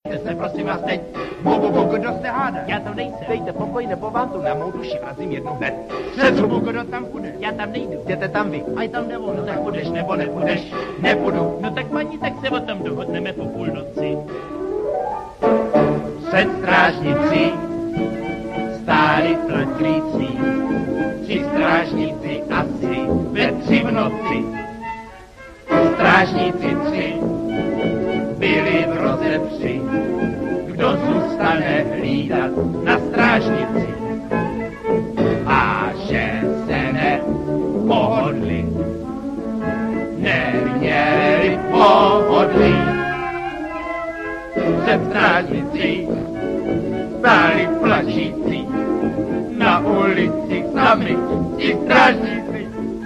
Nehádejte se, prosím vás, teď. Kdo se hádá? Já tam nejsem. Dejte pokoj, nebo vám tu na mou duši vrazím jednu hned. Přes zubu, kdo tam půjde? Já tam nejdu. Jděte tam vy. A tam nebo, no tak půjdeš, nebo nepůjdeš? Nepůjdu. No tak paní, tak se o tom dohodneme po půlnoci. Před strážnicí stáli tlkřící. 3 strážníci asi ve 3 v noci. Strážníci 3 byli v rozepři. Kdo zůstane hlídat na strážnici? A že se nepohodli, neměli pohodlí. Před strážnicí stáli plačící, na ulici sami ti strážníci.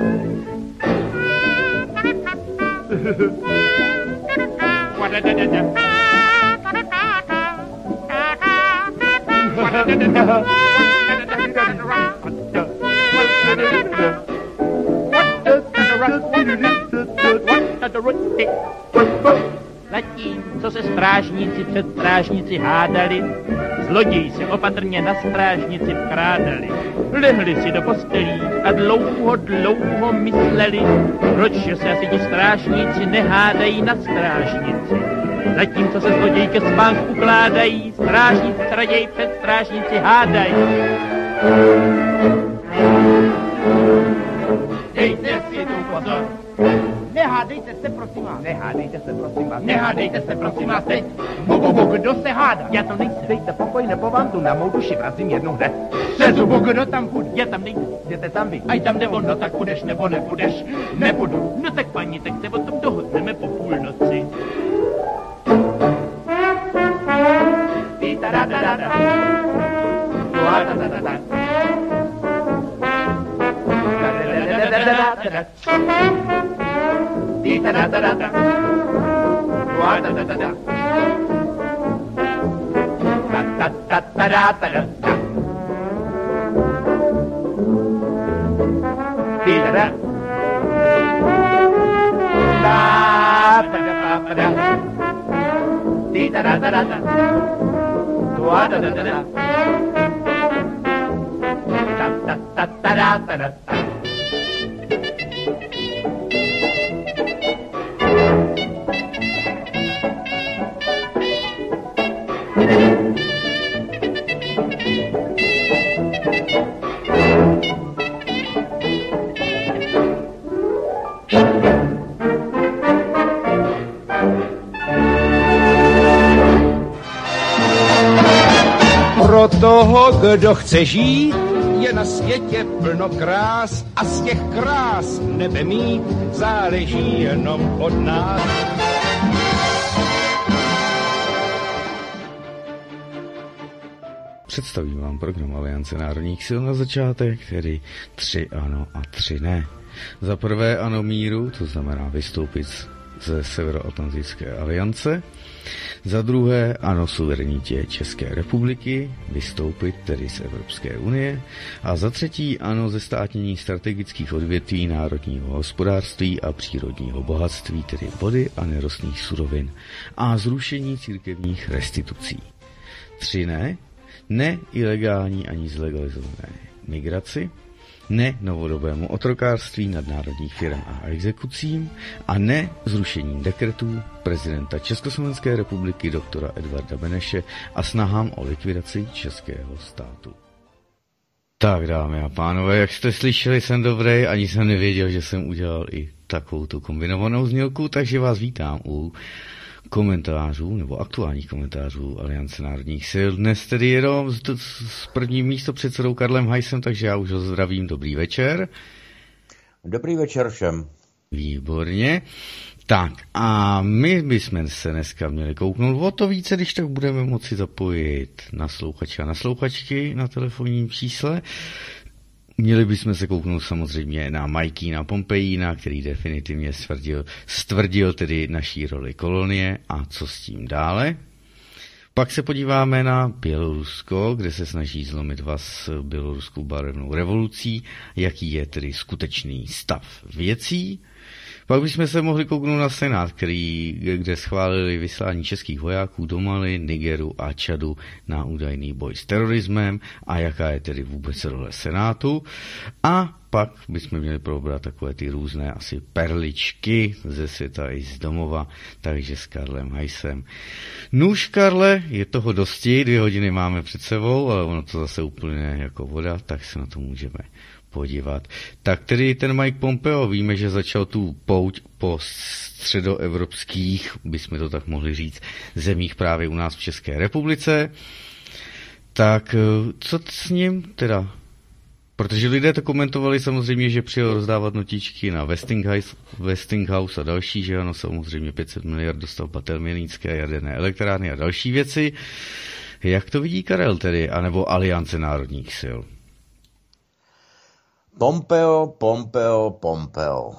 Zatímco se strážníci před strážnici hádali, zloději si opatrně na strážnici vkrádali. Lehli si do postelí a dlouho mysleli, proč se asi ti strážníci nehádají na strážnici. Zatímco se zloději ke spánku ukládají, strážníci se raději před strážnici hádají. Dejte si tu pozor. Nehádejte se, prosím vás. Nehádejte se, prosím vás. Nehádejte se, prosím vás, teď. Kdo se hádá? Já tam nejsem. Dejte pokoj, nebo vám tu na mou duši vrazím jednu hned. Přes zubu, kdo tam půjde? Já tam nejdu. Jděte tam vy. A tam nebo, no tak půjdeš, nebo nepůjdeš? Nepůjdu. No tak paní, tak se o tom dohodneme po půlnoci. Pro toho, kdo chce žít, je na světě plno krás a z těch krás nebe mít záleží jenom od nás. Představím vám program Aliance národních sil na začátek, tedy 3 ano a 3 ne. Za prvé ano míru, to znamená vystoupit ze Severoatlantické aliance. Za druhé ano suverenitě České republiky, vystoupit tedy z Evropské unie. A za třetí ano zestátnění strategických odvětví národního hospodářství a přírodního bohatství, tedy vody a nerostných surovin. A zrušení církevních restitucí. 3 ne. Ne ilegální ani zlegalizované migraci, ne novodobému otrokárství nadnárodních firm a exekucím a ne zrušením dekretů prezidenta Československé republiky doktora Edvarda Beneše a snahám o likvidaci českého státu. Tak dámy a pánové, jak jste slyšeli, jsem dobrý, ani jsem nevěděl, že jsem udělal i takovou tu kombinovanou znělku, takže vás vítám u komentářů, nebo aktuálních komentářů Aliance národních sil. Dnes tedy jenom s prvním místopředsedou Karlem Hajsem, takže já už ho zdravím. Dobrý večer. Dobrý večer všem. Výborně. Tak a my bychom se dneska měli kouknout o to více, když tak budeme moci zapojit naslouchače a naslouchačky na telefonním čísle. Měli bychom se kouknout samozřejmě na Majkína Pompejína, který definitivně stvrdil tedy naší roli kolonie a co s tím dále. Pak se podíváme na Bělorusko, kde se snaží zlomit vaz běloruskou barevnou revolucí, jaký je tedy skutečný stav věcí. Pak bychom se mohli kouknout na Senát, kde schválili vyslání českých vojáků do Mali, Nigeru a Čadu na údajný boj s terorismem a jaká je tedy vůbec role Senátu. A pak bychom měli probrat takové ty různé asi perličky ze světa i z domova, takže s Karlem Haisem. Nuž, Karle, je toho dosti, 2 hodiny máme před sebou, ale ono to zase úplně jako voda, tak se na to můžeme podívat. Tak tedy ten Mike Pompeo, víme, že začal tu pouť po středoevropských, bychom to tak mohli říct, zemích právě u nás v České republice. Tak co s ním teda? Protože lidé to komentovali samozřejmě, že přijel rozdávat notičky na Westinghouse a další, že ano, samozřejmě 500 miliard dostal Terminické jaderné elektrárny a další věci. Jak to vidí Karel tedy, anebo Aliance národních sil? Pompeo.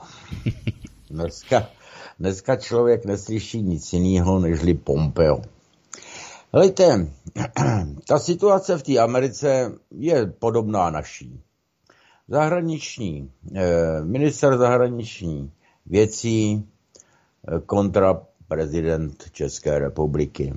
Dneska člověk neslyší nic jiného, nežli Pompeo. Helejte, ta situace v té Americe je podobná naší. Minister zahraniční věcí kontra prezident České republiky.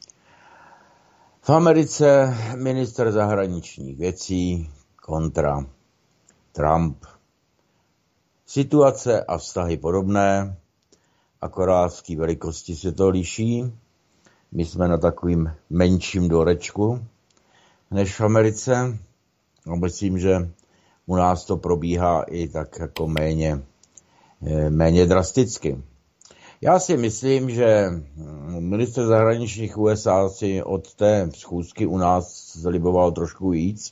V Americe minister zahraničních věcí kontra Trump. Situace a vztahy podobné, akorát v té velikosti se to liší. My jsme na takovým menším dorečku než v Americe. A myslím, že u nás to probíhá i tak jako méně drasticky. Já si myslím, že ministr zahraničních USA si od té schůzky u nás zliboval trošku víc.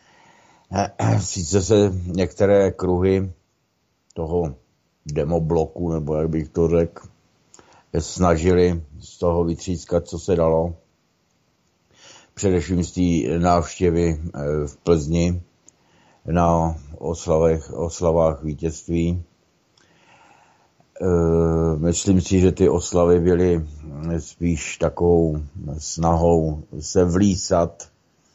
Sice se některé kruhy toho demobloku, nebo jak bych to řekl, snažili z toho vytřískat, co se dalo. Především z té návštěvy v Plzni na oslavách vítězství. Myslím si, že ty oslavy byly spíš takovou snahou se vlísat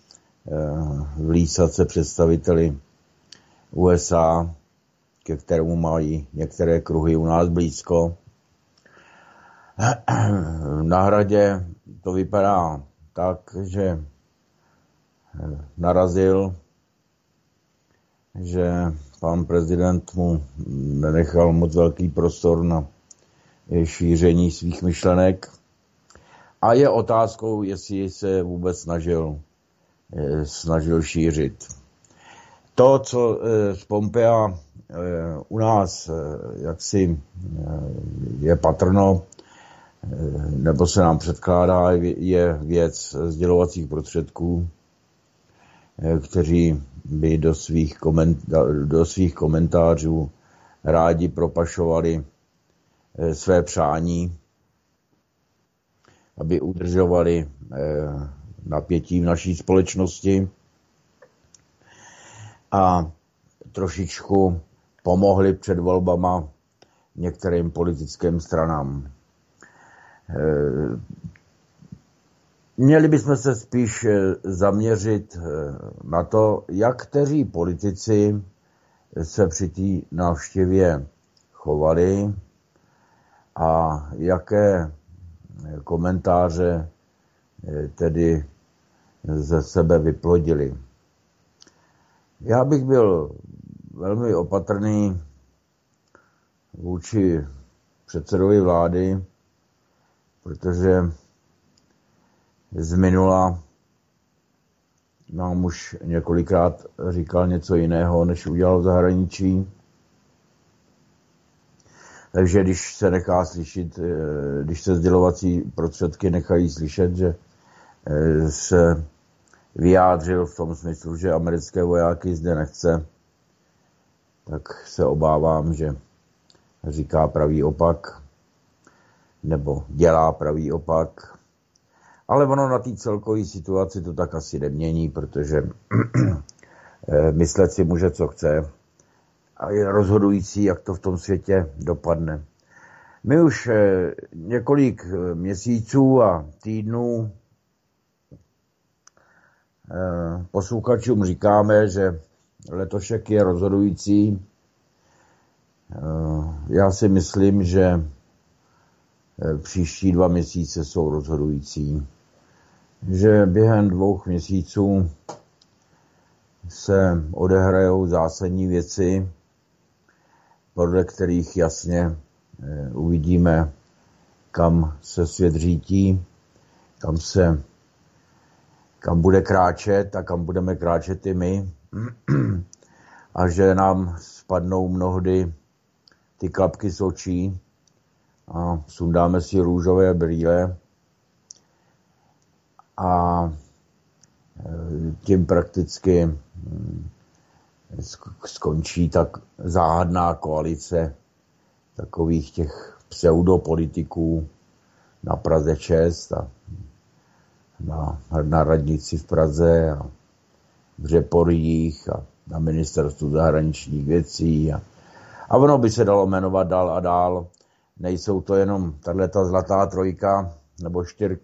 se představiteli USA, ke kterému mají některé kruhy u nás blízko. Na Hradě to vypadá tak, že narazil, že pan prezident mu nenechal moc velký prostor na šíření svých myšlenek. A je otázkou, jestli se vůbec snažil šířit. To, co z Pompea u nás jaksi je patrno, nebo se nám předkládá, je věc sdělovacích prostředků, kteří by do svých komentářů rádi propašovali své přání, aby udržovali napětí v naší společnosti a trošičku pomohli před volbama některým politickým stranám. Měli bychom se spíš zaměřit na to, jak kteří politici se při té návštěvě chovali a jaké komentáře tedy ze sebe vyplodili. Já bych byl velmi opatrný vůči předsedovi vlády, protože z minula nám už několikrát říkal něco jiného, než udělal v zahraničí. Takže když se nechá slyšet, když se sdělovací prostředky nechají slyšet, že se vyjádřil v tom smyslu, že americké vojáky zde nechce, tak se obávám, že říká pravý opak, nebo dělá pravý opak. Ale ono na té celkové situaci to tak asi nemění, protože myslet si může, co chce. A je rozhodující, jak to v tom světě dopadne. My už několik měsíců a týdnů posluchačům říkáme, že letošek je rozhodující Já si myslím, že příští 2 měsíce jsou rozhodující, že během 2 měsíců se odehrajou zásadní věci, podle kterých jasně uvidíme, kam se svět řítí, kam bude kráčet a kam budeme kráčet i my. A že nám spadnou mnohdy ty klapky z očí a sundáme si růžové brýle a tím prakticky skončí tak záhadná koalice takových těch pseudopolitiků na Praze 6 a na radnici v Praze a v Řeporyjích a na ministerstvu zahraničních věcí a ono by se dalo jmenovat dál a dál. Nejsou to jenom tato zlatá trojka nebo 4.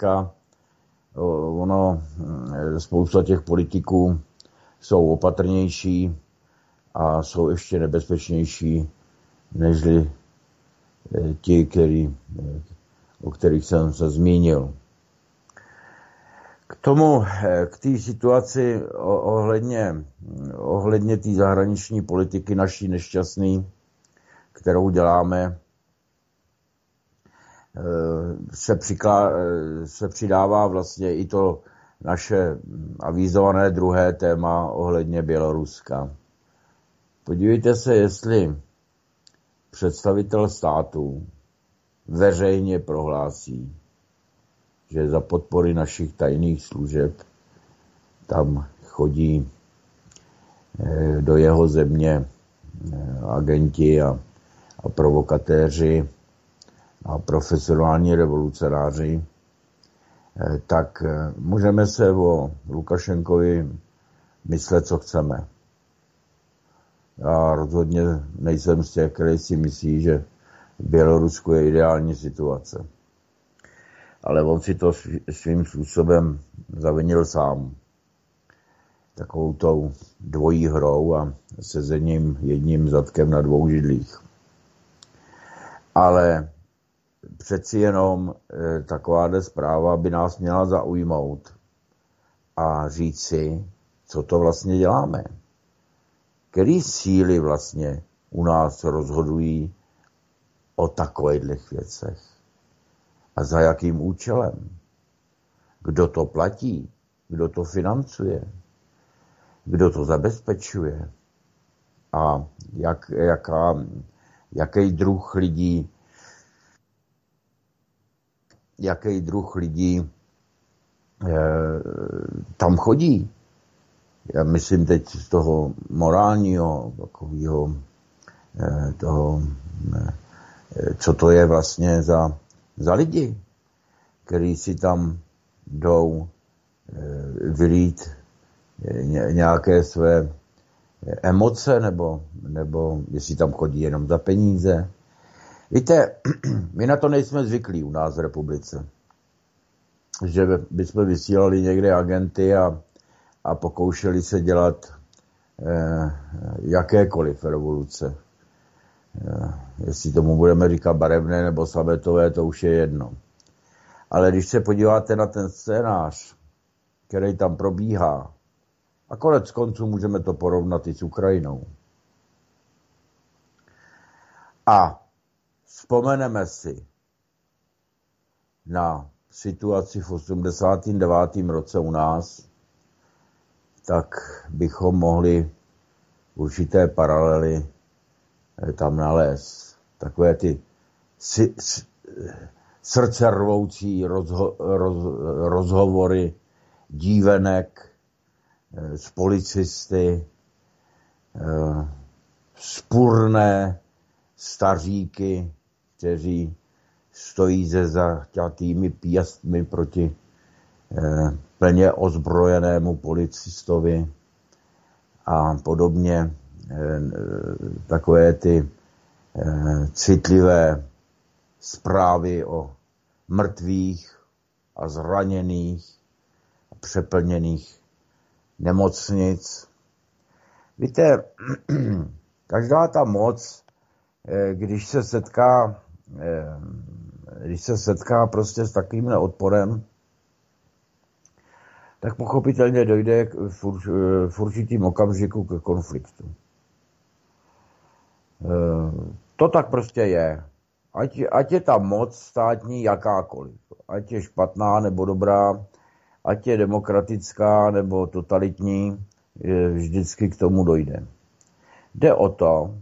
Spousta těch politiků jsou opatrnější a jsou ještě nebezpečnější nežli ti, o kterých jsem se zmínil. K té situaci ohledně té zahraniční politiky naší nešťastný, kterou děláme, se přidává vlastně i to naše avizované druhé téma ohledně Běloruska. Podívejte se, jestli představitel státu veřejně prohlásí, že za podpory našich tajných služeb tam chodí do jeho země agenti a provokatéři a profesionální revolucionáři, tak můžeme se o Lukašenkovi myslet, co chceme. Já rozhodně nejsem z těch, který si myslí, že v Bělorusku je ideální situace. Ale on si to svým způsobem zavinil sám. Takovou tou dvojí hrou a sezením jedním zadkem na 2 židlích. Ale přeci jenom takováhle zpráva by nás měla zaujmout a říct si, co to vlastně děláme. Který síly vlastně u nás rozhodují o takových věcech. A za jakým účelem? Kdo to platí? Kdo to financuje? Kdo to zabezpečuje? A jaký druh lidí tam chodí? Já myslím teď z toho morálního, takového, co to je vlastně za lidi, kteří si tam jdou vylít nějaké své emoce, nebo jestli tam chodí jenom za peníze. Víte, my na to nejsme zvyklí u nás v republice. Že bychom vysílali někde agenty a pokoušeli se dělat jakékoliv revoluce. Jestli tomu budeme říkat barevné nebo sametové, to už je jedno. Ale když se podíváte na ten scénář, který tam probíhá, a konec konců můžeme to porovnat i s Ukrajinou. A vzpomeneme si na situaci v 89. roce u nás, tak bychom mohli určité paralely tam nalézt. Takové ty srdcervoucí rozhovory dívenek s policisty, vzpurné staříky, kteří stojí se zaťatými pěstmi proti plně ozbrojenému policistovi a podobně. Takové ty citlivé zprávy o mrtvých a zraněných a přeplněných nemocnic. Víte, každá ta moc když se setká prostě s takovým odporem, tak pochopitelně dojde v určitým okamžiku k konfliktu. To tak prostě je. Ať je ta moc státní jakákoliv, ať je špatná nebo dobrá, ať je demokratická nebo totalitní, vždycky k tomu dojde. Jde o to,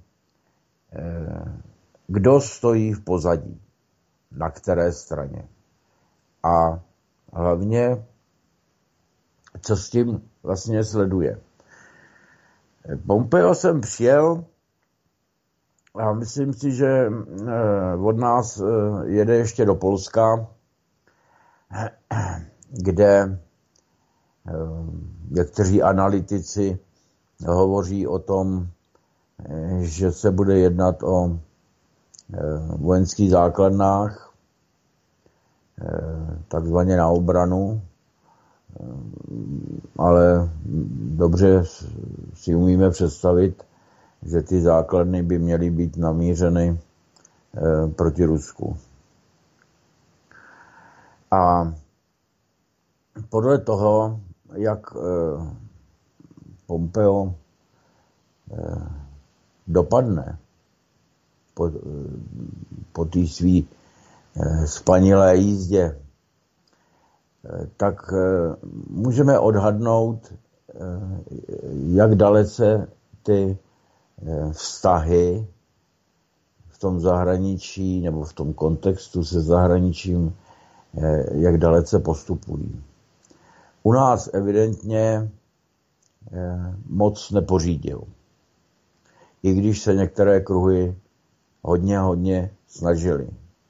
kdo stojí v pozadí, na které straně. A hlavně, co s tím vlastně sleduje. Pompeo sem přijel a myslím si, že od nás jede ještě do Polska, kde někteří analytici hovoří o tom, že se bude jednat o vojenských základnách, takzvaně na obranu, ale dobře si umíme představit, že ty základny by měly být namířeny proti Rusku. A podle toho, jak Pompeo dopadne po té svý spanilé jízdě, tak můžeme odhadnout, jak dalece ty vztahy v tom zahraničí nebo v tom kontextu se zahraničím, jak dalece postupují. U nás evidentně moc nepořídil. I když se některé kruhy hodně snažili.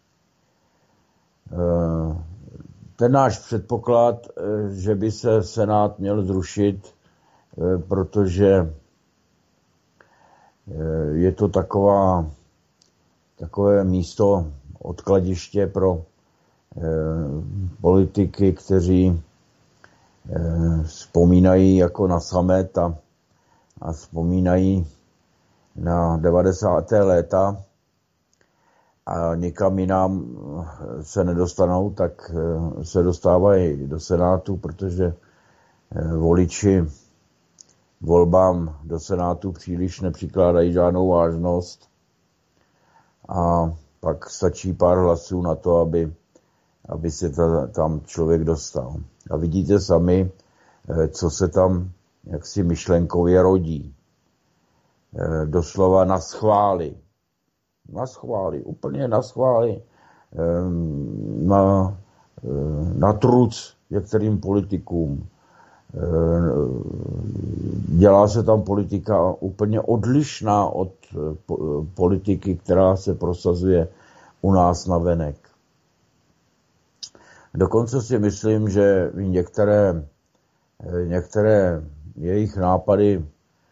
Ten náš předpoklad, že by se Senát měl zrušit, protože je to takové místo odkladiště pro politiky, kteří vzpomínají jako na samet a vzpomínají na 90. léta a nikam jinam se nedostanou, tak se dostávají do Senátu, protože voliči volbám do Senátu příliš nepřikládají žádnou vážnost a pak stačí pár hlasů na to, aby se tam člověk dostal. A vidíte sami, co se tam jaksi myšlenkově rodí. Doslova úplně na schvály, na truc některým politikům. Dělá se tam politika úplně odlišná od politiky, která se prosazuje u nás navenek. Dokonce si myslím, že některé jejich nápady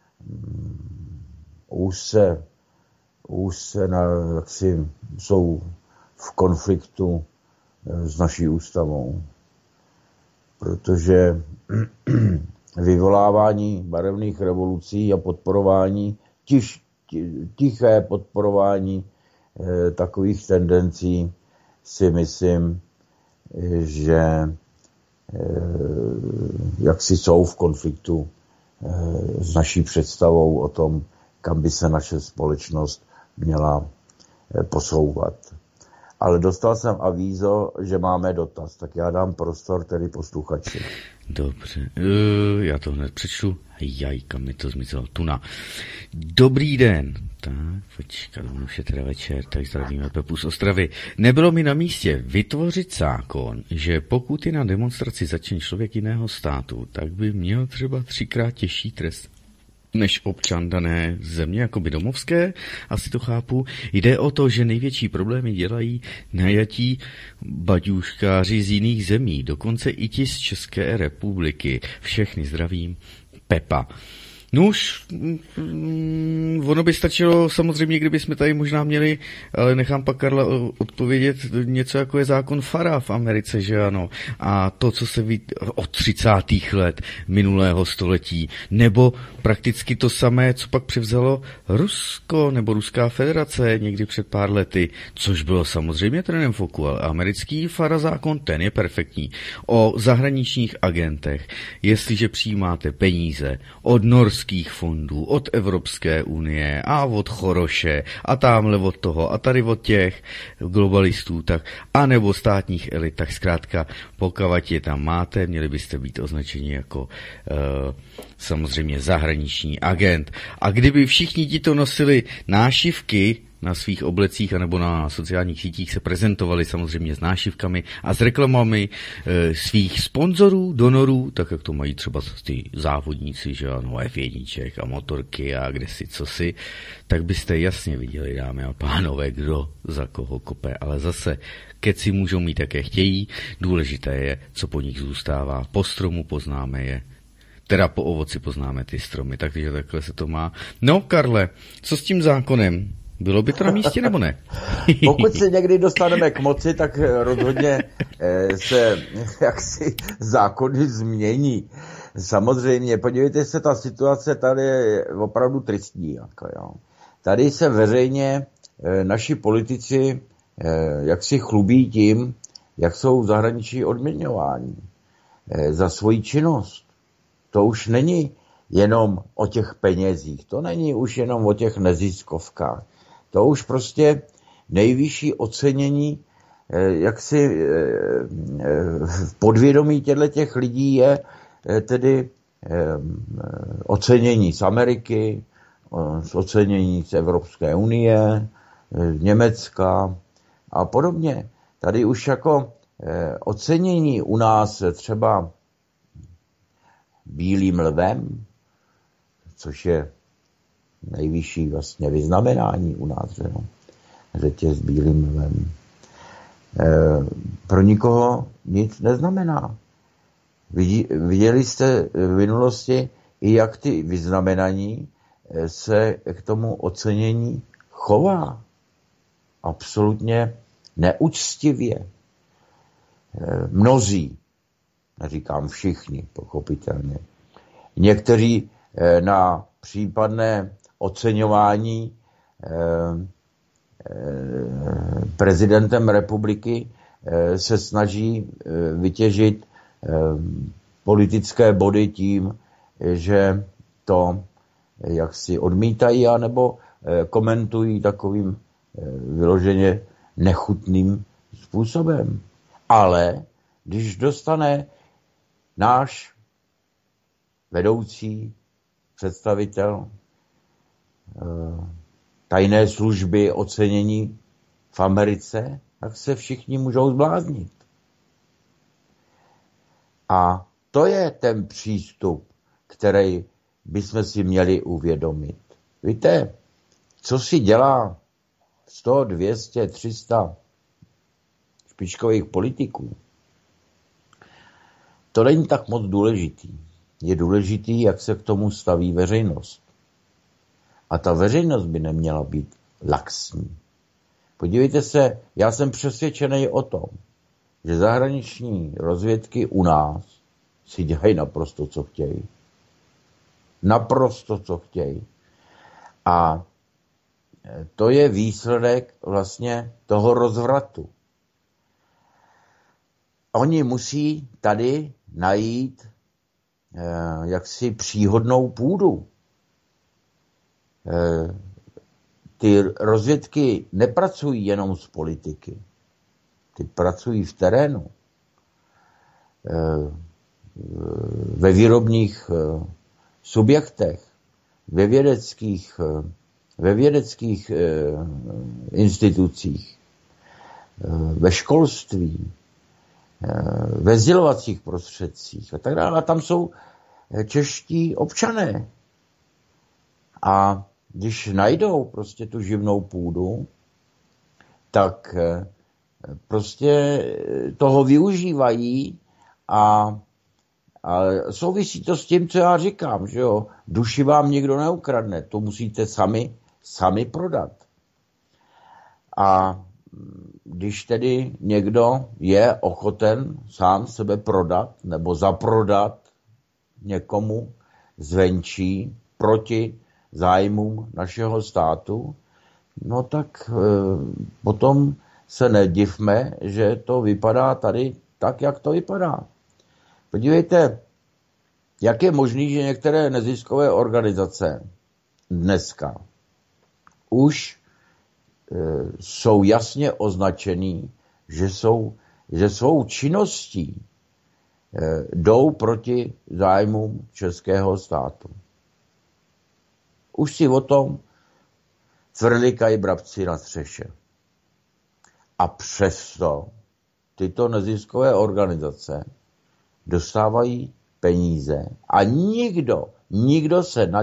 už se jsou v konfliktu s naší ústavou. Protože vyvolávání barevných revolucí a podporování, tiché podporování takových tendencí si myslím, že jaksi jsou v konfliktu s naší představou o tom, kam by se naše společnost měla posouvat. Ale dostal jsem avízo, že máme dotaz, tak já dám prostor tedy posluchači. Dobře, já to hned přečtu. Jajka, mi to zmizelo. Tuna. Dobrý den. Tak, počkat, už je teda večer, tak zdravíme Pepu z Ostravy. Nebylo mi na místě vytvořit zákon, že pokud je na demonstraci začen člověk jiného státu, tak by měl třeba 3krát těžší trest než občan dané země, jakoby domovské, asi to chápu. Jde o to, že největší problémy dělají najatí baďůškáři z jiných zemí, dokonce i ti z České republiky. Všechny zdravím, Pepa. už ono by stačilo samozřejmě, kdyby jsme tady možná měli, ale nechám pak Karla odpovědět, něco jako je zákon Farra v Americe, že ano. A to, co se ví od 30. let minulého století, nebo prakticky to samé, co pak převzalo Rusko nebo Ruská federace někdy před pár lety, což bylo samozřejmě trendem v oku, ale americký Farra zákon, ten je perfektní. O zahraničních agentech, jestliže přijímáte peníze od norských fondů, od Evropské unie a od Choroše a tamhle od toho a tady od těch globalistů, tak a nebo státních elit, tak zkrátka pokud je tam máte, měli byste být označeni jako samozřejmě zahraniční agent. A kdyby všichni ti to nosili nášivky na svých oblecích anebo na sociálních sítích, se prezentovali samozřejmě s nášivkami a s reklamami svých sponzorů, donorů, tak jak to mají třeba ty závodníci, že ano, F1 a motorky a kdesi cosi, tak byste jasně viděli, dámy a pánové, kdo za koho kope. Ale zase keci můžou mít, jaké chtějí, důležité je, co po nich zůstává. Po stromu poznáme je, teda po ovoci poznáme ty stromy, takže takhle se to má. No, Karle, co s tím zákonem? Bylo by to na místě, nebo ne? Pokud se někdy dostaneme k moci, tak rozhodně se jaksi zákony změní. Samozřejmě, podívejte se, ta situace tady je opravdu tristní. Jako, jo. Tady se veřejně naši politici jaksi chlubí tím, jak jsou v zahraničí odměňováni za svoji činnost. To už není jenom o těch penězích, to není už jenom o těch neziskovkách. To už prostě nejvyšší ocenění, jak si v podvědomí těch lidí je tedy ocenění z Ameriky, ocenění z Evropské unie, z Německa a podobně. Tady už jako ocenění u nás třeba Bílým lvem, což je nejvyšší vlastně vyznamenání u nás, že no? Řetěz s Bílým lvem. Pro nikoho nic neznamená. Viděli jste v minulosti i jak ty vyznamenání se k tomu ocenění chová. Absolutně neúctivě. Mnozí, neříkám všichni, pochopitelně, někteří na případné oceňování prezidentem republiky se snaží vytěžit politické body tím, že to jaksi odmítají anebo komentují takovým vyloženě nechutným způsobem. Ale když dostane náš vedoucí představitel tajné služby ocenění v Americe, tak se všichni můžou zbláznit. A to je ten přístup, který bychom si měli uvědomit. Víte, co si dělá 100, 200, 300 špičkových politiků? To není tak moc důležitý. Je důležitý, jak se k tomu staví veřejnost. A ta veřejnost by neměla být laxní. Podívejte se, já jsem přesvědčený o tom, že zahraniční rozvědky u nás si dělají naprosto, co chtějí. Naprosto, co chtějí. A to je výsledek vlastně toho rozvratu. Oni musí tady najít jaksi příhodnou půdu. Ty rozvědky nepracují jenom z politiky. Ty pracují v terénu. Ve výrobních subjektech, ve vědeckých institucích, ve školství, ve sdělovacích prostředcích a tak dále. A tam jsou čeští občané. A když najdou prostě tu živnou půdu, tak prostě toho využívají a Ale souvisí to s tím, co já říkám, že jo. Duši vám nikdo neukradne, to musíte sami prodat. A když tedy někdo je ochoten sám sebe prodat nebo zaprodat někomu zvenčí proti zájmům našeho státu, no tak potom se nedivme, že to vypadá tady tak, jak to vypadá. Podívejte, jak je možný, že některé neziskové organizace dneska už jsou jasně označený, že svou činností jdou proti zájmům českého státu. Už si o tom cvrlikají brabci na střeše. A přesto tyto neziskové organizace dostávají peníze a nikdo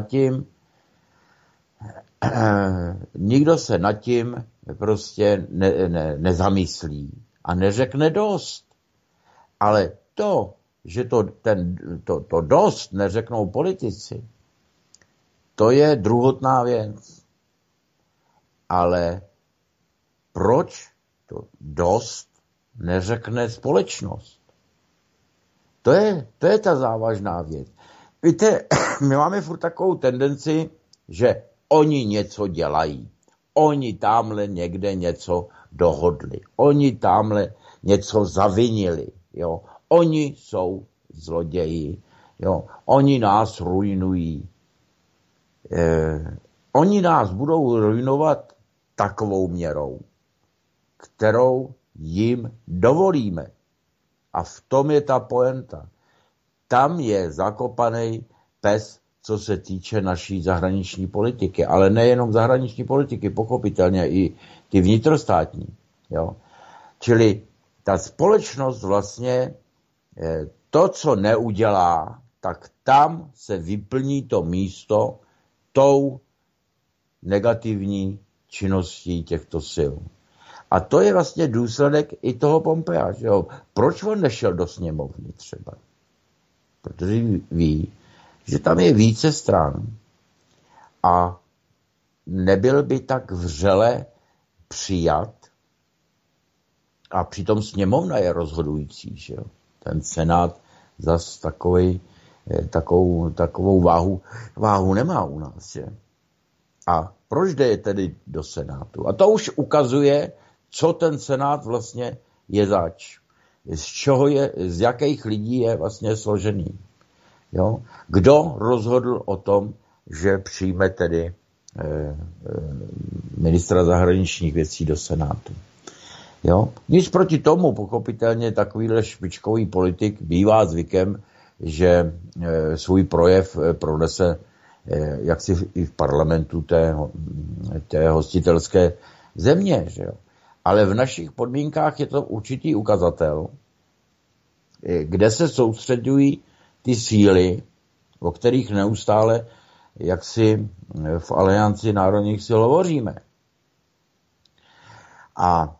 se nad tím prostě nezamyslí a neřekne dost. Ale to, že to dost neřeknou politici, to je druhotná věc. Ale proč to dost neřekne společnost? To je ta závažná věc. Víte, my máme furt takovou tendenci, že oni něco dělají. Oni tamhle někde něco dohodli. Oni tamhle něco zavinili. Jo. Oni jsou zloději. Jo. Oni nás ruinují. Oni nás budou ruinovat takovou měrou, kterou jim dovolíme. A v tom je ta poenta. Tam je zakopaný pes, co se týče naší zahraniční politiky. Ale nejenom zahraniční politiky, pochopitelně i ty vnitrostátní. Jo? Čili ta společnost vlastně to, co neudělá, tak tam se vyplní to místo tou negativní činností těchto sil. A to je vlastně důsledek i toho Pompea. Že jo? Proč on nešel do sněmovny třeba? Protože ví, že tam je více stran a nebyl by tak vřele přijat. A přitom sněmovna je rozhodující. Že jo? Ten senát zas takovou váhu nemá u nás. Že? A proč jde tedy do senátu? A to už ukazuje, co ten senát vlastně je zač. Z jakých lidí je vlastně složený. Jo? Kdo rozhodl o tom, že přijme tedy ministra zahraničních věcí do senátu? Jo? Nic proti tomu, pochopitelně takovýhle špičkový politik bývá zvykem, že svůj projev pronese jaksi i v parlamentu té hostitelské země. Že jo? Ale v našich podmínkách je to určitý ukazatel, kde se soustředují ty síly, o kterých neustále jaksi v Alianci národních sil hovoříme. A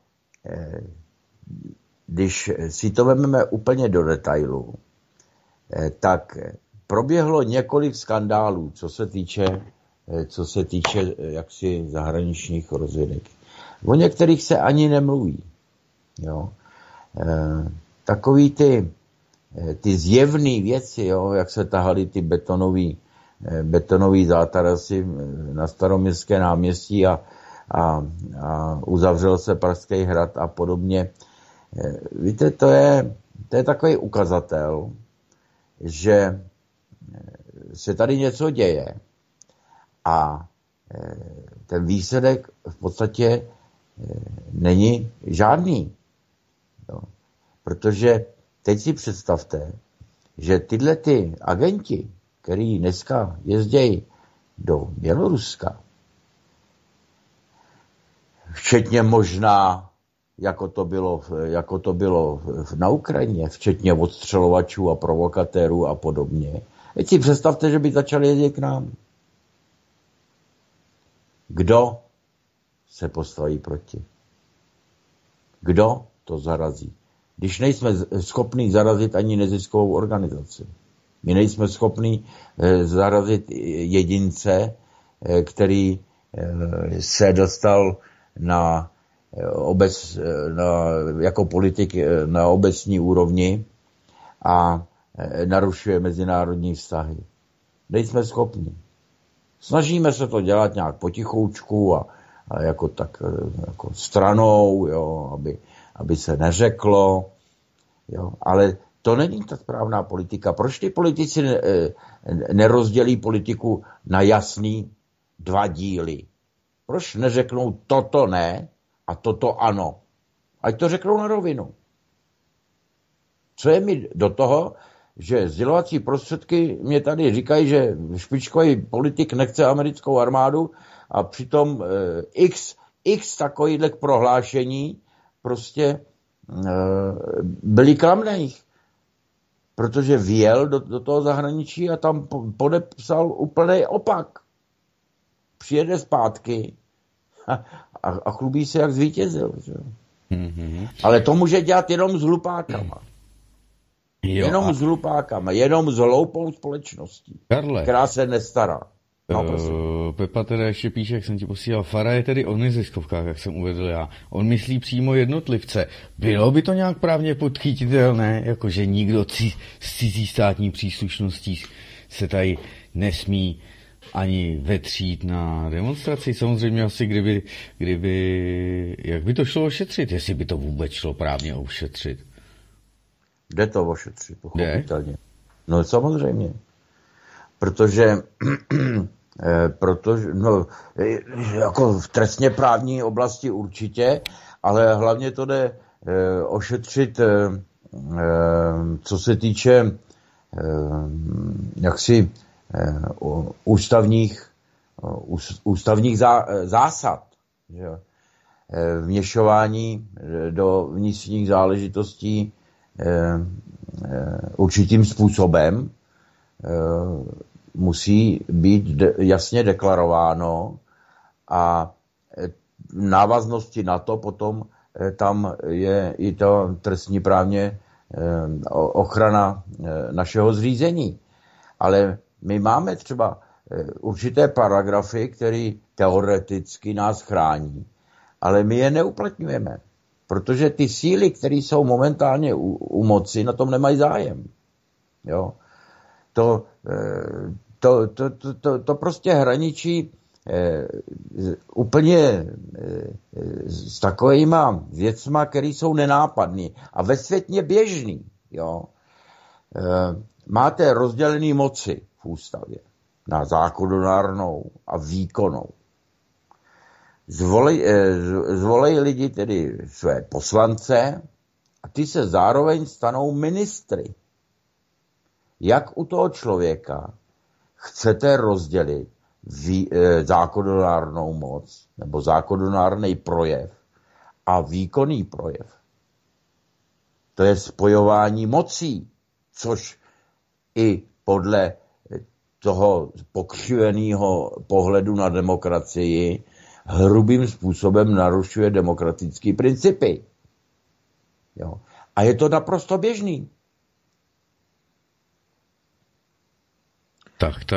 když si to vezmeme úplně do detailu, tak proběhlo několik skandálů, co se týče jaksi zahraničních rozvědek. O některých se ani nemluví. Jo. Takový ty zjevné věci, jo, jak se tahaly ty betonový zátarasy na Staroměstské náměstí a uzavřel se Pražský hrad a podobně. Víte, to je takový ukazatel, že se tady něco děje a ten výsledek v podstatě není žádný. Jo. Protože teď si představte, že tyhle ty agenti, který dneska jezdějí do Běloruska, včetně možná, jako to bylo na Ukrajině, včetně odstřelovačů a provokatérů a podobně. Teď si představte, že by začali jezdit k nám. Kdo se postaví proti? Kdo to zarazí? Když nejsme schopni zarazit ani neziskovou organizaci. My nejsme schopni zarazit jedince, který se dostal jako politik na obecní úrovni a narušuje mezinárodní vztahy. Nejsme schopni. Snažíme se to dělat nějak potichoučku a jako stranou, jo, aby se neřeklo, jo, ale to není ta správná politika. Proč ty politici nerozdělí politiku na jasný 2 díly? Proč neřeknou toto ne a toto ano? Ať to řeknou na rovinu. Co je mi do toho, že sdělovací prostředky mě tady říkají, že špičkový politik nechce americkou armádu a přitom x takových prohlášení prostě byli klamných. Protože vjel do toho zahraničí a tam podepsal úplný opak. Přijede zpátky a chlubí se, jak zvítězil. Mm-hmm. Ale to může dělat jenom s hlupákama. Jenom s hlupákama, jenom s hloupou společností, Karle, která se nestará. No, Pepa teda ještě píše, jak jsem ti posílal, Fara je tedy o neziskovkách, jak jsem uvedl já. On myslí přímo jednotlivce. Bylo by to nějak právně podchytitelné, jakože nikdo z cizí státní příslušností se tady nesmí ani vetřít na demonstraci. Samozřejmě asi kdyby, jak by to šlo ošetřit, jestli by to vůbec šlo právně ošetřit. Jde to ošetřit, pochopitelně. No samozřejmě. Protože jako v trestně právní oblasti určitě, ale hlavně to jde ošetřit, co se týče jaksi ústavních zásad. Že? Vměšování do vnitřních záležitostí určitým způsobem musí být jasně deklarováno a v návaznosti na to potom tam je i to trestní právně ochrana našeho zřízení. Ale my máme třeba určité paragrafy, které teoreticky nás chrání, ale my je neuplatňujeme, protože ty síly, které jsou momentálně u moci, na tom nemají zájem. Jo? To prostě hraničí úplně s takovýma věcma, které jsou nenápadný a ve světě běžný. Jo? Máte rozdělený moci v ústavě na zákonodárnou a výkonnou. Zvolej lidi tedy své poslance a ty se zároveň stanou ministry. Jak u toho člověka chcete rozdělit zákonodárnou moc nebo zákonodárný projev a výkonný projev? To je spojování mocí, což i podle toho pokřiveného pohledu na demokracii hrubým způsobem narušuje demokratické principy. Jo. A je to naprosto běžný. Tak.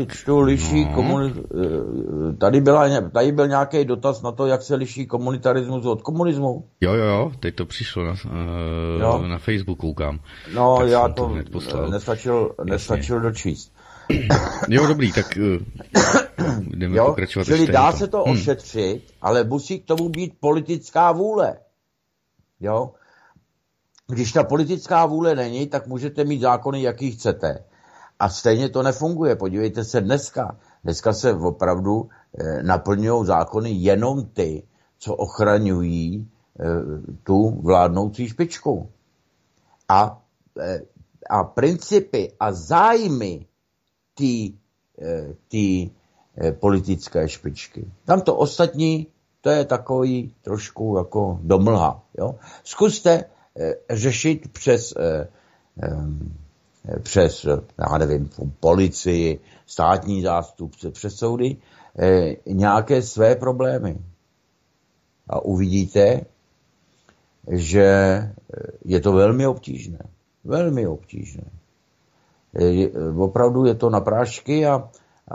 Tady byl nějaký dotaz na to, jak se liší komunitarismus od komunismu. Jo, teď to přišlo na Facebooku, koukám. No, tak já to nestačil dočíst. Jo, dobrý, tak jdeme pokračovat. Čili dá se to ošetřit, ale musí k tomu být politická vůle. Jo? Když ta politická vůle není, tak můžete mít zákony, jaký chcete. A stejně to nefunguje. Podívejte se dneska. Dneska se opravdu naplňují zákony jenom ty, co ochraňují tu vládnoucí špičku. A principy a zájmy té politické špičky. Tam to ostatní, to je takový trošku jako domlha. Jo? Zkuste řešit přes, já nevím, policii, státní zástupce, přes soudy, nějaké své problémy. A uvidíte, že je to velmi obtížné. Velmi obtížné. Opravdu je to na prášky a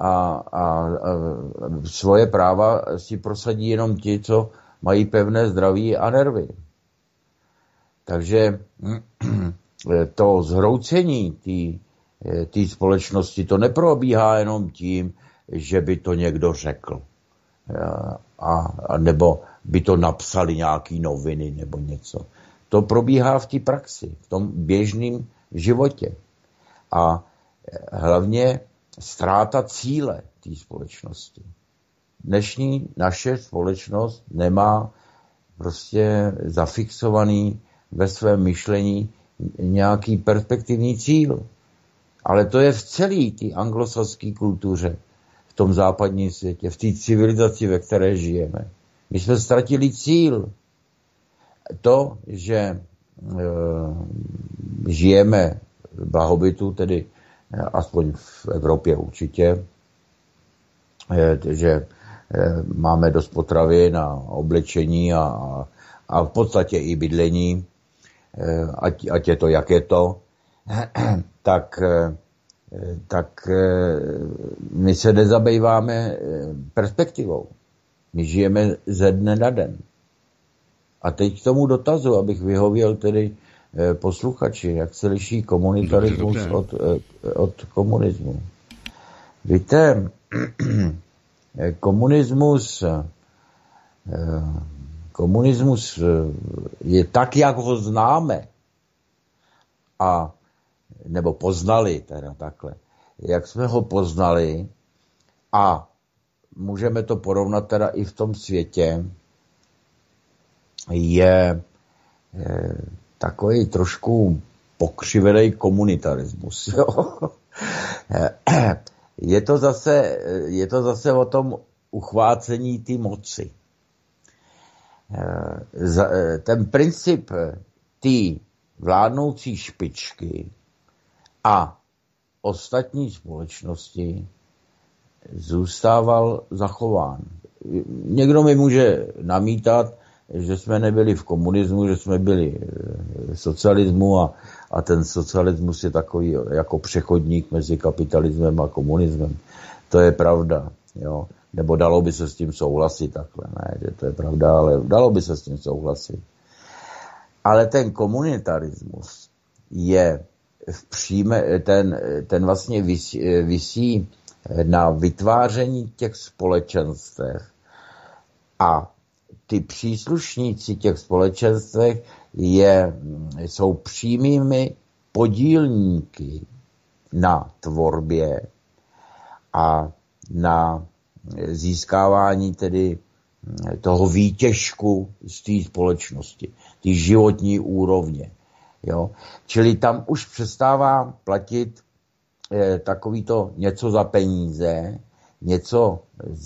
svoje práva si prosadí jenom ti, co mají pevné zdraví a nervy. Takže to zhroucení té společnosti, to neprobíhá jenom tím, že by to někdo řekl. A nebo by to napsali nějaký noviny nebo něco. To probíhá v té praxi, v tom běžném životě. A hlavně ztráta cíle té společnosti. Dnešní naše společnost nemá prostě zafixovaný ve svém myšlení nějaký perspektivní cíl. Ale to je v celé té anglosaské kultuře, v tom západním světě, v té civilizaci, ve které žijeme. My jsme ztratili cíl. To, že žijeme v blahobytu, tedy aspoň v Evropě určitě, že máme dost potravin a oblečení a v podstatě i bydlení, ať je to, jak je to, tak my se nezabýváme perspektivou. My žijeme ze dne na den. A teď k tomu dotazu, abych vyhověl tedy posluchači, jak se liší komunitarismus od komunismu. Víte, komunismus je tak, jak ho známe, nebo poznali, teda takhle, jak jsme ho poznali, a můžeme to porovnat teda i v tom světě, je takový trošku pokřivený komunitarismus. Jo? Je to zase o tom uchvácení té moci. Ten princip té vládnoucí špičky a ostatní společnosti zůstával zachován. Někdo mi může namítat, že jsme nebyli v komunismu, že jsme byli v socialismu a ten socialismus je takový jako přechodník mezi kapitalismem a komunismem. To je pravda, jo. Nebo dalo by se s tím souhlasit takhle, ne, že to je pravda, ale dalo by se s tím souhlasit. Ale ten komunitarismus je ten vlastně visí na vytváření těch společenstev a ty příslušníci těch společenstev jsou přímými podílníky na tvorbě a na získávání tedy toho výtěžku z té společnosti, té životní úrovně. Jo? Čili tam už přestává platit takovýto něco za peníze, něco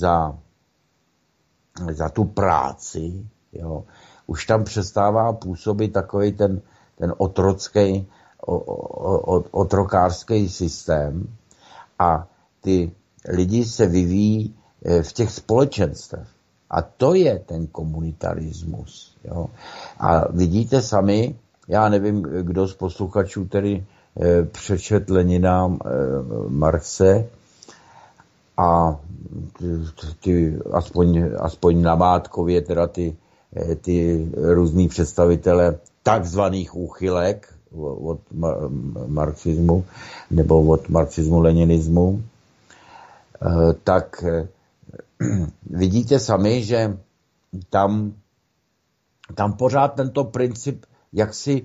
za tu práci. Jo? Už tam přestává působit takový ten otrocký, otrokářský systém a ty lidi se vyvíjí v těch společenstvech. A to je ten komunitarismus. Jo? A vidíte sami, já nevím, kdo z posluchačů tedy přečet Lenina, Marxe a ty aspoň namátkově teda ty různý představitele takzvaných úchylek od marxismu nebo od marxismu-leninismu, tak vidíte sami, že tam pořád tento princip jaksi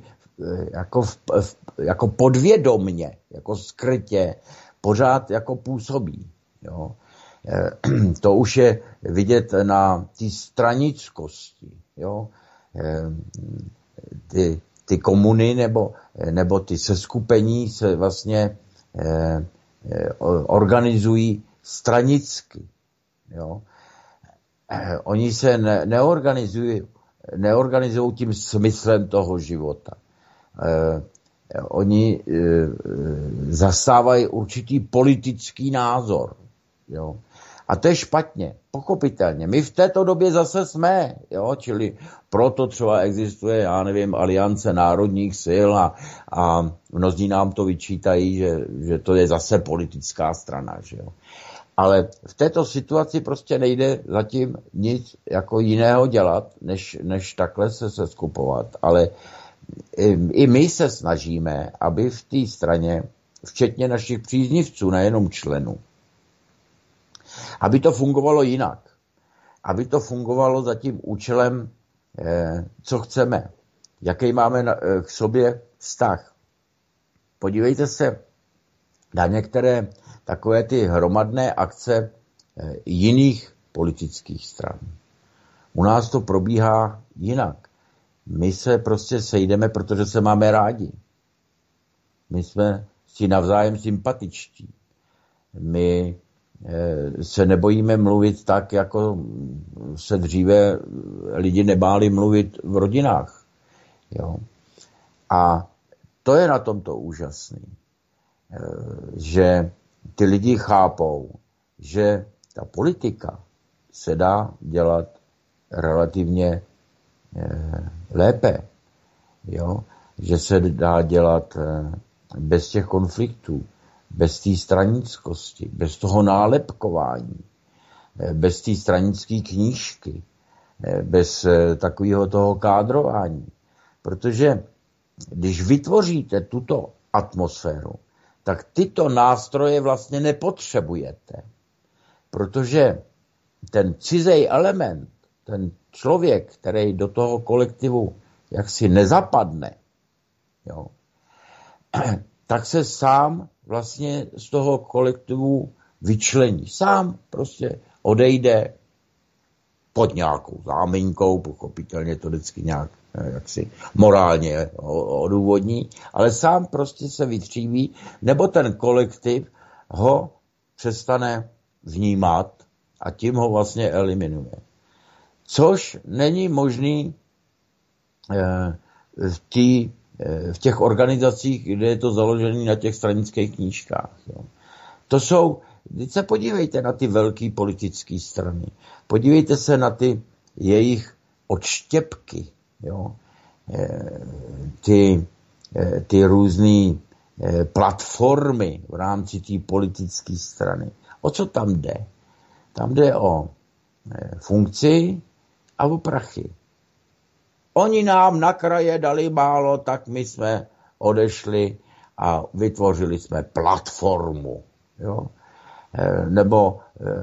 jako podvědomně, jako skrytě, pořád jako působí. Jo. To už je vidět na té stranickosti. Jo. Ty komuny nebo ty seskupení se vlastně organizují stranicky. Jo. Oni se neorganizují tím smyslem toho života. Oni zastávají určitý politický názor. Jo. A to je špatně, pochopitelně. My v této době zase jsme, jo, čili proto třeba existuje, já nevím, Aliance národních sil a mnozí nám to vyčítají, že to je zase politická strana, že jo. Ale v této situaci prostě nejde zatím nic jako jiného dělat, než takhle se seskupovat. Ale i my se snažíme, aby v té straně, včetně našich příznivců, nejenom členů, aby to fungovalo jinak. Aby to fungovalo za tím účelem, co chceme. Jaký máme k sobě vztah. Podívejte se na některé takové ty hromadné akce jiných politických stran. U nás to probíhá jinak. My se prostě sejdeme, protože se máme rádi. My jsme si navzájem sympatičtí. My se nebojíme mluvit tak, jako se dříve lidi nebáli mluvit v rodinách. Jo? A to je na tomto úžasný. Že ty lidi chápou, že ta politika se dá dělat relativně lépe. Jo? Že se dá dělat bez těch konfliktů, bez té stranickosti, bez toho nálepkování, bez té stranické knížky, bez takového toho kádrování. Protože když vytvoříte tuto atmosféru, tak tyto nástroje vlastně nepotřebujete. Protože ten cizej element, ten člověk, který do toho kolektivu jaksi nezapadne, jo, tak se sám vlastně z toho kolektivu vyčlení. Sám prostě odejde pod nějakou záminkou, pochopitelně to vždycky nějak jaksi morálně odůvodní, ale sám prostě se vytříví, nebo ten kolektiv ho přestane vnímat a tím ho vlastně eliminuje. Což není možný v těch organizacích, kde je to založené na těch stranických knížkách. Jo. To jsou, teď se podívejte na ty velké politické strany. Podívejte se na ty jejich odštěpky. Jo. Ty různé platformy v rámci té politické strany. O co tam jde? Tam jde o funkci a o prachy. Oni nám na kraje dali málo, tak my jsme odešli a vytvořili jsme platformu. Jo? Nebo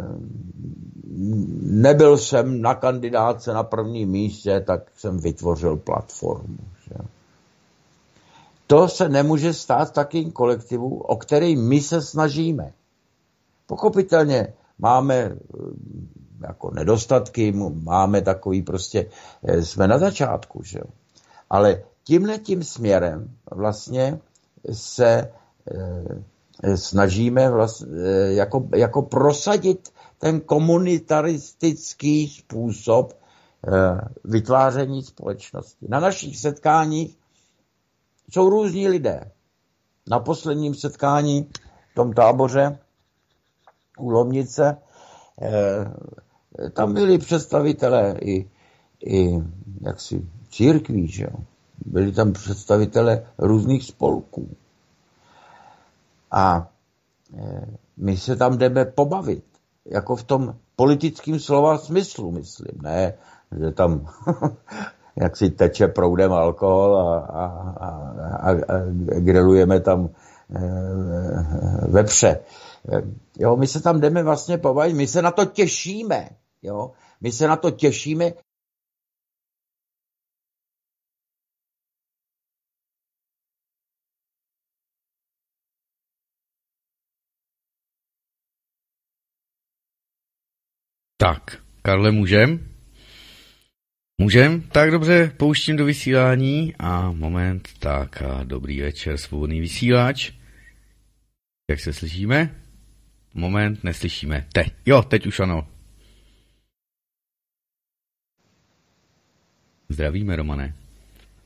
nebyl jsem na kandidáce na prvním místě, tak jsem vytvořil platformu. Jo? To se nemůže stát v takým kolektivu, o který my se snažíme. Pochopitelně máme jako nedostatky, máme takový prostě, jsme na začátku, že jo. Ale tímhletím směrem vlastně se snažíme vlastně jako prosadit ten komunitaristický způsob vytváření společnosti. Na našich setkáních jsou různí lidé. Na posledním setkání v tom táboře u Lomnice tam byli představitelé i jaksi církví, že jo. Byli tam představitelé různých spolků. A my se tam jdeme pobavit. Jako v tom politickém slova smyslu, myslím. Ne, že tam jak si teče proudem alkohol a grillujeme tam vepře. Jo, my se tam jdeme vlastně pobavit, my se na to těšíme. Jo, my se na to těšíme. Tak, Karle, můžem? Můžem? Tak dobře, pouštím do vysílání a moment, tak a dobrý večer, svobodný vysílač. Jak se slyšíme? Moment, neslyšíme. Teď už ano. Zdravíme, Romane.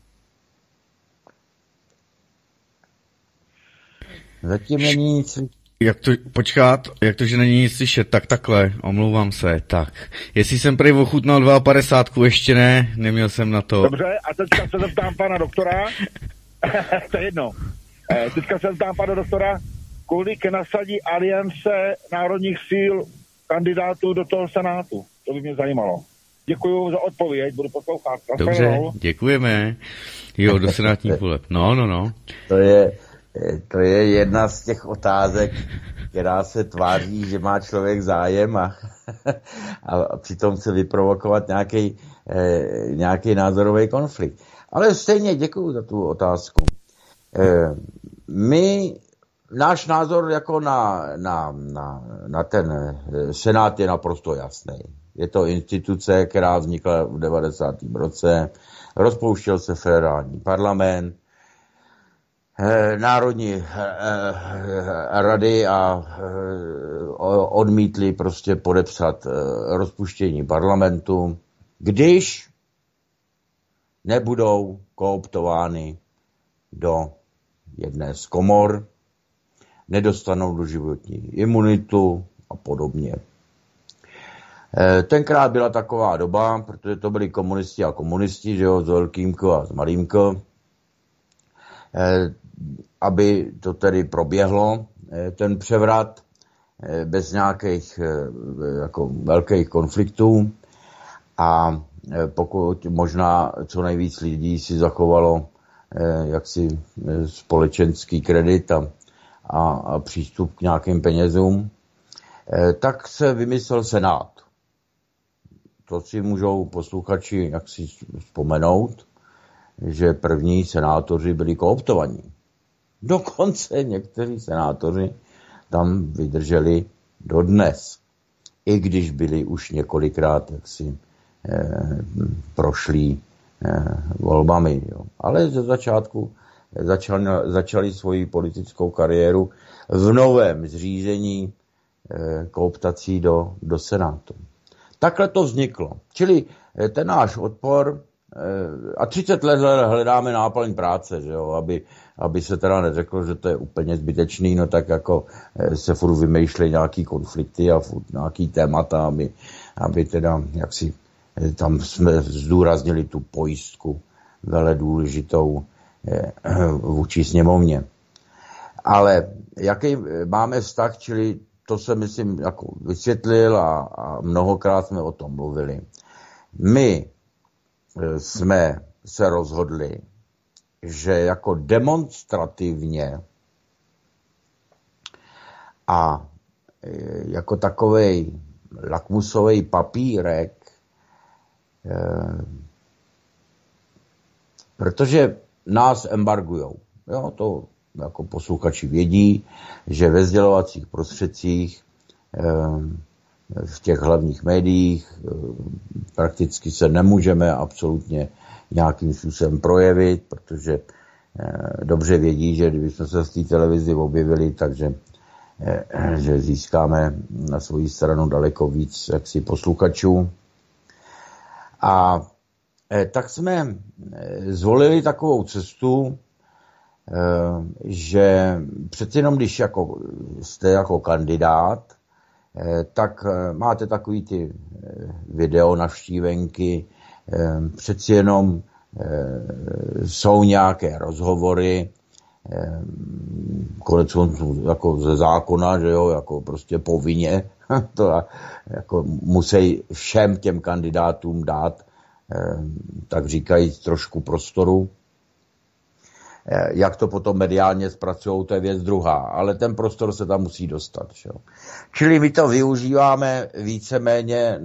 Zatím není nic. jak to, že není nic slyšet, tak takhle, omlouvám se, tak. Jestli jsem prej ochutnal 2,50, ještě ne, neměl jsem na to. Dobře, a teďka se zeptám pana doktora, to je jedno, teďka se zeptám pana doktora, kolik nasadí Aliance národních síl kandidátů do toho Senátu, to by mě zajímalo. Děkuju za odpověď, budu poslouchat. Dobře, děkujeme. Jo, do senátních voleb. No. To je jedna z těch otázek, která se tváří, že má člověk zájem a přitom chce vyprovokovat nějaký názorový konflikt. Ale stejně děkuju za tu otázku. Náš názor jako na ten Senát je naprosto jasný. Je to instituce, která vznikla v 90. roce, rozpouštěl se federální parlament, národní rady a odmítli prostě podepsat rozpuštění parlamentu, když nebudou kooptovány do jedné z komor, nedostanou doživotní imunitu a podobně. Tenkrát byla taková doba, protože to byli komunisti a komunisti, že jo, s velkým K a s malým K, aby to tedy proběhlo, ten převrat, bez nějakých jako velkých konfliktů a pokud možná co nejvíc lidí si zachovalo jaksi společenský kredit a přístup k nějakým penězům, tak se vymyslel Senát. To si můžou posluchači jaksi vzpomenout, že první senátoři byli kooptovaní. Dokonce někteří senátoři tam vydrželi dodnes. I když byli už několikrát jaksi prošlí volbami. Jo. Ale ze začátku začali svoji politickou kariéru v novém zřízení kooptací do Senátu. Takhle to vzniklo. Čili ten náš odpor, a 30 let hledáme náplň práce, že jo, aby se teda neřeklo, že to je úplně zbytečný, no tak jako se furt vymýšlejí nějaký konflikty a furt nějaký témata, aby teda jaksi tam jsme zdůraznili tu pojistku vele důležitou vůči sněmovně. Ale jaký máme vztah, čili to se myslím jako vysvětlil a mnohokrát jsme o tom mluvili. My jsme se rozhodli, že jako demonstrativně a jako takovej lakmusový papírek, protože nás embargujou. Jo, to jako posluchači vědí, že ve sdělovacích prostředcích v těch hlavních médiích prakticky se nemůžeme absolutně nějakým způsobem projevit, protože dobře vědí, že kdybychom se z té televizi objevili, takže že získáme na svou stranu daleko víc jaksi posluchačů. A tak jsme zvolili takovou cestu, že přeci jenom, když jste jako kandidát, tak máte takový ty video navštívenky, přeci jenom jsou nějaké rozhovory, konec jako ze zákona, že jo, jako prostě povinně, to jako musí všem těm kandidátům dát, tak říkajíc, trošku prostoru. Jak to potom mediálně zpracujou, to je věc druhá, ale ten prostor se tam musí dostat. Že? Čili my to využíváme víceméně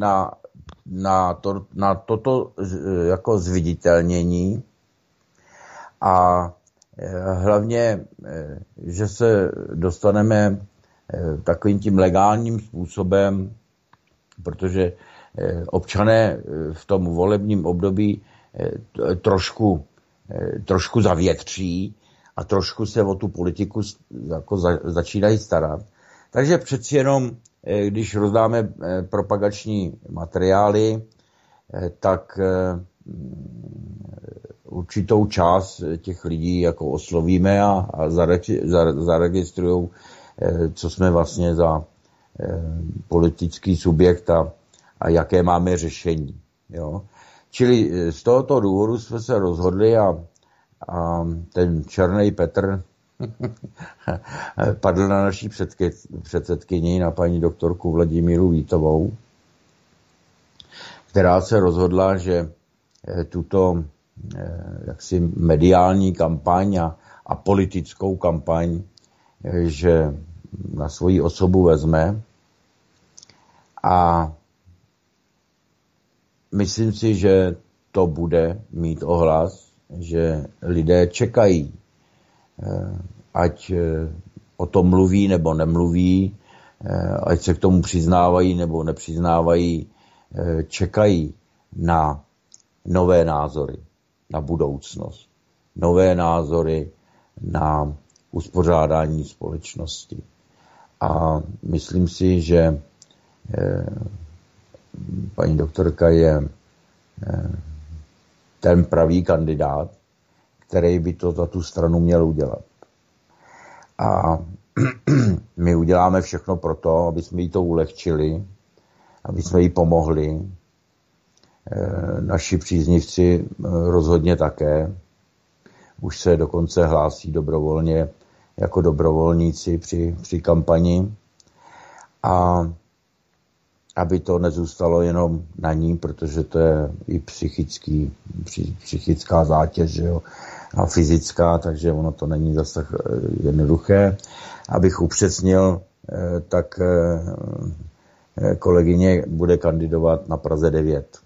na toto jako zviditelnění a hlavně, že se dostaneme takovým tím legálním způsobem, protože občané v tom volebním období trošku zavětří a trošku se o tu politiku jako začínají starat. Takže přeci jenom, když rozdáme propagační materiály, tak určitou část těch lidí jako oslovíme a zaregistrujou co jsme vlastně za politický subjekt a jaké máme řešení. Jo? Čili z tohoto důvodu jsme se rozhodli a ten černý Petr padl na naší předsedkyni, na paní doktorku Vladimíru Vítovou, která se rozhodla, že tuto jaksi mediální kampaň a politickou kampaň, že na svoji osobu vezme. A myslím si, že to bude mít ohlas, že lidé čekají, ať o tom mluví nebo nemluví, ať se k tomu přiznávají nebo nepřiznávají, čekají na nové názory, na budoucnost, nové názory na uspořádání společnosti. A myslím si, že paní doktorka je ten pravý kandidát, který by to za tu stranu měl udělat. A my uděláme všechno pro to, aby jsme jí to ulehčili, aby jsme jí pomohli. Naši příznivci rozhodně také. Už se dokonce hlásí dobrovolně jako dobrovolníci při kampani. A aby to nezůstalo jenom na ní, protože to je i psychická zátěž, jo, a fyzická, takže ono to není zase jednoduché. Abych upřesnil, tak kolegyně bude kandidovat na Praze 9.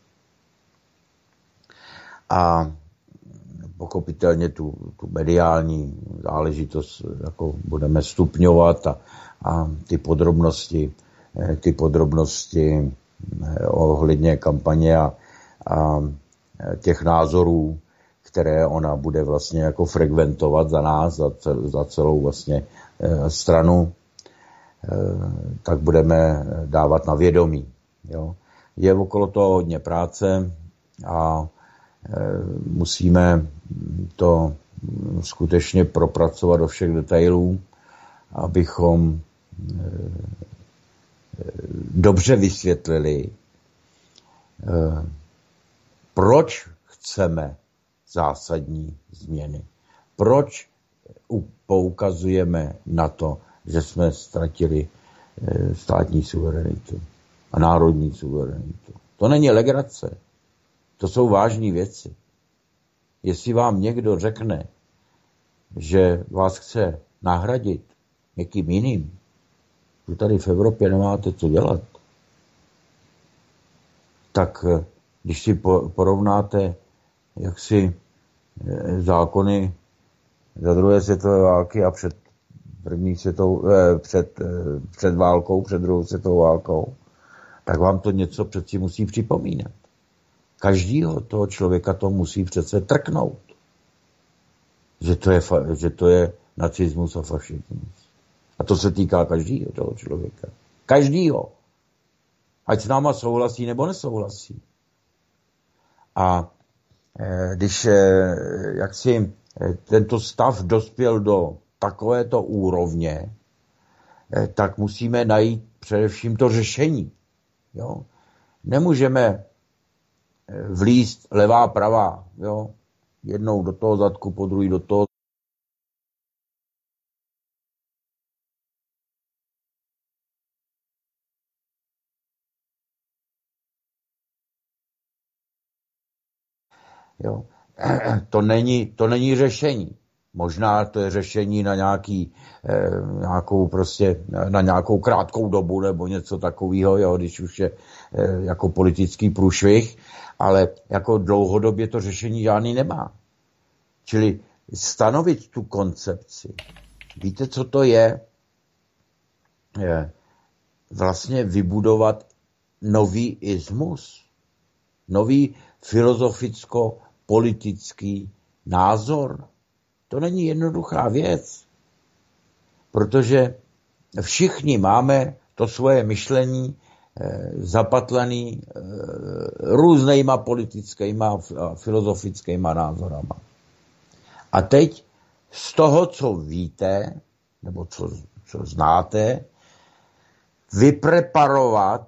A pochopitelně tu mediální záležitost jako budeme stupňovat a ty podrobnosti ohledně kampaně a těch názorů, které ona bude vlastně jako frekventovat za nás, za celou vlastně stranu, tak budeme dávat na vědomí. Jo. Je okolo toho hodně práce a musíme to skutečně propracovat do všech detailů, abychom dobře vysvětlili, proč chceme zásadní změny. Proč poukazujeme na to, že jsme ztratili státní suverenitu a národní suverenitu. To není legrace. To jsou vážné věci. Jestli vám někdo řekne, že vás chce nahradit někým jiným, že tady v Evropě nemáte co dělat, tak když si porovnáte jaksi zákony za druhé světové války a před válkou, před druhou světovou válkou, tak vám to něco přeci musí připomínat. Každýho toho člověka to musí přece trknout. Že to je nacismus a fašismus. A to se týká každýho toho člověka. Každýho. Ať s náma souhlasí nebo nesouhlasí. A když jaksi tento stav dospěl do takovéto úrovně, tak musíme najít především to řešení. Jo? Nemůžeme vlízt levá, pravá. Jo? Jednou do toho zadku, po druhý do toho. Jo. To není řešení. Možná to je řešení na nějakou krátkou dobu nebo něco takového, jo, když už je jako politický průšvih, ale jako dlouhodobě to řešení žádný nemá. Čili stanovit tu koncepci. Víte, co to je? Vlastně vybudovat nový ismus. Nový filozoficko-politický názor. To není jednoduchá věc, protože všichni máme to svoje myšlení zapatlený různýma politickýma a filozofickýma názorama. A teď z toho, co víte, nebo co znáte, vypreparovat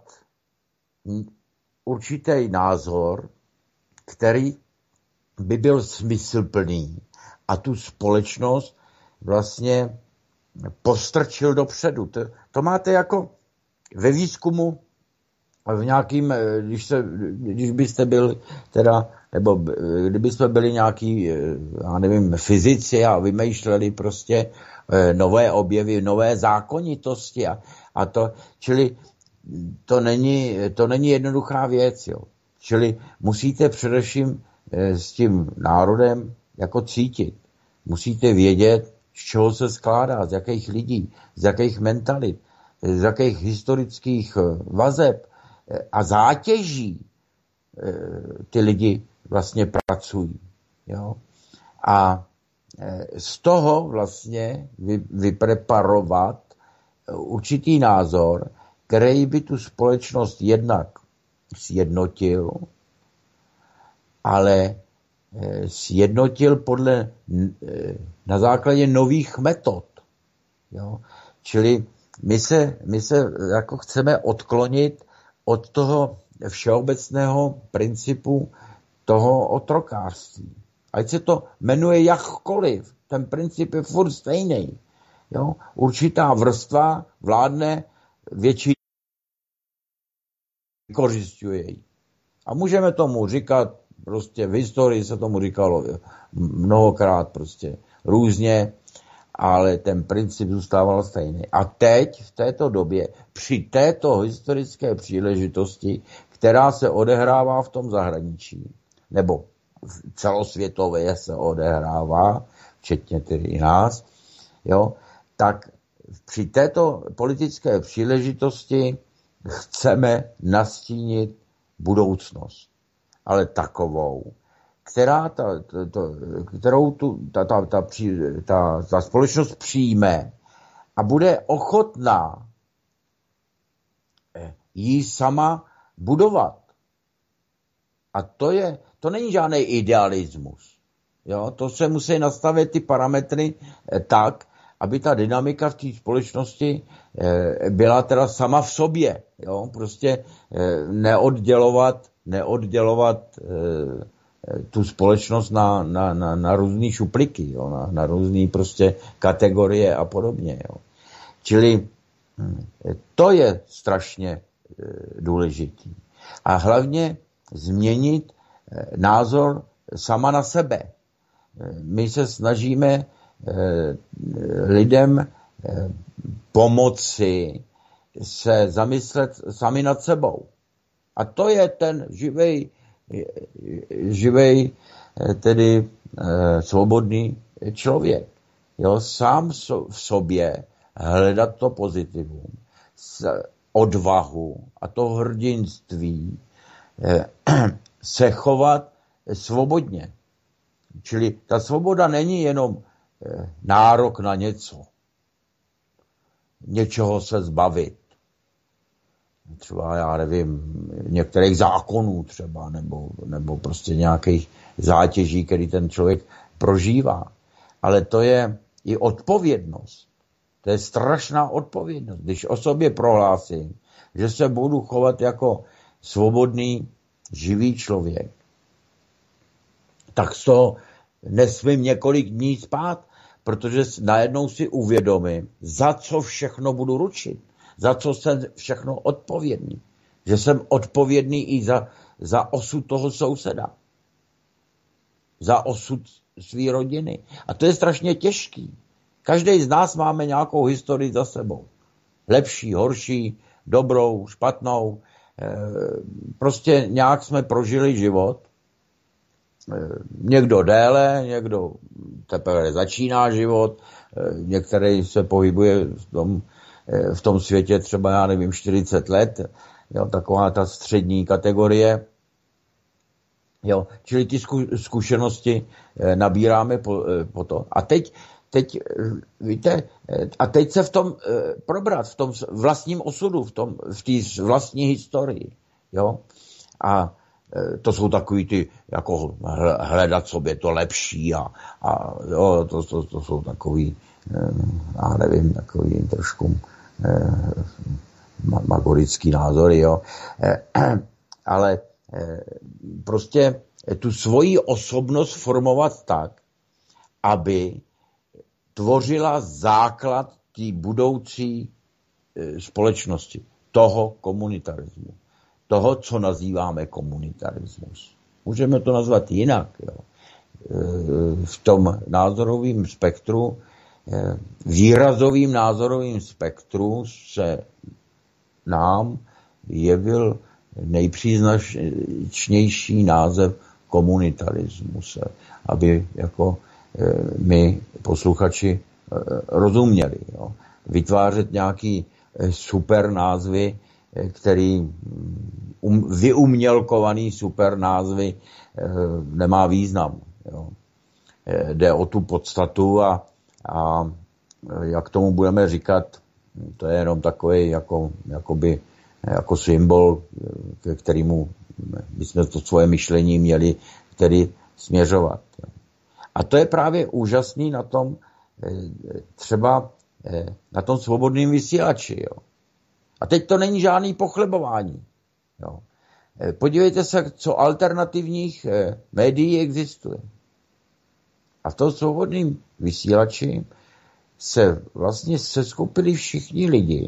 určitý názor, který by byl smysluplný a tu společnost vlastně postrčil dopředu. To máte jako ve výzkumu v nějakým, když byste byli teda, nebo kdybyste byli nějaký, já nevím, fyzici a vymýšleli prostě nové objevy, nové zákonitosti a to, čili to není jednoduchá věc, jo. Čili musíte především s tím národem jako cítit. Musíte vědět, z čeho se skládá, z jakých lidí, z jakých mentalit, z jakých historických vazeb a zátěží ty lidi vlastně pracují. Jo? A z toho vlastně vypreparovat určitý názor, který by tu společnost jednak sjednotil, ale sjednotil na základě nových metod. Jo? Čili my se jako chceme odklonit od toho všeobecného principu toho otrokářství. Ať se to jmenuje jakkoliv, ten princip je furt stejný. Jo? Určitá vrstva vládne, větší vykořisťuje ji. A můžeme tomu říkat, prostě v historii se tomu říkalo mnohokrát prostě různě, ale ten princip zůstával stejný. A teď, v této době, při této historické příležitosti, která se odehrává v tom zahraničí, nebo celosvětově se odehrává, včetně tedy i nás, jo, tak při této politické příležitosti chceme nastínit budoucnost. Ale takovou, kterou ta společnost přijme a bude ochotná ji sama budovat. A to není žádný idealismus. Jo? To se musí nastavit ty parametry tak, aby ta dynamika v té společnosti byla teda sama v sobě. Jo? Prostě neoddělovat tu společnost na různý šupliky, jo? Na různý prostě kategorie a podobně. Jo? Čili to je strašně důležitý. A hlavně změnit názor sama na sebe. My se snažíme lidem pomoci se zamyslet sami nad sebou. A to je ten živej tedy svobodný člověk. Jo, sám v sobě hledat to pozitivum, odvahu a to hrdinství, se chovat svobodně. Čili ta svoboda není jenom nárok na něco. Něčeho se zbavit. Třeba, já nevím, některých zákonů třeba, nebo prostě nějakých zátěží, který ten člověk prožívá. Ale to je i odpovědnost. To je strašná odpovědnost. Když o sobě prohlásím, že se budu chovat jako svobodný, živý člověk, tak to nesmím několik dní spát, protože najednou si uvědomím, za co všechno budu ručit, za co jsem všechno odpovědný. Že jsem odpovědný i za osud toho souseda, za osud své rodiny. A to je strašně těžký. Každý z nás máme nějakou historii za sebou. Lepší, horší, dobrou, špatnou. Prostě nějak jsme prožili život. Někdo déle, někdo teprve začíná život, některý se pohybuje v tom světě třeba, já nevím, 40 let, jo, taková ta střední kategorie. Jo, čili ty zkušenosti nabíráme po to. A teď víte, a teď se v tom probrat, v tom vlastním osudu, v té vlastní historii. Jo? A to jsou takový ty, jako hledat sobě to lepší a jo, to jsou takový, já nevím, takový trošku magorický názory, jo. Ale prostě tu svoji osobnost formovat tak, aby tvořila základ té budoucí společnosti, toho komunitarismu, toho, co nazýváme komunitarismus. Můžeme to nazvat jinak. Jo. V tom názorovém spektru, výrazovým názorovým spektru se nám jevil nejpříznačnější název komunitarismus, aby jako my posluchači rozuměli. Jo. Vytvářet nějaký super názvy, který vyumělkovaný super názvy nemá význam. Jo. Jde o tu podstatu a jak tomu budeme říkat, to je jenom takový jako symbol, ke kterému bychom to svoje myšlení měli tedy směřovat. Jo. A to je právě úžasný na tom, třeba na tom svobodném vysílači. Jo. A teď to není žádný pochlebování. Jo. Podívejte se, co alternativních médií existuje. A v tom svobodném vysílači se vlastně seskupili všichni lidi,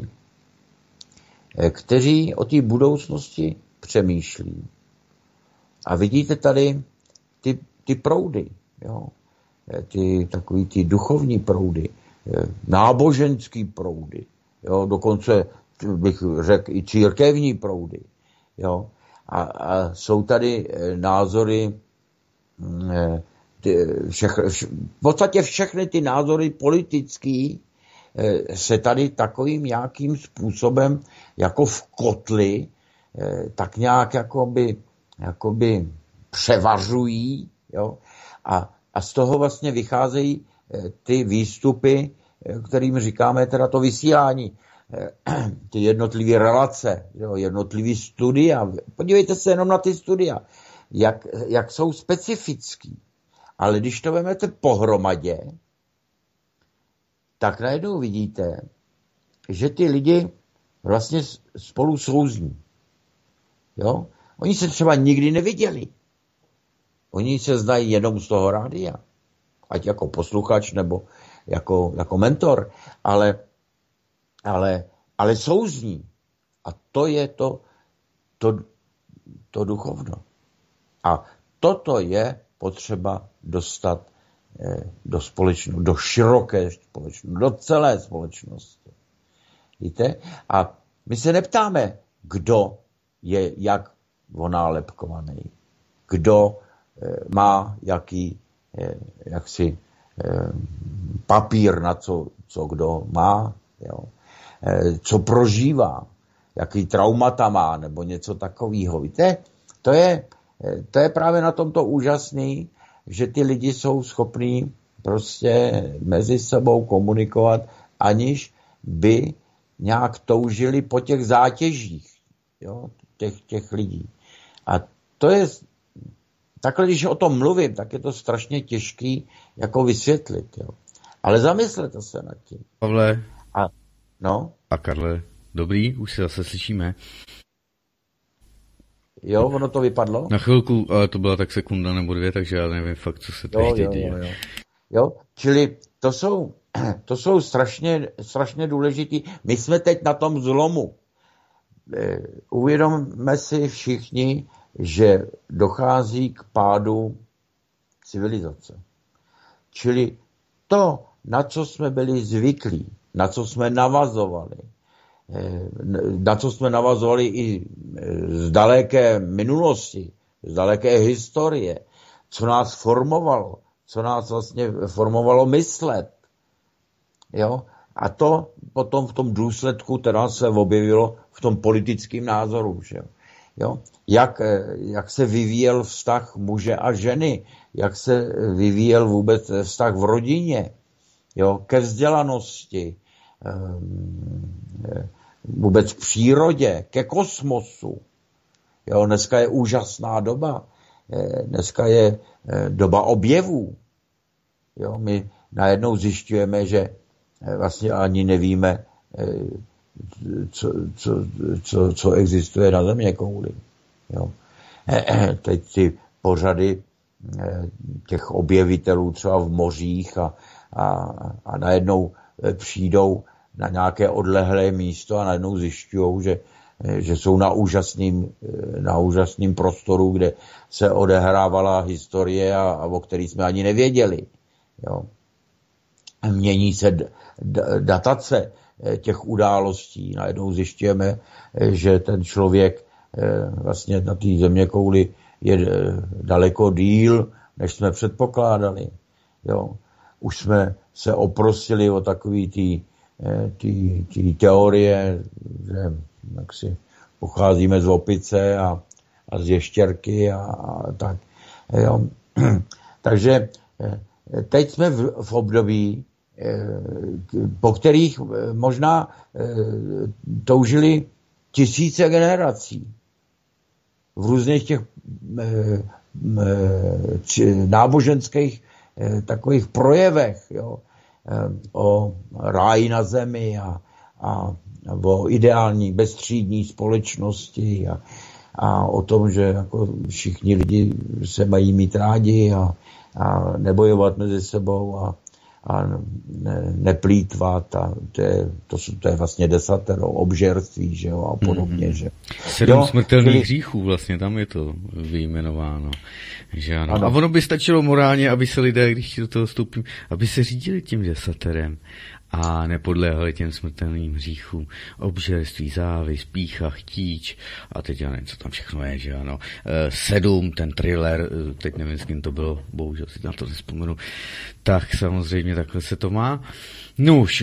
kteří o té budoucnosti přemýšlí. A vidíte tady ty proudy, jo. Takový ty duchovní proudy, náboženský proudy, jo. Dokonce bych řekl i církevní proudy. Jo. A jsou tady názory, v podstatě všechny ty názory politický se tady takovým nějakým způsobem jako v kotli tak nějak jakoby převařují. Jo. A z toho vlastně vycházejí ty výstupy, kterým říkáme teda to vysílání. Ty jednotlivé relace, jo, jednotlivé studia. Podívejte se jenom na ty studia, jak jsou specifický. Ale když to vezmete pohromadě, tak najednou vidíte, že ty lidi vlastně spolu souzní. Jo? Oni se třeba nikdy neviděli. Oni se znají jenom z toho rádia. Ať jako posluchač nebo jako mentor. Ale souzní. A to je to duchovno. A toto je potřeba dostat do společnosti, do široké společnosti, do celé společnosti. Víte? A my se neptáme, kdo je jak onálepkovaný, kdo má jaký papír na co kdo má, jo? Co prožívá, jaký traumata má, nebo něco takového. Víte? To je právě na tomto úžasný, že ty lidi jsou schopní prostě mezi sebou komunikovat, aniž by nějak toužili po těch zátěžích, jo, těch lidí. A to je, takhle když o tom mluvím, tak je to strašně těžký jako vysvětlit. Jo. Ale zamyslete se nad tím. Pavle. No? A Karle, dobrý, už se zase slyšíme. Jo, ono to vypadlo? Na chvilku, ale to byla tak sekunda nebo dvě, takže já nevím fakt, co se tady děje. Jo, čili to jsou strašně důležitý. My jsme teď na tom zlomu. Uvědomme si všichni, že dochází k pádu civilizace. Čili to, na co jsme byli zvyklí, na co jsme navazovali i z daleké minulosti, z daleké historie, co nás formovalo, co nás vlastně formovalo myslet. Jo? A to potom v tom důsledku teda se objevilo v tom politickém názoru. Že? Jo? Jak se vyvíjel vztah muže a ženy, jak se vyvíjel vůbec vztah v rodině, jo? Ke vzdělanosti, vůbec v přírodě, ke kosmosu. Jo, dneska je úžasná doba. Dneska je doba objevů. Jo, my najednou zjišťujeme, že vlastně ani nevíme, co existuje na zeměkouli. Jo. Teď ty pořady těch objevitelů třeba v mořích a najednou přijdou na nějaké odlehlé místo a najednou zjišťují, že jsou na úžasným prostoru, kde se odehrávala historie a o který jsme ani nevěděli. Jo. Mění se datace těch událostí. Najednou zjišťujeme, že ten člověk vlastně na té zeměkouli je daleko díl, než jsme předpokládali. Jo. Už jsme se oprosili o takový ty teorie, že si pocházíme z opice a z ještěrky a tak. Jo. Takže teď jsme v období, po kterých možná toužili tisíce generací v různých těch náboženských takových projevech, jo, o ráji na zemi a o ideální bezstřídní společnosti a o tom, že jako všichni lidi se mají mít rádi a nebojovat mezi sebou a neplýtvat a to je vlastně desatero, obžerství, že jo, a podobně, že. 7 smrtelných hříchů vlastně, tam je to vyjmenováno, že ano. A ono by stačilo morálně, aby se lidé, když do toho vstoupím, aby se řídili tím desaterem a nepodléhali těm smrtelným hříchům, obžerství, závist, pýcha, chtíč a teď já nevím, co tam všechno je, že ano. 7, ten thriller, teď nevím, s kým to bylo, bohužel si na to nespomenu, tak samozřejmě takhle se to má. No už,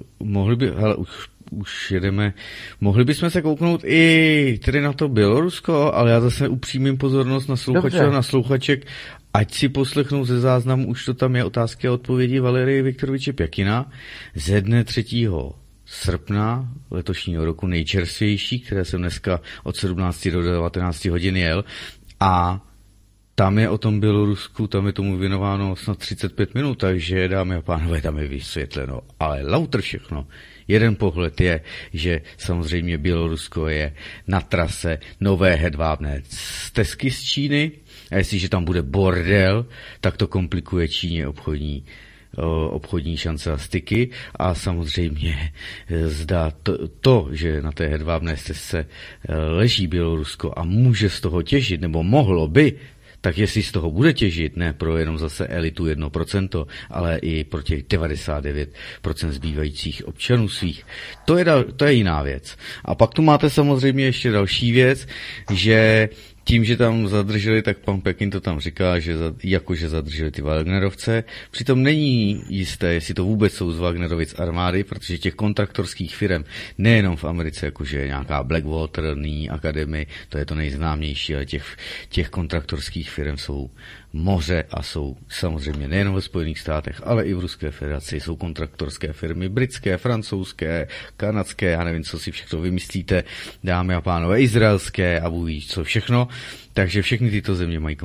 už jedeme, mohli bychom se kouknout i tedy na to Bělorusko, ale já zase upřímím pozornost na sluchače a na sluchaček, ať si poslechnou ze záznamu, už to tam je otázky a odpovědi Valerie Viktoroviče Pěkina ze dne 3. srpna letošního roku, nejčerstvější, které jsem dneska od 17 do 19 hodin jel, a tam je o tom Bělorusku, tam je tomu věnováno snad 35 minut, takže dámy a pánové, tam je vysvětleno, ale lautr všechno. Jeden pohled je, že samozřejmě Bělorusko je na trase nové hedvábné stezky z Číny a jestliže tam bude bordel, tak to komplikuje Číně obchodní šance a styky a samozřejmě zdá to, že na té hedvábné stezce leží Bělorusko a může z toho těžit, nebo mohlo by, tak jestli z toho bude těžit, ne pro jenom zase elitu 1%, ale i pro těch 99% zbývajících občanů svých, to je jiná věc. A pak tu máte samozřejmě ještě další věc, že tím, že tam zadrželi, tak pan Pekin to tam říká, že jakože zadrželi ty Wagnerovce. Přitom není jisté, jestli to vůbec jsou z Wagnerovic armády, protože těch kontraktorských firm nejenom v Americe, jakože je nějaká Blackwater, nyní Academy, to je to nejznámější, ale těch kontraktorských firm jsou moře a jsou samozřejmě nejenom ve Spojených státech, ale i v Ruské federaci. Jsou kontraktorské firmy britské, francouzské, kanadské, já nevím, co si všechno vymyslíte, dámy a pánové, izraelské a bůh ví, co všechno. Takže všechny tyto země mají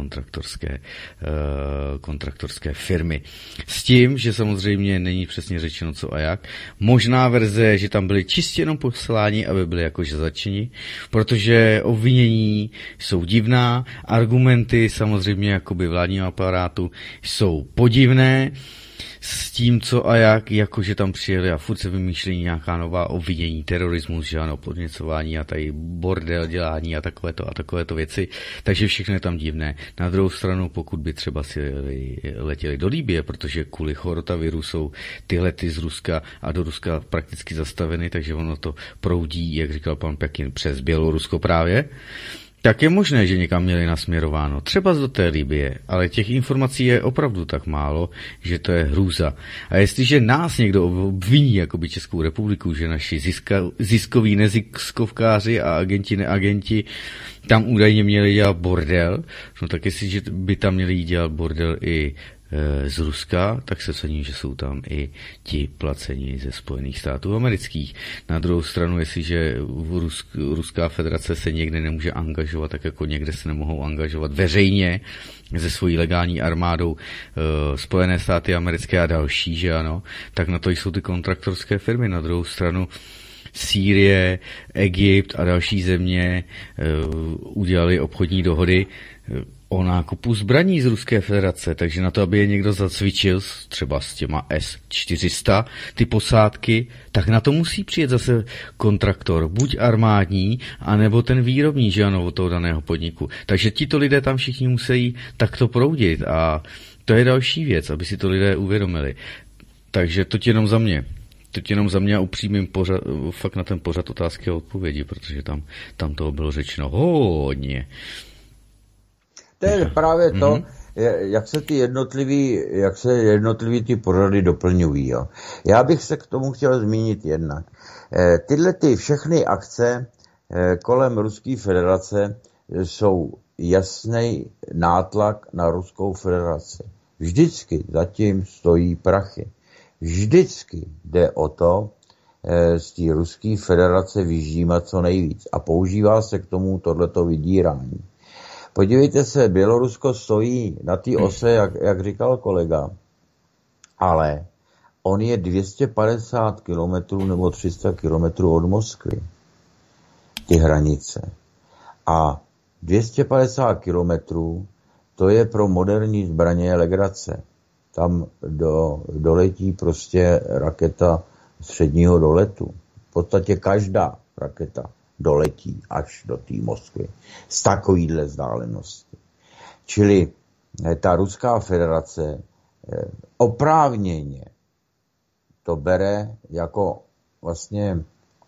kontraktorské firmy. S tím, že samozřejmě není přesně řečeno co a jak. Možná verze, že tam byli čistě jenom posláni, aby byli jakože zatčeni, protože obvinění jsou divná, argumenty samozřejmě jakoby vládního aparátu jsou podivné, s tím, co a jak, jakože tam přijeli a furt se vymýšlení nějaká nová obvinění, terorismus, žádnou podněcování a tady bordel dělání a takovéto věci, takže všechno je tam divné. Na druhou stranu, pokud by třeba si letěli do Libye, protože kvůli chorotaviru jsou ty lety z Ruska a do Ruska prakticky zastaveny, takže ono to proudí, jak říkal pan Pekin, přes Bělorusko právě, tak je možné, že někam měli nasměrováno. Třeba do té Libye, ale těch informací je opravdu tak málo, že to je hrůza. A jestliže nás někdo obviní, jakoby Českou republiku, že naši ziskoví neziskovkáři a agenti neagenti tam údajně měli dělat bordel, no tak jestliže by tam měli dělat bordel i z Ruska, tak se cení, že jsou tam i ti placeni ze Spojených států amerických. Na druhou stranu, jestliže Ruská federace se někde nemůže angažovat, tak jako někde se nemohou angažovat veřejně ze svojí legální armádou Spojené státy americké a další, že ano, tak na to jsou ty kontraktorské firmy. Na druhou stranu Sýrie, Egypt a další země udělali obchodní dohody o nákupu zbraní z Ruské federace, takže na to, aby je někdo zacvičil, třeba s těma S-400, ty posádky, tak na to musí přijet zase kontraktor, buď armádní, anebo ten výrobní, že ano, od toho daného podniku. Takže tito lidé tam všichni musí takto proudit a to je další věc, aby si to lidé uvědomili. Takže to jenom za mě. Teď jenom za mě a upřímím fakt na ten pořad otázky a odpovědi, protože tam toho bylo řečeno hodně. To je právě to, jak se jednotlivý ty pořady doplňují. Jo. Já bych se k tomu chtěl zmínit jednak. Tyhle ty všechny akce kolem Ruské federace jsou jasný nátlak na Ruskou federaci. Vždycky zatím stojí prachy. Vždycky jde o to z té Ruské federace vyždímat co nejvíc. A používá se k tomu tohleto vydírání. Podívejte se, Bělorusko stojí na té ose, jak říkal kolega, ale on je 250 kilometrů nebo 300 kilometrů od Moskvy, ty hranice. A 250 kilometrů, to je pro moderní zbraně legrace. Tam doletí prostě raketa středního doletu. V podstatě každá raketa doletí až do té Moskvy z takovýhle vzdálenosti. Čili ta Ruská federace oprávněně to bere jako vlastně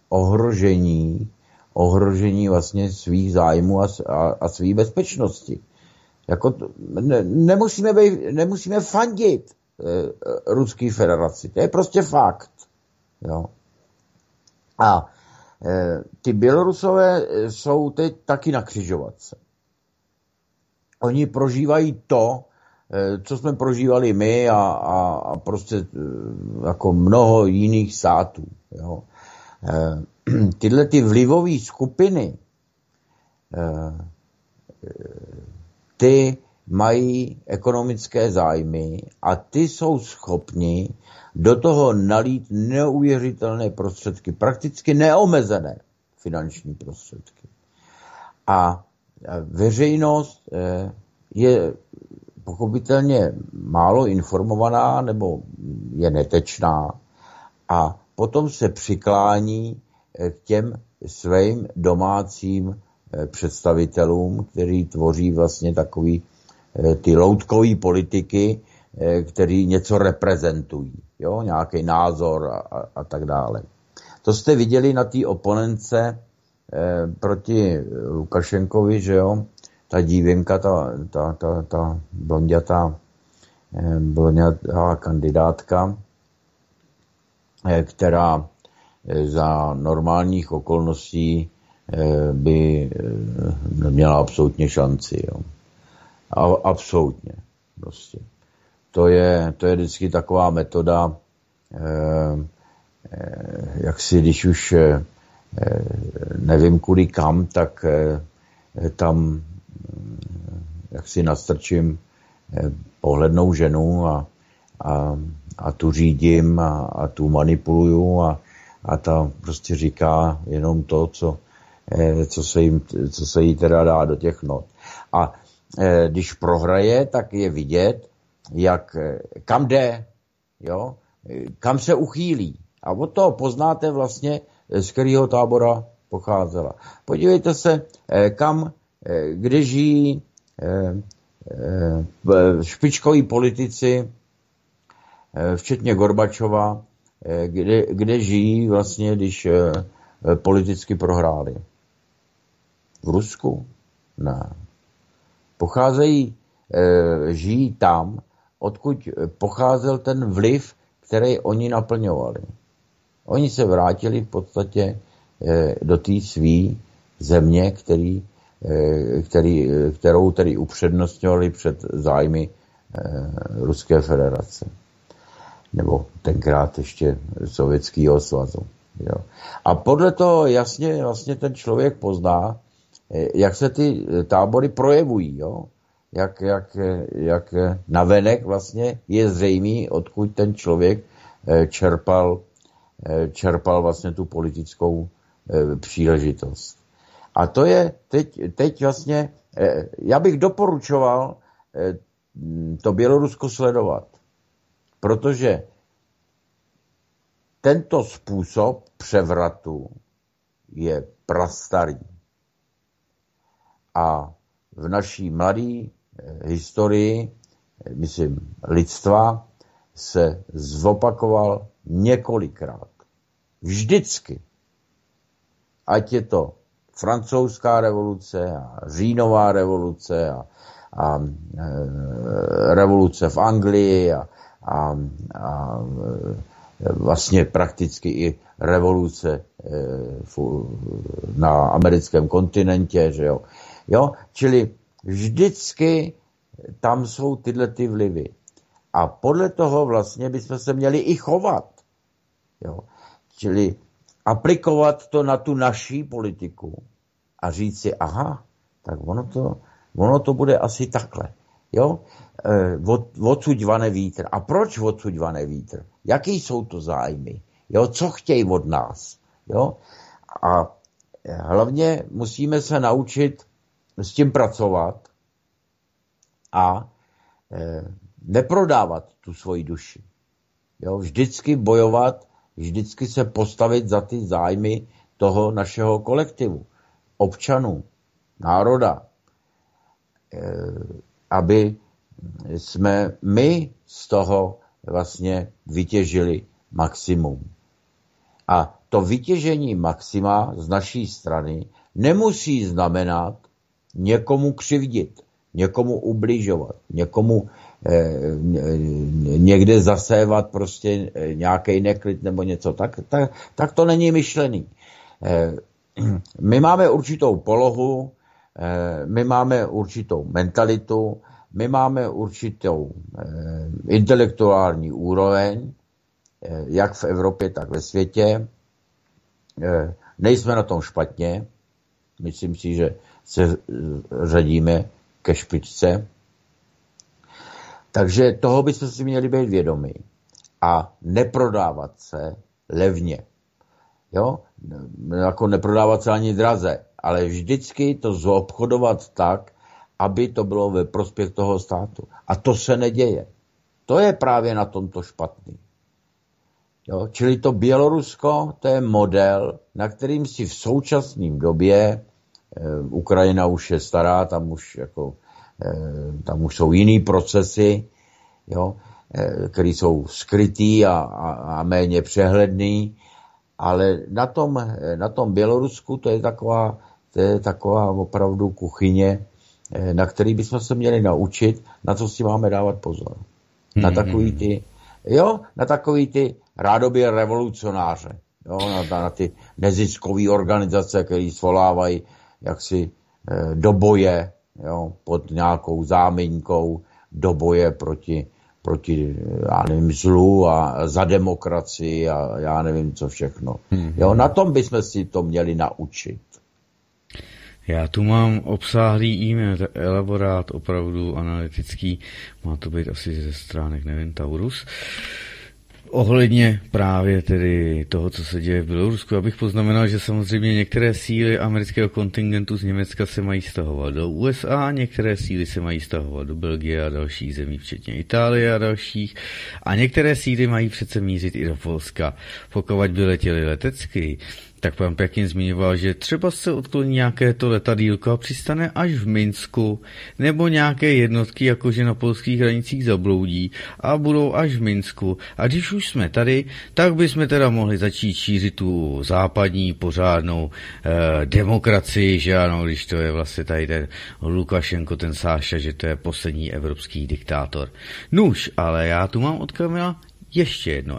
ohrožení vlastně svých zájmů a svých bezpečnosti. Jako nemusíme fandit Ruské federaci. To je prostě fakt. Jo. A ty Bělorusové jsou teď taky na křižovatce. Oni prožívají to, co jsme prožívali my a prostě jako mnoho jiných států. Jo. Tyhle ty vlivové skupiny, ty mají ekonomické zájmy a ty jsou schopni do toho nalít neuvěřitelné prostředky, prakticky neomezené finanční prostředky. A veřejnost je pochopitelně málo informovaná nebo je netečná a potom se přiklání k těm svým domácím představitelům, který tvoří vlastně takový ty loutkový politiky, který něco reprezentují, jo, nějaký názor a tak dále. To jste viděli na té oponence proti Lukašenkovi, že jo, ta dívenka, ta blondětá kandidátka, která za normálních okolností by neměla absolutně šanci. Jo. Absolutně. Prostě. To je vždycky taková metoda, jak si, když už nevím kudy kam, tak tam jak si nastrčím pohlednou ženu a tu řídím a tu manipuluju a ta prostě říká jenom to, co se jí teda dá do těch not. A když prohraje, tak je vidět, kam jde, jo? Kam se uchýlí. A od toho poznáte vlastně, z kterého tábora pocházela. Podívejte se, kde žijí špičkoví politici, včetně Gorbačova, kde žijí vlastně, když politicky prohráli. V Rusku? Ne. Žijí tam, odkud pocházel ten vliv, který oni naplňovali. Oni se vrátili v podstatě do té své země, kterou tedy upřednostňovali před zájmy Ruské federace. Nebo tenkrát ještě Sovětského svazu. Jo. A podle toho jasně vlastně ten člověk pozná, jak se ty tábory projevují. Jo. Jak navenek vlastně je zřejmý, odkud ten člověk čerpal vlastně tu politickou příležitost. A to je teď vlastně, já bych doporučoval to Bělorusko sledovat, protože tento způsob převratu je prastarý. A v naší mladé historii, myslím, lidstva, se zopakoval několikrát. Vždycky. Ať je to francouzská revoluce a říjnová revoluce a revoluce v Anglii a vlastně prakticky i revoluce na americkém kontinentě, že jo. Jo, čili vždycky tam jsou tyhle ty vlivy. A podle toho vlastně bychom se měli i chovat. Jo. Čili aplikovat to na tu naší politiku a říct si, aha, tak ono to bude asi takhle. Jo? Odsud vane vítr. A proč odsud vane vítr? Jaký jsou to zájmy? Jo? Co chtějí od nás? Jo? A hlavně musíme se naučit s tím pracovat a neprodávat tu svoji duši. Jo? Vždycky bojovat, vždycky se postavit za ty zájmy toho našeho kolektivu, občanů, národa, aby jsme my z toho vlastně vytěžili maximum. A to vytěžení maxima z naší strany nemusí znamenat někomu křivdit, někomu ubližovat, někomu někde zasévat prostě nějaký neklid nebo něco. Tak to není myšlený. My máme určitou polohu, my máme určitou mentalitu, my máme určitou intelektuální úroveň, jak v Evropě, tak ve světě. Nejsme na tom špatně. Myslím si, že se řadíme ke špičce. Takže toho bychom si měli být vědomí a neprodávat se levně. Jo? Jako neprodávat se ani draze, ale vždycky to zobchodovat tak, aby to bylo ve prospěch toho státu. A to se neděje. To je právě na tomto špatný. Jo? Čili to Bělorusko, to je model, na kterým si v současné době, Ukrajina už je stará, tam už jsou jiný procesy, jo, které jsou skrytý a méně přehledný, ale na tom Bělorusku to je taková opravdu kuchyně, na který bychom se měli naučit, na co si máme dávat pozor. Na takový ty rádoby revolucionáře, jo, na ty neziskové organizace, které svolávají jaksi do boje, jo, pod nějakou záminkou do boje proti já nevím, zlu a za demokracii a já nevím, co všechno. Jo, na tom bychom si to měli naučit. Já tu mám obsáhlý e-mail, elaborát opravdu analytický, má to být asi ze stránek, nevím, Taurus, ohledně právě tedy toho, co se děje v Bělorusku. Abych poznamenal, že samozřejmě některé síly amerického kontingentu z Německa se mají stahovat do USA, některé síly se mají stahovat do Belgie a dalších zemí, včetně Itálie a dalších. A některé síly mají přece mířit i do Polska. Pokud by letěli letecky, tak pan Pěkin zmiňoval, že třeba se odkloní nějaké to letadýlko a přistane až v Minsku, nebo nějaké jednotky jakože na polských hranicích zabloudí a budou až v Minsku. A když už jsme tady, tak bychom teda mohli začít šířit tu západní pořádnou demokracii, že ano, když to je vlastně tady ten Lukašenko, ten Sáša, že to je poslední evropský diktátor. Nuž, ale já tu mám od Kamila ještě jedno,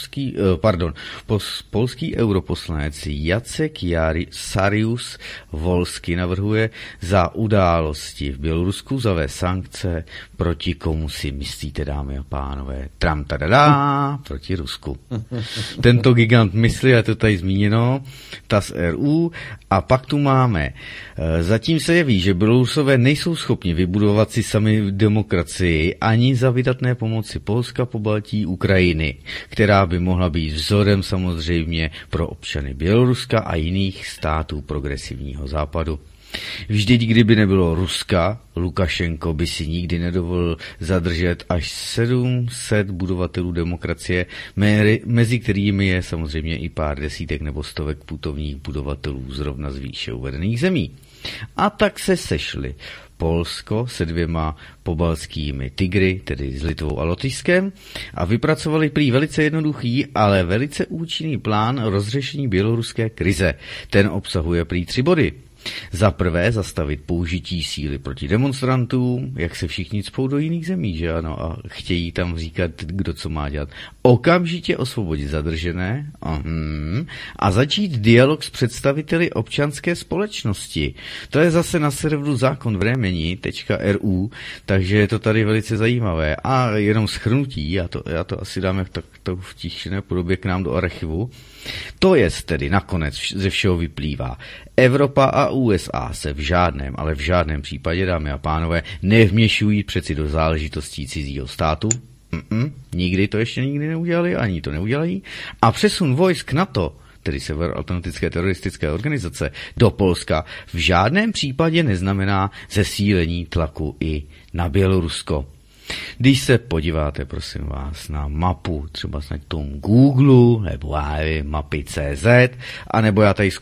polský europoslanec Jacek Sarius Volsky navrhuje za události v Bělorusku zavést sankce proti komu si myslíte, dámy a pánové? Proti Rusku. Tento gigant myslí, a to tady zmíněno, TASS RU, a pak tu máme. Zatím se jeví, že Bělorusové nejsou schopni vybudovat si sami demokracii ani za vydatné pomoci Polska, Pobaltí, Ukrajiny, která by mohla být vzorem samozřejmě pro občany Běloruska a jiných států progresivního západu. Vždyť kdyby nebylo Ruska, Lukašenko by si nikdy nedovolil zadržet až 700 budovatelů demokracie, mezi kterými je samozřejmě i pár desítek nebo stovek putovních budovatelů zrovna z výše uvedených zemí. A tak se sešli Polsko se 2 pobaltskými tygry, tedy s Litvou a Lotyšskem, a vypracovali prý velice jednoduchý, ale velice účinný plán rozřešení běloruské krize. Ten obsahuje prý 3 body. Za prvé zastavit použití síly proti demonstrantům, jak se všichni cpou do jiných zemí, že ano, a chtějí tam říkat, kdo co má dělat. Okamžitě osvobodit zadržené a začít dialog s představiteli občanské společnosti. To je zase na serveru zákonvremení.ru, takže je to tady velice zajímavé. A jenom shrnutí, já to asi dám jak to v tištěné podobě k nám do archivu. To jest tedy nakonec ze všeho vyplývá. Evropa a USA se v žádném případě, dámy a pánové, nevměšují přeci do záležitostí cizího státu. Nikdy to ještě nikdy neudělali, ani to neudělají. A přesun vojsk NATO, tedy Severoatlantické teroristické organizace, do Polska v žádném případě neznamená zesílení tlaku i na Bělorusko. Když se podíváte, prosím vás, na mapu, třeba na tom Google, nebo mapy.cz, anebo já tady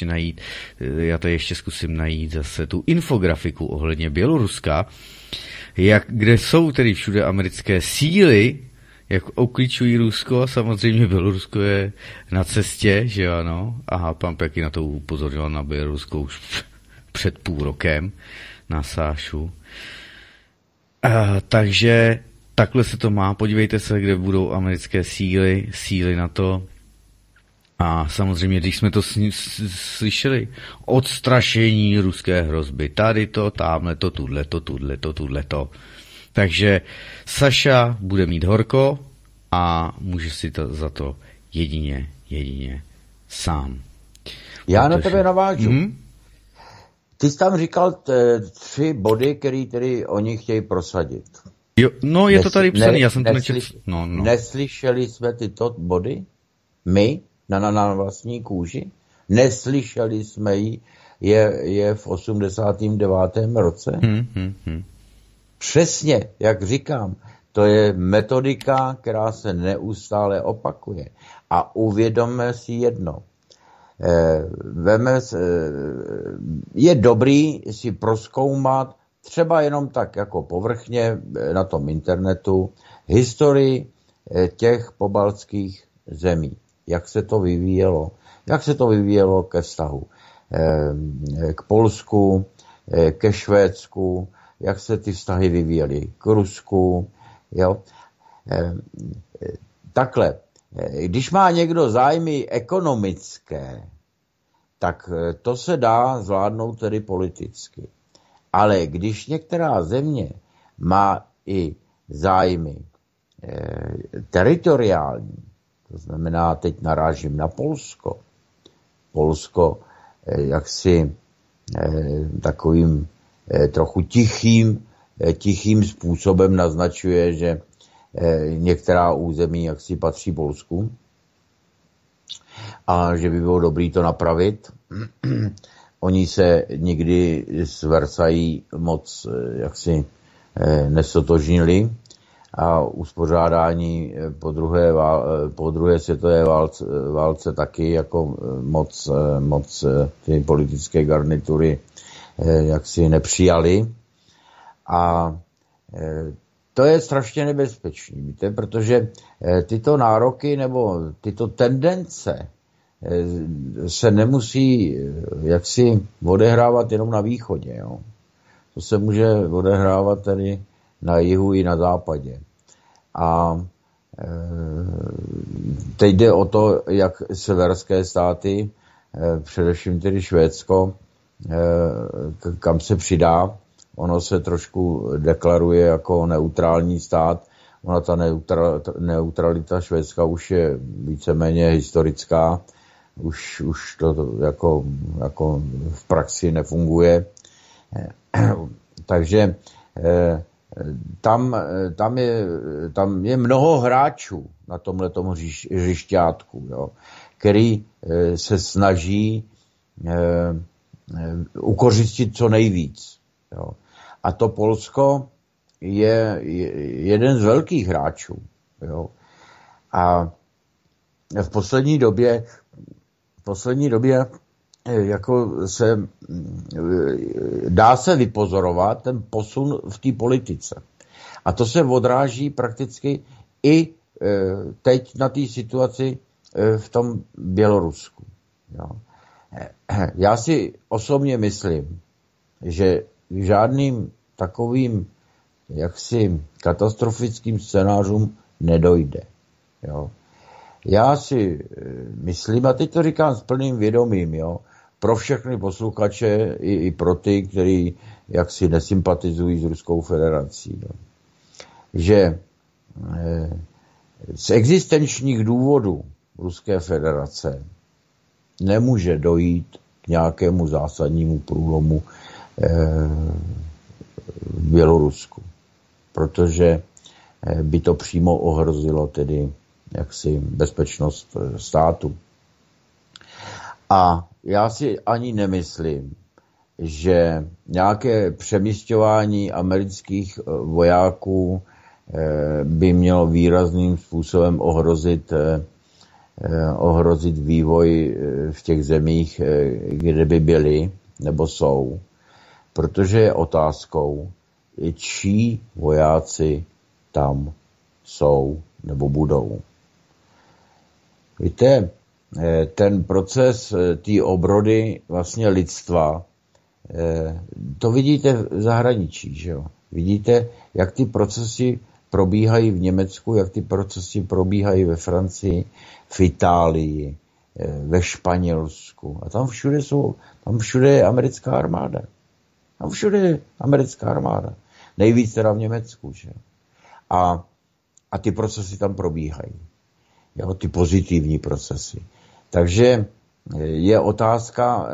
zkusím najít zase tu infografiku ohledně Běloruska, kde jsou tedy všude americké síly, jak okličují Rusko, a samozřejmě Bělorusko je na cestě, že ano, a pan Peky na to upozorňoval na Bělorusko už před půl rokem, na Sášu. Takže takhle se to má, podívejte se, kde budou americké síly na to. A samozřejmě, když jsme to slyšeli, odstrašení ruské hrozby, tady to, támhleto, tudleto. Takže Saša bude mít horko a může si to za to jedině sám. Já na tebe navážu. Ty jsi tam říkal 3 body, který tedy oni chtějí prosadit. Jo, no je to tady psaný, já jsem to nečetl. No. Neslyšeli jsme tyto body? My? Na vlastní kůži? Neslyšeli jsme je v 89. roce? Přesně, jak říkám, to je metodika, která se neustále opakuje. A uvědomme si jedno. Je dobrý si prozkoumat třeba jenom tak jako povrchně na tom internetu historii těch pobaltských zemí. Jak se to vyvíjelo ke vztahu k Polsku, ke Švédsku, jak se ty vztahy vyvíjely k Rusku. Jo? Takhle. Když má někdo zájmy ekonomické, tak to se dá zvládnout tedy politicky. Ale když některá země má i zájmy teritoriální, to znamená, teď narážím na Polsko. Polsko jaksi takovým trochu tichým způsobem naznačuje, že některá území jaksi patří Polsku a že by bylo dobré to napravit. Oni se nikdy s Versailles moc jaksi nestotožnili a uspořádání po druhé světové válce taky jako moc ty politické garnitury jaksi nepřijali. A to je strašně nebezpečný, víte, protože tyto nároky nebo tyto tendence se nemusí jaksi odehrávat jenom na východě. Jo. To se může odehrávat tady na jihu i na západě. A Teď jde o to, jak severské státy, především tedy Švédsko, kam se přidá. Ono se trošku deklaruje jako neutrální stát. Ona ta neutralita Švédska už je víceméně historická. Už to jako v praxi nefunguje. Takže tam je mnoho hráčů na tomhletom hřišťátku, jo, který se snaží ukořistit co nejvíc. Jo. A to Polsko je jeden z velkých hráčů. Jo. A v poslední době jako dá se vypozorovat ten posun v té politice. A to se odráží prakticky i teď na té situaci v tom Bělorusku. Jo. Já si osobně myslím, že žádným takovým jaksi katastrofickým scénářům nedojde. Jo. Já si myslím, a teď to říkám s plným vědomím, jo, pro všechny posluchače i pro ty, kteří jaksi nesympatizují s Ruskou federací, jo, že z existenčních důvodů Ruské federace nemůže dojít k nějakému zásadnímu průlomu v Bělorusku, protože by to přímo ohrozilo tedy jaksi bezpečnost státu. A já si ani nemyslím, že nějaké přemísťování amerických vojáků by mělo výrazným způsobem ohrozit vývoj v těch zemích, kde by byli nebo jsou, protože je otázkou, čí vojáci tam jsou nebo budou. Víte, ten proces té obrody vlastně lidstva, to vidíte v zahraničí, že jo? Vidíte, jak ty procesy probíhají v Německu, jak ty procesy probíhají ve Francii, v Itálii, ve Španělsku. A tam všude je americká armáda. Tam všude je americká armáda. Nejvíc teda v Německu, že? A ty procesy tam probíhají. Jo, ty pozitivní procesy. Takže je otázka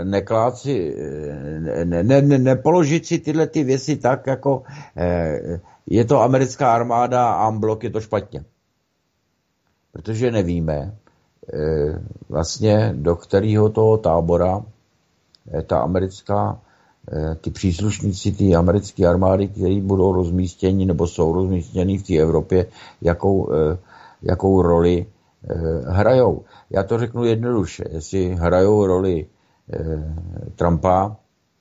nepoložit si tyhle ty věci tak, jako je to americká armáda a en bloc je to špatně. Protože nevíme vlastně, do kterého toho tábora ta americká, ty příslušníci té americké armády, kteří budou rozmístěni nebo jsou rozmístěni v té Evropě, jakou roli hrajou. Já to řeknu jednoduše, jestli hrajou roli Trumpa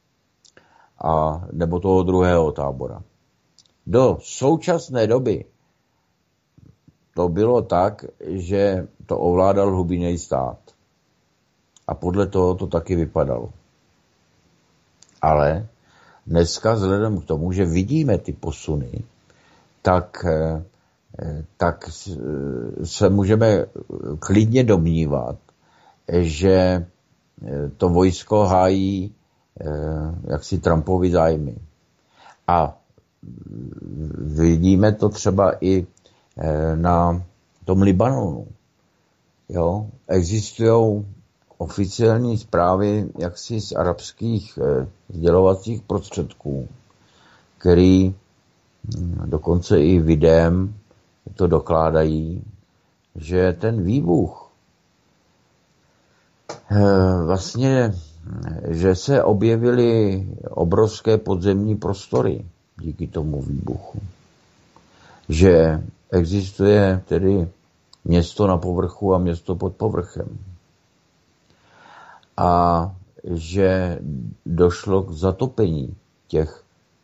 a nebo toho druhého tábora. Do současné doby to bylo tak, že to ovládal hlubinný stát. A podle toho to taky vypadalo. Ale dneska vzhledem k tomu, že vidíme ty posuny, tak se můžeme klidně domnívat, že to vojsko hájí jaksi Trumpovy zájmy. A vidíme to třeba i na tom Libanonu. Jo? Existují oficiální zprávy jaksi z arabských sdělovacích prostředků, který dokonce i videem to dokládají, že ten výbuch vlastně, že se objevily obrovské podzemní prostory díky tomu výbuchu. Že existuje tedy město na povrchu a město pod povrchem. A že došlo k zatopení těch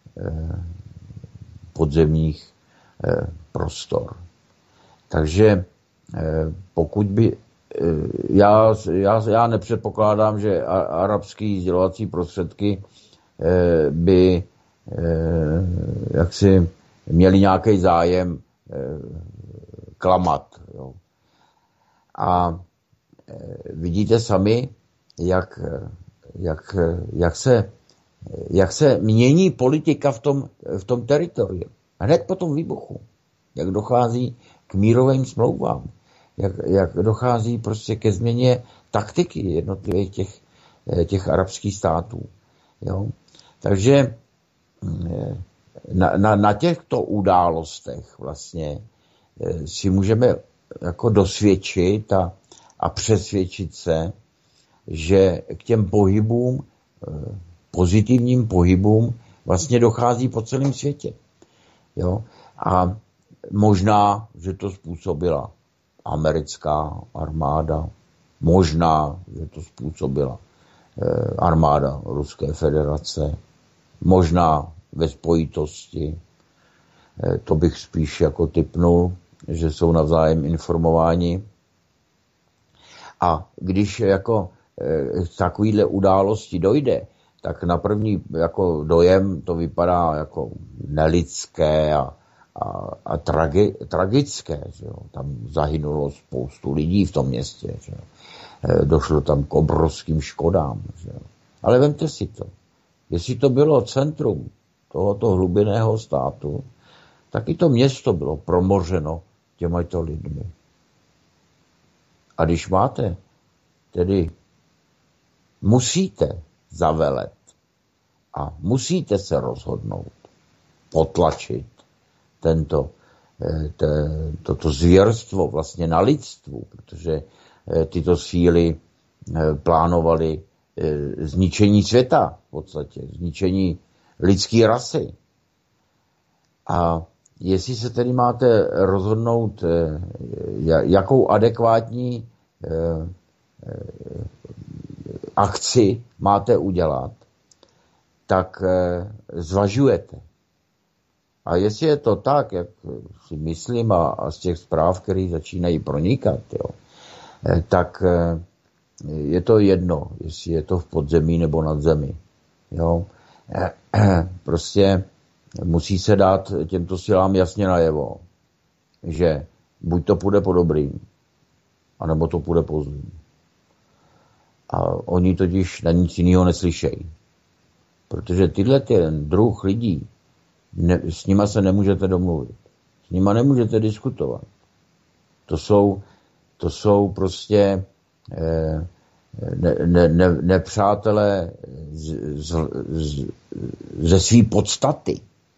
podzemních prostor. Takže pokud by já nepředpokládám, že arabský sdělovací prostředky by jaksi měli nějaký zájem klamat. Jo. A vidíte sami, jak se mění politika v tom teritoriu. Hned po tom výbuchu. Jak dochází k mírovým smlouvám. Jak dochází prostě ke změně taktiky jednotlivých těch arabských států. Jo. Takže na těchto událostech vlastně si můžeme jako dosvědčit a přesvědčit se, že k těm pohybům, pozitivním pohybům vlastně dochází po celém světě. Jo? A možná, že to způsobila americká armáda, možná, že to způsobila armáda Ruské federace, možná ve spojitosti, to bych spíš jako tipnul, že jsou navzájem informováni. A když jako takovýhle události dojde, tak na první jako dojem to vypadá jako nelidské a tragické. Že jo. Tam zahynulo spoustu lidí v tom městě. Že jo. Došlo tam k obrovským škodám. Že jo. Ale vemte si to. Jestli to bylo centrum tohoto hlubinného státu, tak i to město bylo promořeno těmito lidmi. A když máte, tedy musíte zavelet a musíte se rozhodnout potlačit toto zvěrstvo vlastně na lidstvu, protože tyto síly plánovaly zničení světa v podstatě, zničení lidské rasy. A jestli se tedy máte rozhodnout, jakou adekvátní akci máte udělat, tak zvažujete. A jestli je to tak, jak si myslím a z těch zpráv, které začínají pronikat, jo, tak je to jedno, jestli je to v podzemí nebo nad zemi. Jo. Prostě musí se dát těmto silám jasně najevo, že buď to půjde po dobrým, anebo to půjde po zlým. A oni totiž na nic jiného neslyšejí. Protože ten druh lidí, s nima se nemůžete domluvit. S nima nemůžete diskutovat. To jsou prostě nepřátelé ze své podstaty.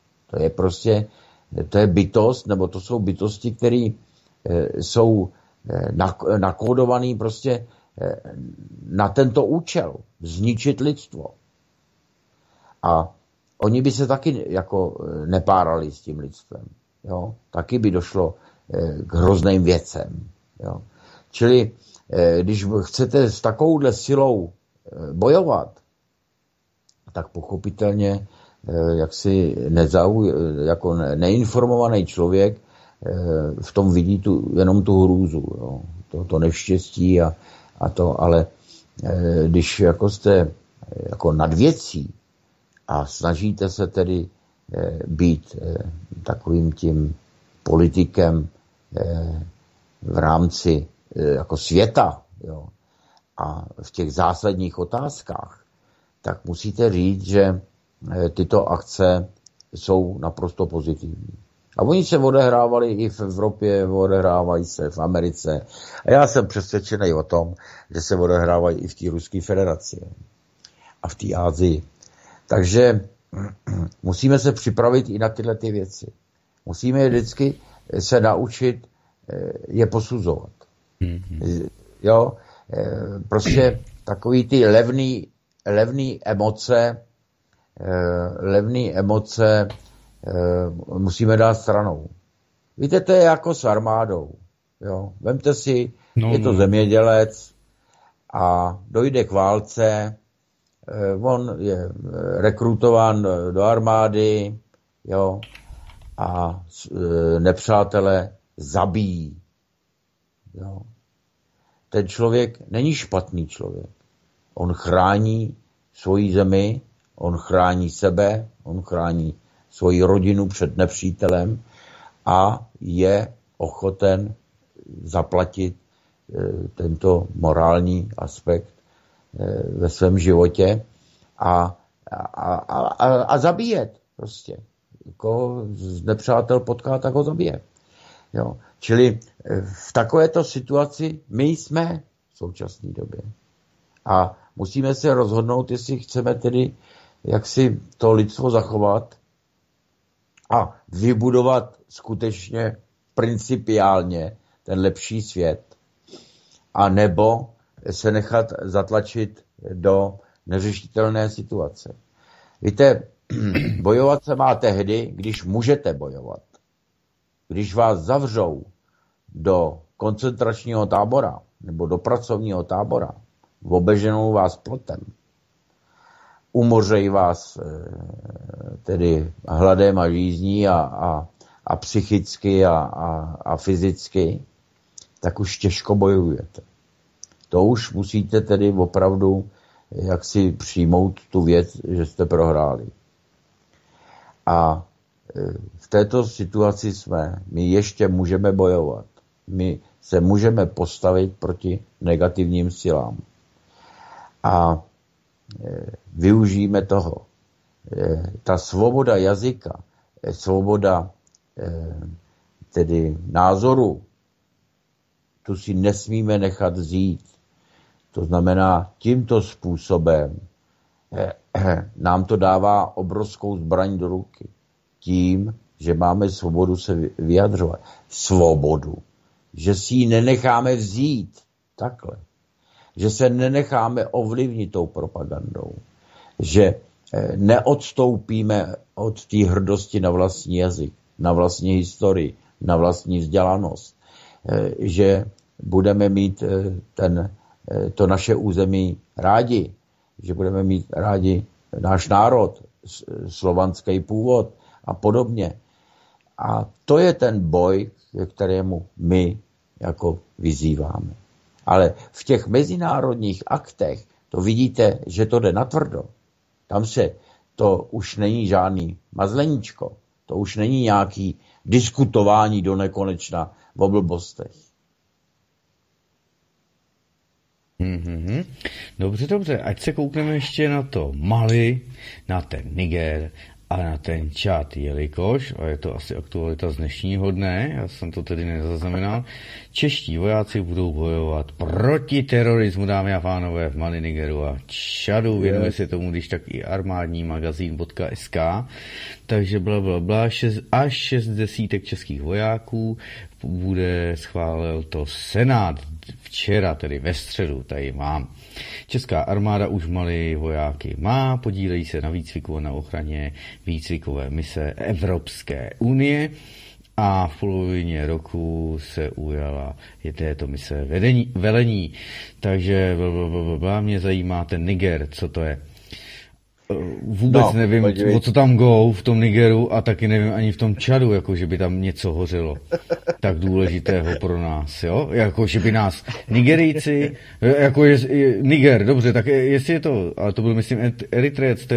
To je bytost, nebo to jsou bytosti, které jsou nakódovaný prostě na tento účel, zničit lidstvo. A oni by se taky jako nepárali s tím lidstvem. Jo? Taky by došlo k hrozným věcem. Jo? Čili když chcete s takovouhle silou bojovat, tak pochopitelně jaksi jako neinformovaný člověk v tom vidí jenom tu hrůzu, jo? To neštěstí a to, ale když jako jste jako nad věcí a snažíte se tedy být takovým tím politikem v rámci jako světa, jo, a v těch zásadních otázkách, tak musíte říct, že tyto akce jsou naprosto pozitivní. A oni se odehrávali i v Evropě, odehrávají se v Americe. A já jsem přesvědčený o tom, že se odehrávají i v té Ruské federaci a v té Asii. Takže musíme se připravit i na tyhle ty věci. Musíme vždycky se naučit je posuzovat. Jo, prostě takový ty levný emoce musíme dát stranou. Víte, to je jako s armádou. Jo? Vemte si, je to zemědělec a dojde k válce, on je rekrutován do armády, jo, a nepřátelé zabijí. Jo. Ten člověk není špatný člověk. On chrání svoji zemi, on chrání sebe, on chrání svoji rodinu před nepřítelem a je ochoten zaplatit tento morální aspekt ve svém životě a zabíjet prostě. Koho nepřátel potká, tak ho zabije. Jo. Čili v takovéto situaci my jsme v současné době. A musíme se rozhodnout, jestli chceme tedy jak si to lidstvo zachovat a vybudovat skutečně principiálně ten lepší svět, a nebo se nechat zatlačit do neřešitelné situace. Víte, bojovat se má tehdy, když můžete bojovat. Když vás zavřou do koncentračního tábora nebo do pracovního tábora, obeženou vás plotem, umořejí vás tedy hladem a žízní a psychicky a fyzicky, tak už těžko bojujete. To už musíte tedy opravdu jak si přijmout tu věc, že jste prohráli. A v této situaci my ještě můžeme bojovat. My se můžeme postavit proti negativním silám. A využijeme toho. Ta svoboda jazyka, svoboda tedy názoru, tu si nesmíme nechat vzít. To znamená, tímto způsobem nám to dává obrovskou zbraň do ruky. Tím, že máme svobodu se vyjadřovat. Svobodu. Že si ji nenecháme vzít. Takhle. Že se nenecháme ovlivnit tou propagandou. Že neodstoupíme od té hrdosti na vlastní jazyk, na vlastní historii, na vlastní vzdělanost. Že budeme mít to naše území rádi. Že budeme mít rádi náš národ, slovanský původ a podobně. A to je ten boj, ke kterému my jako vyzýváme. Ale v těch mezinárodních aktech to vidíte, že to jde natvrdo. Tam to už není žádný mazleníčko. To už není nějaký diskutování do nekonečna o blbostech. Dobře. Ať se koukneme ještě na to Mali, na ten Niger a na ten Čad, jelikož, a je to asi aktualita z dnešního dne, já jsem to tedy nezaznamenal, čeští vojáci budou bojovat proti terorismu, dámy a pánové, v Mali, Nigeru a Čadu. Věnuje se tomu, když tak i armádní magazín.sk, takže blablabla, až 60 českých vojáků bude schválil to Senát včera, tedy ve středu, tady mám. Česká armáda už Mali vojáky má, podílejí se na výcviku a na ochraně výcvikové mise Evropské unie a v polovině roku se ujala této mise velení. Takže mě zajímá ten Niger, co to je. Vůbec nevím, o co tam go v tom Nigeru a taky nevím ani v tom Čadu, jako že by tam něco hořelo tak důležitého pro nás, jo? Jako že by nás Nigerijci, jako Niger, dobře, tak jestli je to, ale to byl myslím Eritrejec,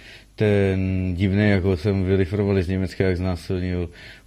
ten divný, jako jsem vylifrovali z Německa, jak znásilnil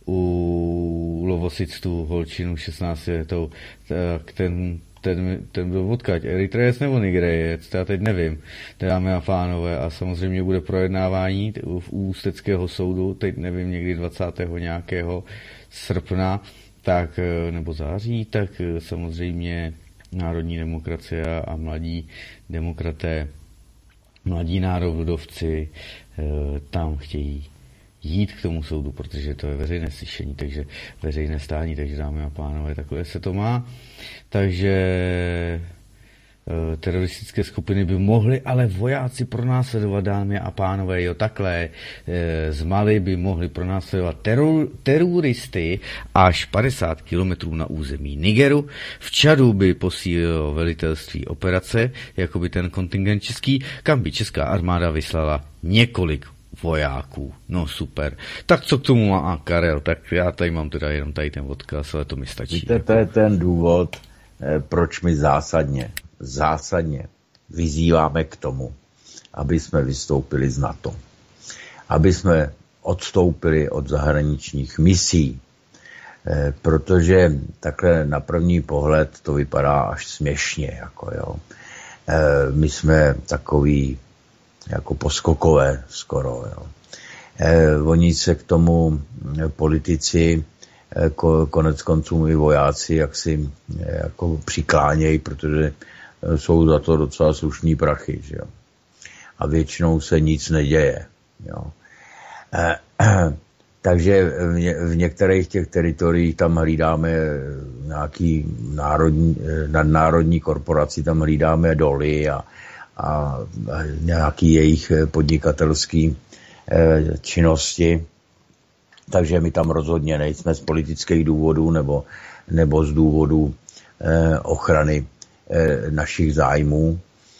u Lovosic tu holčinu 16 letou, tak ten byl odkaď, Eritrejec nebo Nigerejec, já teď nevím, dámy a pánové, a samozřejmě bude projednávání v Ústeckého soudu, teď nevím, někdy 20. nějakého srpna, tak, nebo září, tak samozřejmě národní demokracie a mladí demokraté, mladí národovci tam chtějí jít k tomu soudu, protože to je veřejné slyšení, takže veřejné stání, takže dámy a pánové, takhle se to má. Takže teroristické skupiny by mohly, ale vojáci pronásledovat, dámy a pánové, jo takhle, z Mali by mohli pronásledovat teroristy až 50 kilometrů na území Nigeru. V Čadu by posílilo velitelství operace, jako by ten kontingent český, kam by česká armáda vyslala několik vojáků. No super. Tak co k tomu má Karel? Tak já tady mám teda jenom tady ten odkaz, ale to mi stačí. Víte, to je ten důvod, proč my zásadně vyzýváme k tomu, aby jsme vystoupili z NATO. Aby jsme odstoupili od zahraničních misí. Protože takhle na první pohled to vypadá až směšně. Jako, jo. My jsme takový jako poskokové skoro. Jo. Oni se k tomu politici, konec konců i vojáci, jak si jako přiklánějí, protože jsou za to docela slušný prachy. Že jo. A většinou se nic neděje. Jo. Takže v některých těch teritoriích tam hlídáme nějaký nadnárodní korporaci, tam hlídáme doly a nějaký jejich podnikatelský činnosti. Takže my tam rozhodně nejsme z politických důvodů nebo z důvodů ochrany našich zájmů.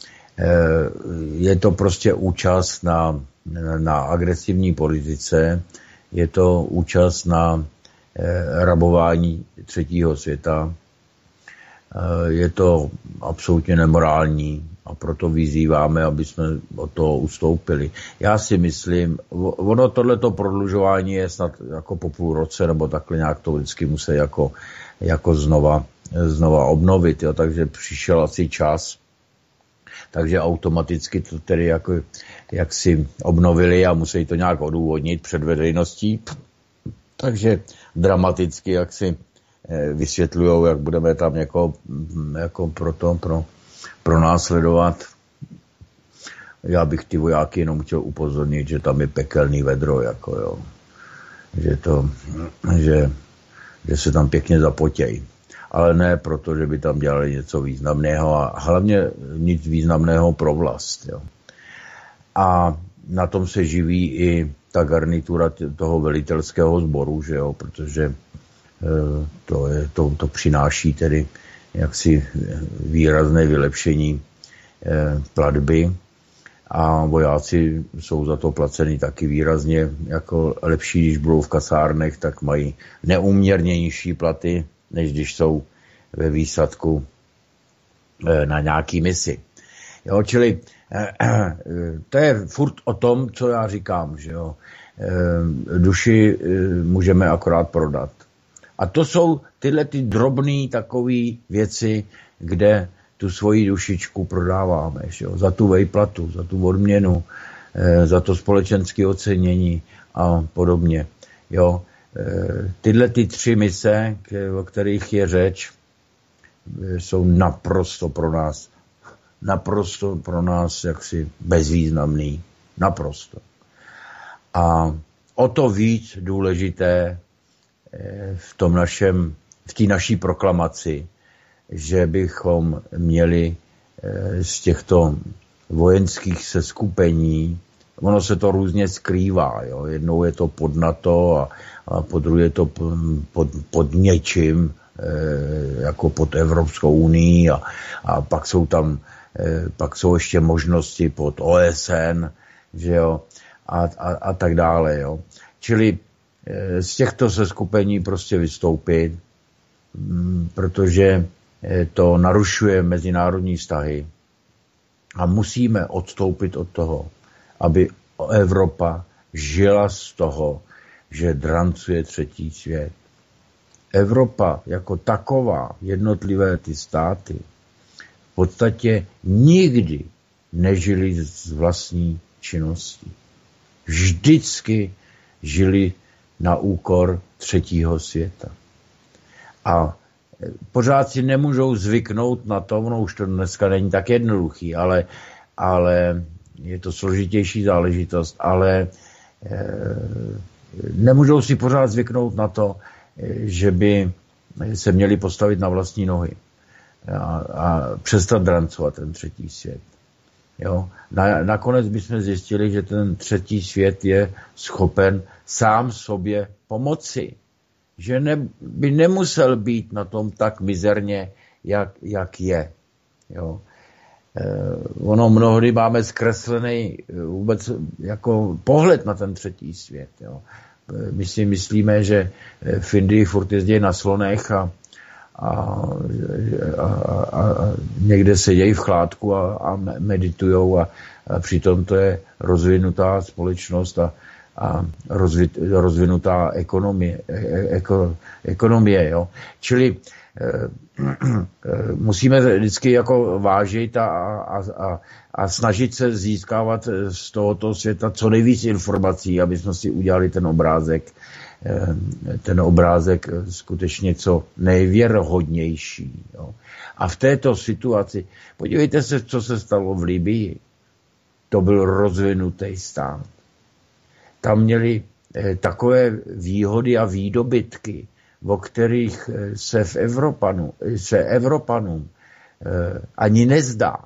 Je to prostě účast na agresivní politice, je to účast na rabování třetího světa, je to absolutně nemorální a proto vyzýváme, aby jsme od toho ustoupili. Já si myslím, ono tohleto prodlužování je snad jako po půl roce, nebo takhle nějak to vždycky musí jako znova obnovit, jo, takže přišel asi čas, takže automaticky to tedy jak si obnovili a musí to nějak odůvodnit před veřejností. Takže dramaticky jak si vysvětlujou, jak budeme tam jako pronásledovat. Já bych ty vojáky jenom chtěl upozornit, že tam je pekelný vedro, jako jo. Že se tam pěkně zapotějí. Ale ne proto, že by tam dělali něco významného a hlavně nic významného pro vlast. Jo. A na tom se živí i ta garnitura toho velitelského sboru, že jo, protože to přináší tedy jaksi výrazné vylepšení platby a vojáci jsou za to placeni taky výrazně jako lepší, když budou v kasárnech, tak mají neúměrnější platy, než když jsou ve výsadku na nějaký misi. Jo, čili to je furt o tom, co já říkám, že jo. Duši můžeme akorát prodat. A to jsou tyhle ty drobné takové věci, kde tu svoji dušičku prodáváme, že jo, za tu vejplatu, za tu odměnu, za to společenské ocenění a podobně. Jo. Tyhle ty 3 mise, o kterých je řeč, jsou naprosto pro nás jaksi bezvýznamný. Naprosto. A o to víc důležité v té naší proklamaci, že bychom měli z těchto vojenských seskupení, ono se to různě skrývá, jo? Jednou je to pod NATO a po druhé je to pod něčím, jako pod Evropskou unii a pak jsou ještě možnosti pod OSN, že jo, a tak dále, jo. Čili z těchto seskupení prostě vystoupit, protože to narušuje mezinárodní vztahy a musíme odstoupit od toho, aby Evropa žila z toho, že drancuje třetí svět. Evropa jako taková, jednotlivé ty státy, v podstatě nikdy nežili z vlastní činností. Vždycky žili na úkor třetího světa. A pořád si nemůžou zvyknout na to, no už to dneska není tak jednoduchý, ale je to složitější záležitost, ale nemůžou si pořád zvyknout na to, že by se měli postavit na vlastní nohy a přestat drancovat ten třetí svět. Jo? Nakonec bychom zjistili, že ten třetí svět je schopen sám sobě pomoci. Že by nemusel být na tom tak mizerně, jak je. Jo? Ono mnohdy máme zkreslený vůbec jako pohled na ten třetí svět. Jo? My si myslíme, že v Indii furt jezdí na slonech a někde sedějí v chládku a meditujou a přitom to je rozvinutá společnost a rozvinutá ekonomie. Jo. Čili musíme vždycky jako vážit a snažit se získávat z tohoto světa co nejvíc informací, aby jsme si udělali ten obrázek skutečně co nejvěrohodnější. Jo. A v této situaci, podívejte se, co se stalo v Libyi. To byl rozvinutý stát. Tam měli takové výhody a výdobytky, o kterých se Evropanům ani nezdá.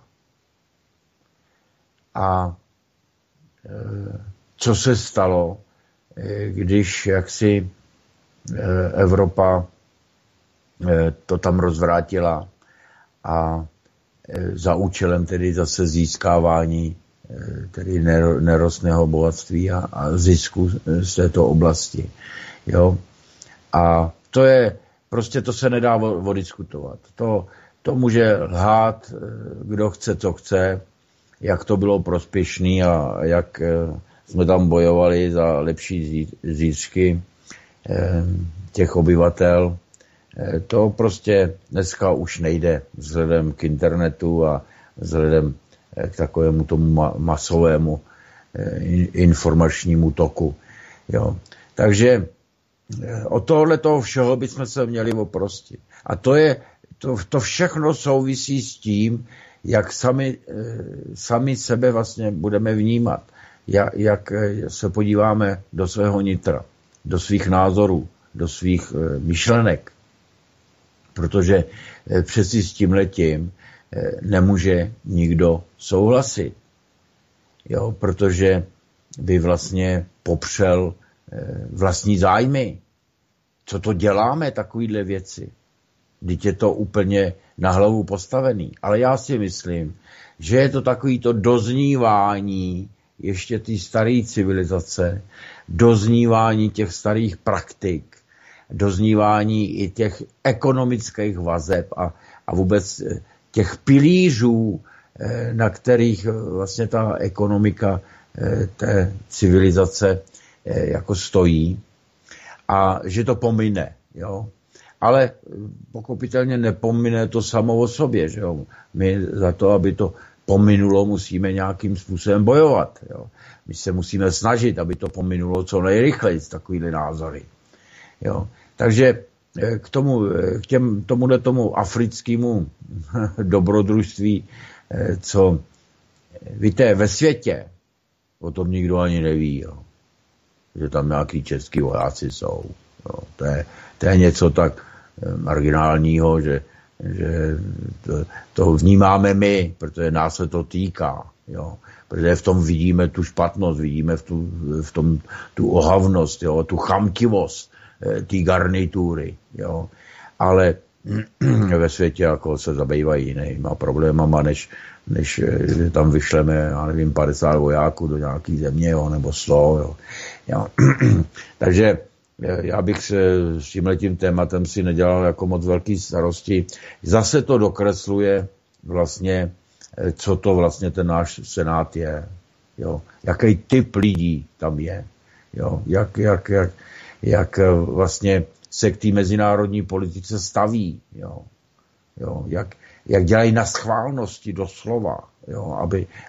A co se stalo, když jaksi Evropa to tam rozvrátila a za účelem tedy zase získávání tedy nerostného bohatství a zisku z této oblasti. Jo? A to je, prostě to se nedá odiskutovat. To může lhát, kdo chce, co chce, jak to bylo prospěšný a jak jsme tam bojovali za lepší zítřky těch obyvatel. To prostě dneska už nejde vzhledem k internetu a vzhledem k takovému tomu masovému informačnímu toku. Jo. Takže od tohoto všeho bychom se měli oprostit. A to všechno souvisí s tím, jak sami sebe vlastně budeme vnímat. Jak se podíváme do svého nitra, do svých názorů, do svých myšlenek. Protože přeci s tímhletím nemůže nikdo souhlasit. Jo, protože by vlastně popřel vlastní zájmy. Co to děláme, takovýhle věci? Vždyť je to úplně na hlavu postavený. Ale já si myslím, že je to takovýto doznívání ještě té staré civilizace, doznívání těch starých praktik, doznívání i těch ekonomických vazeb a vůbec těch pilířů, na kterých vlastně ta ekonomika té civilizace jako stojí, a že to pomine. Jo? Ale pochopitelně nepomine to samo o sobě. Že jo? My za to, aby to pominulo, musíme nějakým způsobem bojovat. Jo? My se musíme snažit, aby to pominulo co nejrychleji, takovýhle názory. Jo? Takže k tomu africkému dobrodružství, co víte, ve světě, o tom nikdo ani neví, jo? Že tam nějaký český vojáci jsou. Jo? To je něco tak marginálního, že to vnímáme my, protože nás se to týká. Jo? Protože v tom vidíme tu špatnost, vidíme v tom tu ohavnost, jo? Tu chamtivost té garnitury. Jo? Ale ve světě jako se zabývají jinýma problémama, než tam vyšleme, já nevím, 50 vojáků do nějaký země, jo? Nebo 100. Jo? Jo? Takže já bych se s tímhletím tématem si nedělal jako moc velký starosti. Zase to dokresluje vlastně, co to vlastně ten náš senát je. Jo? Jaký typ lidí tam je. Jo? Jak vlastně se k té mezinárodní politice staví. Jo? Jo? Jak dělají na schválnosti doslova. Jo?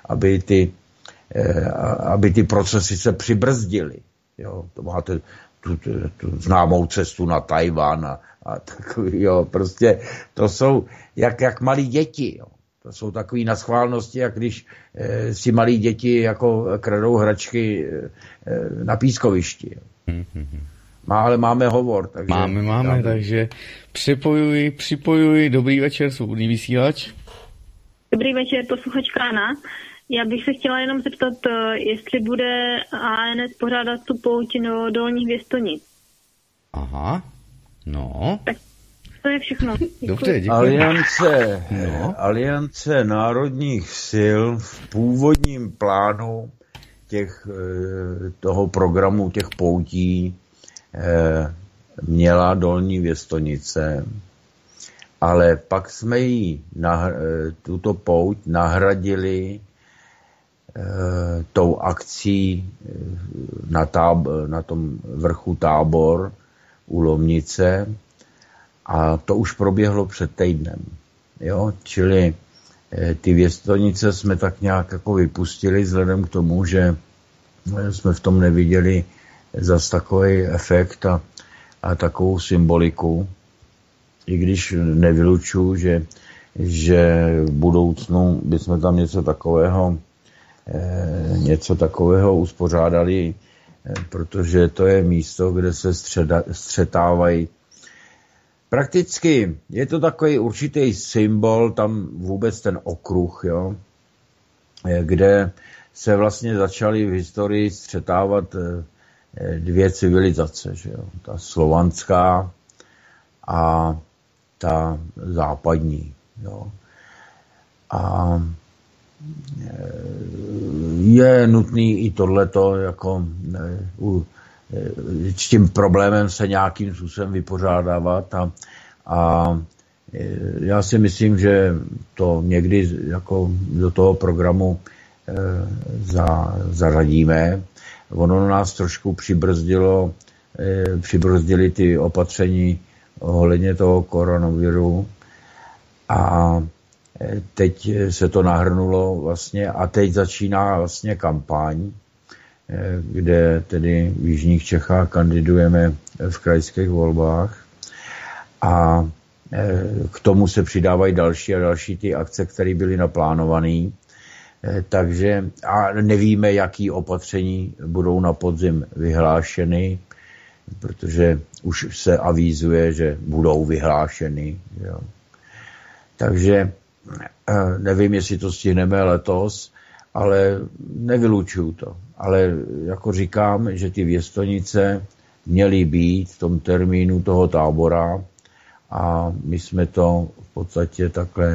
Aby ty procesy se přibrzdily. Jo? To máte tu známou cestu na Tajvan a takový, jo, prostě to jsou jak malí děti, jo. To jsou takový na schválnosti, jak když si malí děti jako kradou hračky na pískovišti. Ale máme hovor. Takže máme, takže připojuji, dobrý večer, svobodný vysílač. Dobrý večer, posluchačka Anna. Já bych se chtěla jenom zeptat, jestli bude ANS pořádat tu pouť do Dolních Věstonic. Aha, no. Tak to je všechno. Dobře, děkuji. Aliance národních sil v původním plánu toho programu těch poutí měla Dolní Věstonice, ale pak jsme jí tuto pouť nahradili tou akcí na tom vrchu Tábor u Lomnice a to už proběhlo před týdnem. Jo? Čili ty věstonice jsme tak nějak jako vypustili vzhledem k tomu, že jsme v tom neviděli zas takový efekt a takovou symboliku, i když nevylučuju, že v budoucnu bychom tam něco takového uspořádali, protože to je místo, kde se střetávají. Prakticky je to takový určitý symbol, tam vůbec ten okruh, jo, kde se vlastně začaly v historii střetávat dvě civilizace, že jo, ta slovanská a ta západní. Jo. A je nutný i tohleto jako s tím problémem se nějakým způsobem vypořádávat a já si myslím, že to někdy jako do toho programu zařadíme. Ono nás trošku přibrzdili ty opatření ohledně toho koronaviru a teď se to nahrnulo vlastně a teď začíná vlastně kampaň, kde tedy v jižních Čechách kandidujeme v krajských volbách a k tomu se přidávají další a další ty akce, které byly naplánované. Takže a nevíme, jaký opatření budou na podzim vyhlášeny, protože už se avízuje, že budou vyhlášeny. Jo. Takže nevím, jestli to stihneme letos, ale nevylučuju to. Ale jako říkám, že ty věstonice měly být v tom termínu toho tábora a my jsme to v podstatě takhle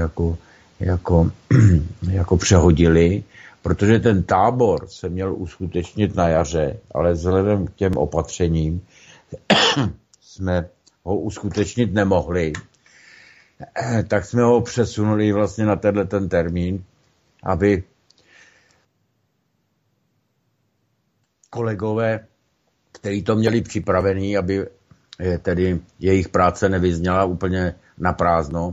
jako přehodili, protože ten tábor se měl uskutečnit na jaře, ale vzhledem k těm opatřením jsme ho uskutečnit nemohli. Tak jsme ho přesunuli vlastně na ten termín, aby kolegové, kteří to měli připravený, aby tedy jejich práce nevyzněla úplně na prázdno,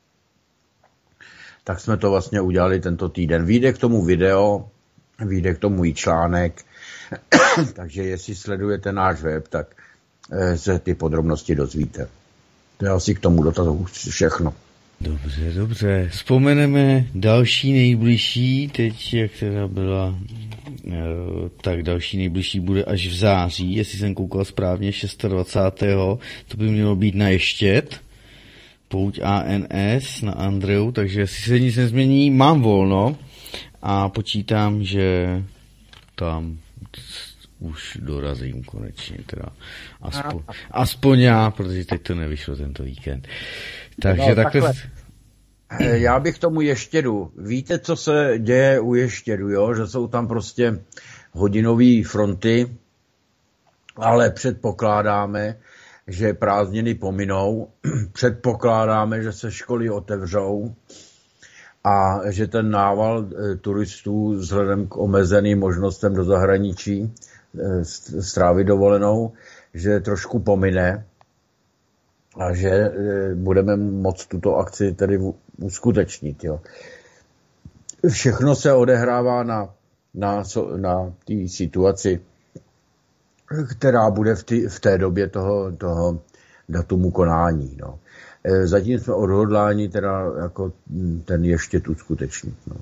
tak jsme to vlastně udělali tento týden. Vyjde k tomu video, vyjde k tomu i článek, takže jestli sledujete náš web, tak se ty podrobnosti dozvíte. To je asi k tomu dotazu všechno. Dobře. Vzpomeneme další nejbližší, teď jak teda byla, tak další nejbližší bude až v září, jestli jsem koukal správně, 26. To by mělo být na Ještěd, pouť ANS na Andreu, takže jestli se nic nezmění, mám volno a počítám, že tam už dorazím konečně, teda aspoň já, protože teď to nevyšlo tento víkend. Takže no, takhle. Já bych tomu Ještědu. Víte, co se děje u Ještědu, jo? Že jsou tam prostě hodinové fronty, ale předpokládáme, že prázdniny pominou, předpokládáme, že se školy otevřou a že ten nával turistů vzhledem k omezeným možnostem do zahraničí strávit dovolenou, že trošku pomine a že budeme moct tuto akci tedy uskutečnit. Jo. Všechno se odehrává na té situaci, která bude v té době toho datumu konání. No. Zatím jsme odhodláni teda jako ten Ještěd uskutečnit. No.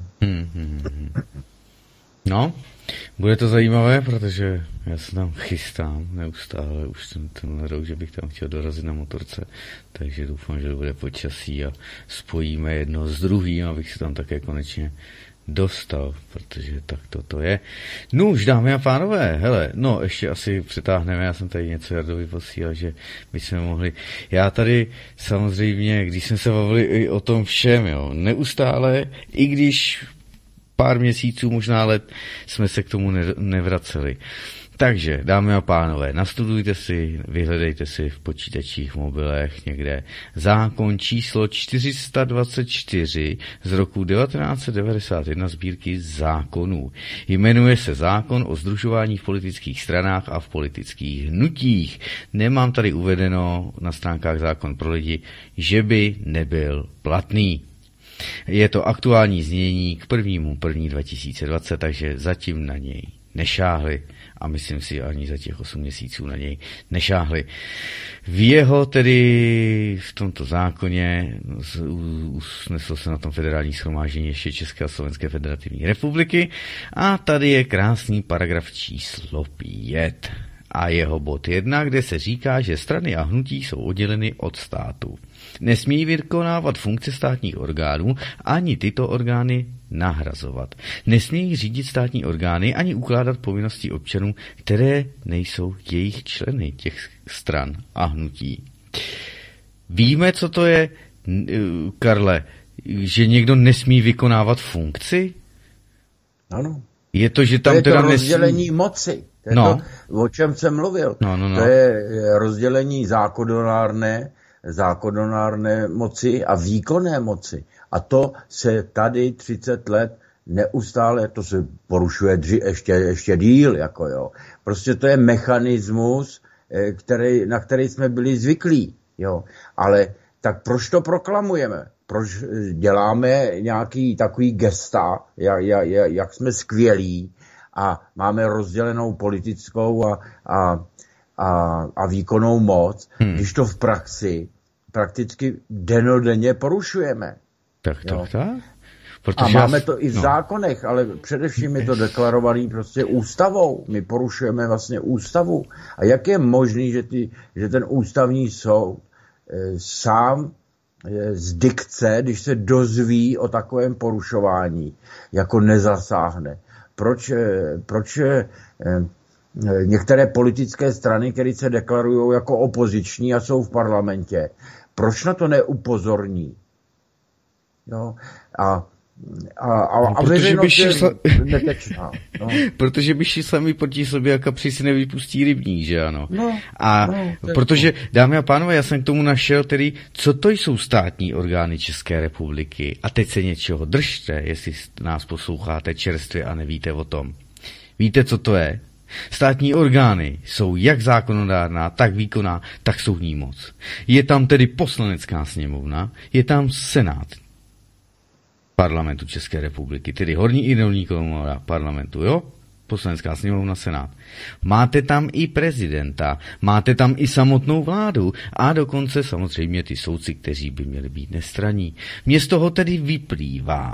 No, bude to zajímavé, protože já se tam chystám neustále, už ten rok, že bych tam chtěl dorazit na motorce, takže doufám, že bude počasí a spojíme jedno s druhým, abych se tam také konečně dostal, protože tak to je. No už, dámy a pánové, hele, no ještě asi přetáhneme, já jsem tady něco Jardovi posílal, že bychom mohli, já tady samozřejmě, když jsme se bavili i o tom všem, jo, neustále, i když pár měsíců, možná let, jsme se k tomu nevraceli. Takže, dámy a pánové, nastudujte si, vyhledejte si v počítačích, mobilech někde zákon číslo 424 z roku 1991 sbírky zákonů. Jmenuje se zákon o sdružování v politických stranách a v politických hnutích. Nemám tady uvedeno na stránkách Zákon pro lidi, že by nebyl platný. Je to aktuální znění k 1.1.2020, takže zatím na něj nešáhli a myslím si ani za těch 8 měsíců na něj nešáhli. V tomto zákoně usneslo se na tom federální shromáždění ještě České a Slovenské federativní republiky a tady je krásný paragraf číslo 5 a jeho bod 1, kde se říká, že strany a hnutí jsou odděleny od státu. Nesmí vykonávat funkce státních orgánů, ani tyto orgány nahrazovat. Nesmí řídit státní orgány, ani ukládat povinnosti občanů, které nejsou jejich členy těch stran a hnutí. Víme, co to je, Karle, že někdo nesmí vykonávat funkci? Ano. Je to, že tam to je teda to rozdělení moci. To je to, o čem jsem mluvil. To je rozdělení zákonodárné moci a výkonné moci. A to se tady 30 let neustále, to se porušuje ještě díl, jako jo. Prostě to je mechanismus, na který jsme byli zvyklí, jo. Ale tak proč to proklamujeme? Proč děláme nějaký takový gesta, jak jsme skvělí a máme rozdělenou politickou a výkonnou moc, když to v praxi prakticky dennodenně porušujeme. Tak. A máme to i v zákonech, ale především je to deklarovaný prostě ústavou. My porušujeme vlastně ústavu. A jak je možný, že ten ústavní soud sám z dikce, když se dozví o takovém porušování, jako nezasáhne? Proč některé politické strany, které se deklarují jako opoziční a jsou v parlamentě, proč na to neupozorní? Jo? A veřejnost je netečná. No. Protože by šli sami proti sobě, jak kapři si nevypustí rybník, že ano? Protože, dámy a pánové, já jsem k tomu našel tedy, co to jsou státní orgány České republiky. A teď se něčeho držte, jestli nás posloucháte čerstvě a nevíte o tom. Víte, co to je? Státní orgány jsou jak zákonodárná, tak výkonná, tak soudní moc. Je tam tedy poslanecká sněmovna, je tam senát parlamentu České republiky, tedy horní i dolní komora parlamentu, jo? Poslanecká sněmovna, senát. Máte tam i prezidenta, máte tam i samotnou vládu a dokonce samozřejmě ty soudci, kteří by měli být nestranní. Mně z toho tedy vyplývá,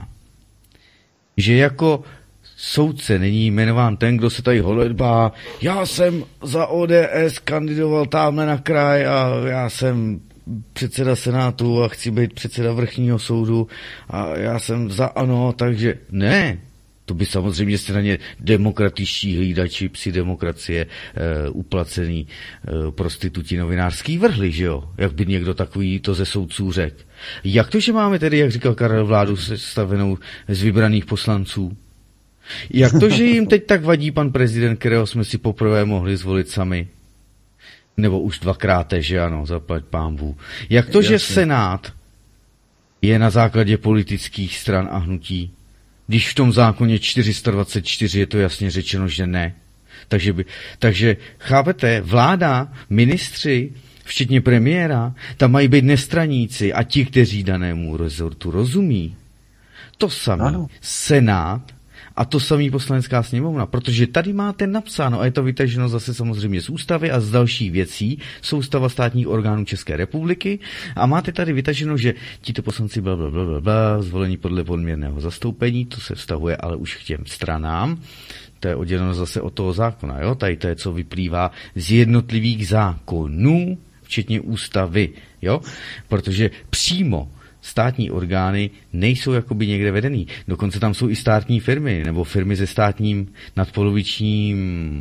že jako soudce není jmenován ten, kdo se tady holedbá, já jsem za ODS kandidoval tamhle na kraj a já jsem předseda senátu a chci být předseda vrchního soudu a já jsem za ANO, takže ne. To by samozřejmě straně demokratičtí hlídači psi demokracie uplacený prostituti novinářský vrhli, že jo? Jak by někdo takový to ze soudců řekl. Jak to, že máme tedy, jak říkal Karel, vládu sestavenou z vybraných poslanců? Jak to, že jim teď tak vadí pan prezident, kterého jsme si poprvé mohli zvolit sami? Nebo už dvakrát, že ano, zaplať pánbů. Jak to, že Senát je na základě politických stran a hnutí, když v tom zákoně 424 je to jasně řečeno, že ne. Takže chápete, vláda, ministři, včetně premiéra, tam mají být nestraníci a ti, kteří danému rezortu rozumí. To samé Senát a to samý poslanecká sněmovna, protože tady máte napsáno, a je to vytaženo zase samozřejmě z ústavy a z dalších věcí, soustava státních orgánů České republiky, a máte tady vytaženo, že tito poslanci blablabla, zvolení podle podměrného zastoupení, to se vztahuje ale už k těm stranám, to je odděleno zase od toho zákona, jo? Tady to je, co vyplývá z jednotlivých zákonů, včetně ústavy, jo? Protože přímo státní orgány nejsou jakoby někde vedený. Dokonce tam jsou i státní firmy, nebo firmy se státním nadpolovičním,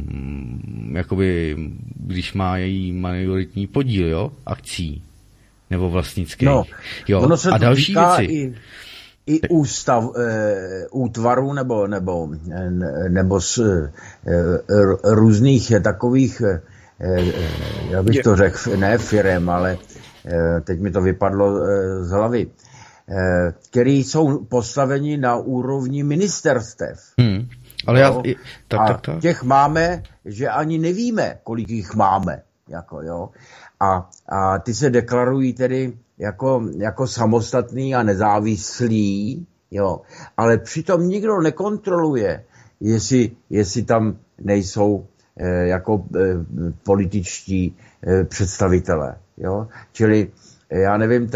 jakoby, když mají majoritní podíl, jo, akcí, nebo vlastnických. No, jo, ono se a další věci. i útvarů nebo z různých takových, jak bych to řekl, ne firem, ale teď mi to vypadlo z hlavy, který jsou postaveni na úrovni ministerstev. Ale tak. Těch máme, že ani nevíme, kolik jich máme. Jako, jo. A ty se deklarují tedy jako samostatný a nezávislý, jo. Ale přitom nikdo nekontroluje, jestli tam nejsou jako političtí představitelé. Jo. Čili já nevím,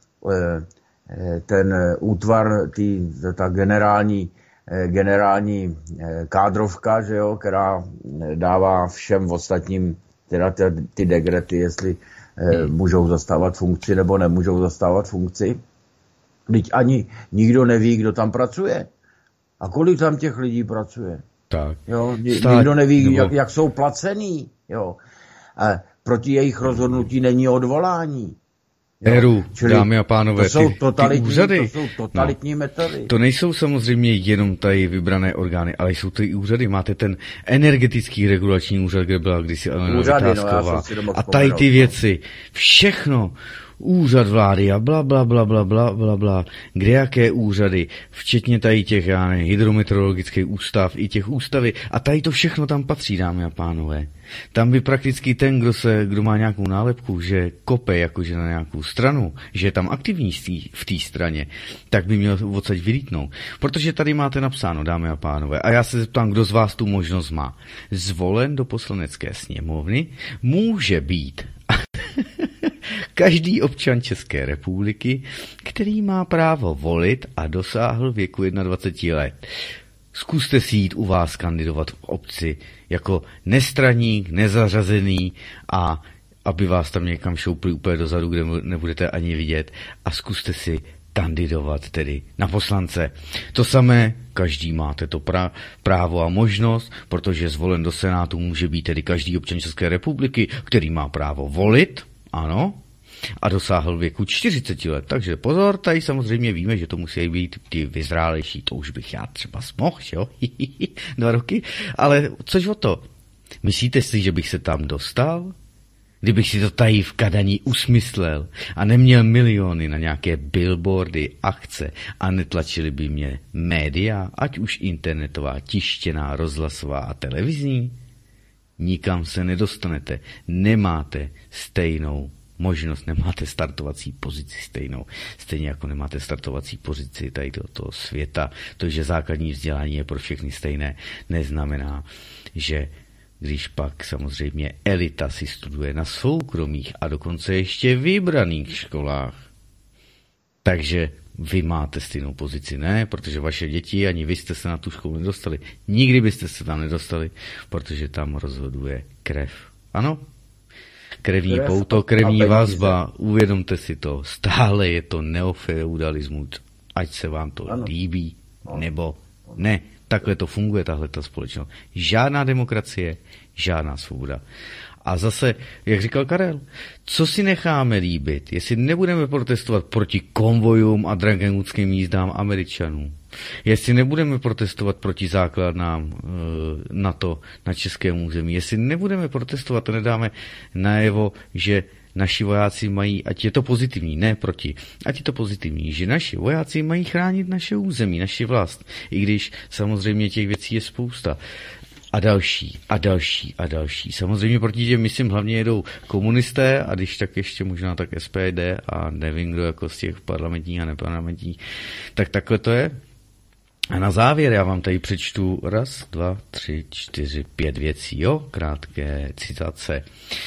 ten útvar, ta generální kádrovka, že jo, která dává všem ostatním teda ty dekrety, jestli můžou zastávat funkci nebo nemůžou zastávat funkci. Teď ani nikdo neví, kdo tam pracuje. A kolik tam těch lidí pracuje. Tak. Jo, nikdo neví, jak jsou placený. Jo. A proti jejich rozhodnutí není odvolání. Dámy a pánové, to jsou totalitní metody. To nejsou samozřejmě jenom tady vybrané orgány, ale jsou to i úřady. Máte ten energetický regulační úřad, kde byla kdysi Alena Vytázková. A tady ty věci, všechno, úřad vlády a bla, bla, bla, bla, bla, bla, bla, kde jaké úřady, včetně tady těch, hydrometeorologický ústav, i těch ústavy, a tady to všechno tam patří, dámy a pánové. Tam by prakticky ten, kdo má nějakou nálepku, že kope jakože na nějakou stranu, že je tam aktivní v té straně, tak by měl odsaď vylítnout. Protože tady máte napsáno, dámy a pánové, a já se zeptám, kdo z vás tu možnost má. Zvolen do poslanecké sněmovny může být každý občan České republiky, který má právo volit a dosáhl věku 21 let. Zkuste si jít u vás kandidovat v obci jako nestraník, nezařazený a aby vás tam někam šoupli úplně dozadu, kde nebudete ani vidět, a zkuste si kandidovat tedy na poslance. To samé, každý máte to právo a možnost, protože zvolen do Senátu může být tedy každý občan České republiky, který má právo volit, ano, a dosáhl věku 40 let. Takže pozor, tady samozřejmě víme, že to musí být ty vyzrálejší, to už bych já třeba smohl, jo, 2 roky, ale což o to? Myslíte si, že bych se tam dostal? Kdybych si to tady v Kadani usmyslel a neměl miliony na nějaké billboardy, akce a netlačili by mě média, ať už internetová, tištěná, rozhlasová a televizní? Nikam se nedostanete, nemáte stejnou možnost, nemáte startovací pozici stejnou. Stejně jako nemáte startovací pozici tady do toho světa. To, že základní vzdělání je pro všechny stejné, neznamená, že když pak samozřejmě elita si studuje na soukromých a dokonce ještě vybraných školách. Takže vy máte stejnou pozici, ne? Protože vaše děti, ani vy jste se na tu školu nedostali. Nikdy byste se tam nedostali, protože tam rozhoduje krev. Ano? Krevní pouto, krevní vazba, uvědomte si to. Stále je to neofeudalismus, ať se vám to líbí, nebo ne. Takhle to funguje, tahle ta společnost. Žádná demokracie, žádná svoboda. A zase, jak říkal Karel, co si necháme líbit, jestli nebudeme protestovat proti konvojům a dragenutským jízdám Američanů, jestli nebudeme protestovat proti základnám NATO na českém území, jestli nebudeme protestovat a nedáme najevo, že naši vojáci mají, ať je to pozitivní, ne proti, ať je to pozitivní, že naši vojáci mají chránit naše území, naši vlast, i když samozřejmě těch věcí je spousta. A další, a další, a další. Samozřejmě proti těm, myslím, hlavně jedou komunisté, a když tak ještě možná tak SPD a nevím, kdo jako z těch parlamentních a neparlamentních, tak takhle to je. A na závěr já vám tady přečtu 1, 2, 3, 4, 5 věcí, jo, krátké citace.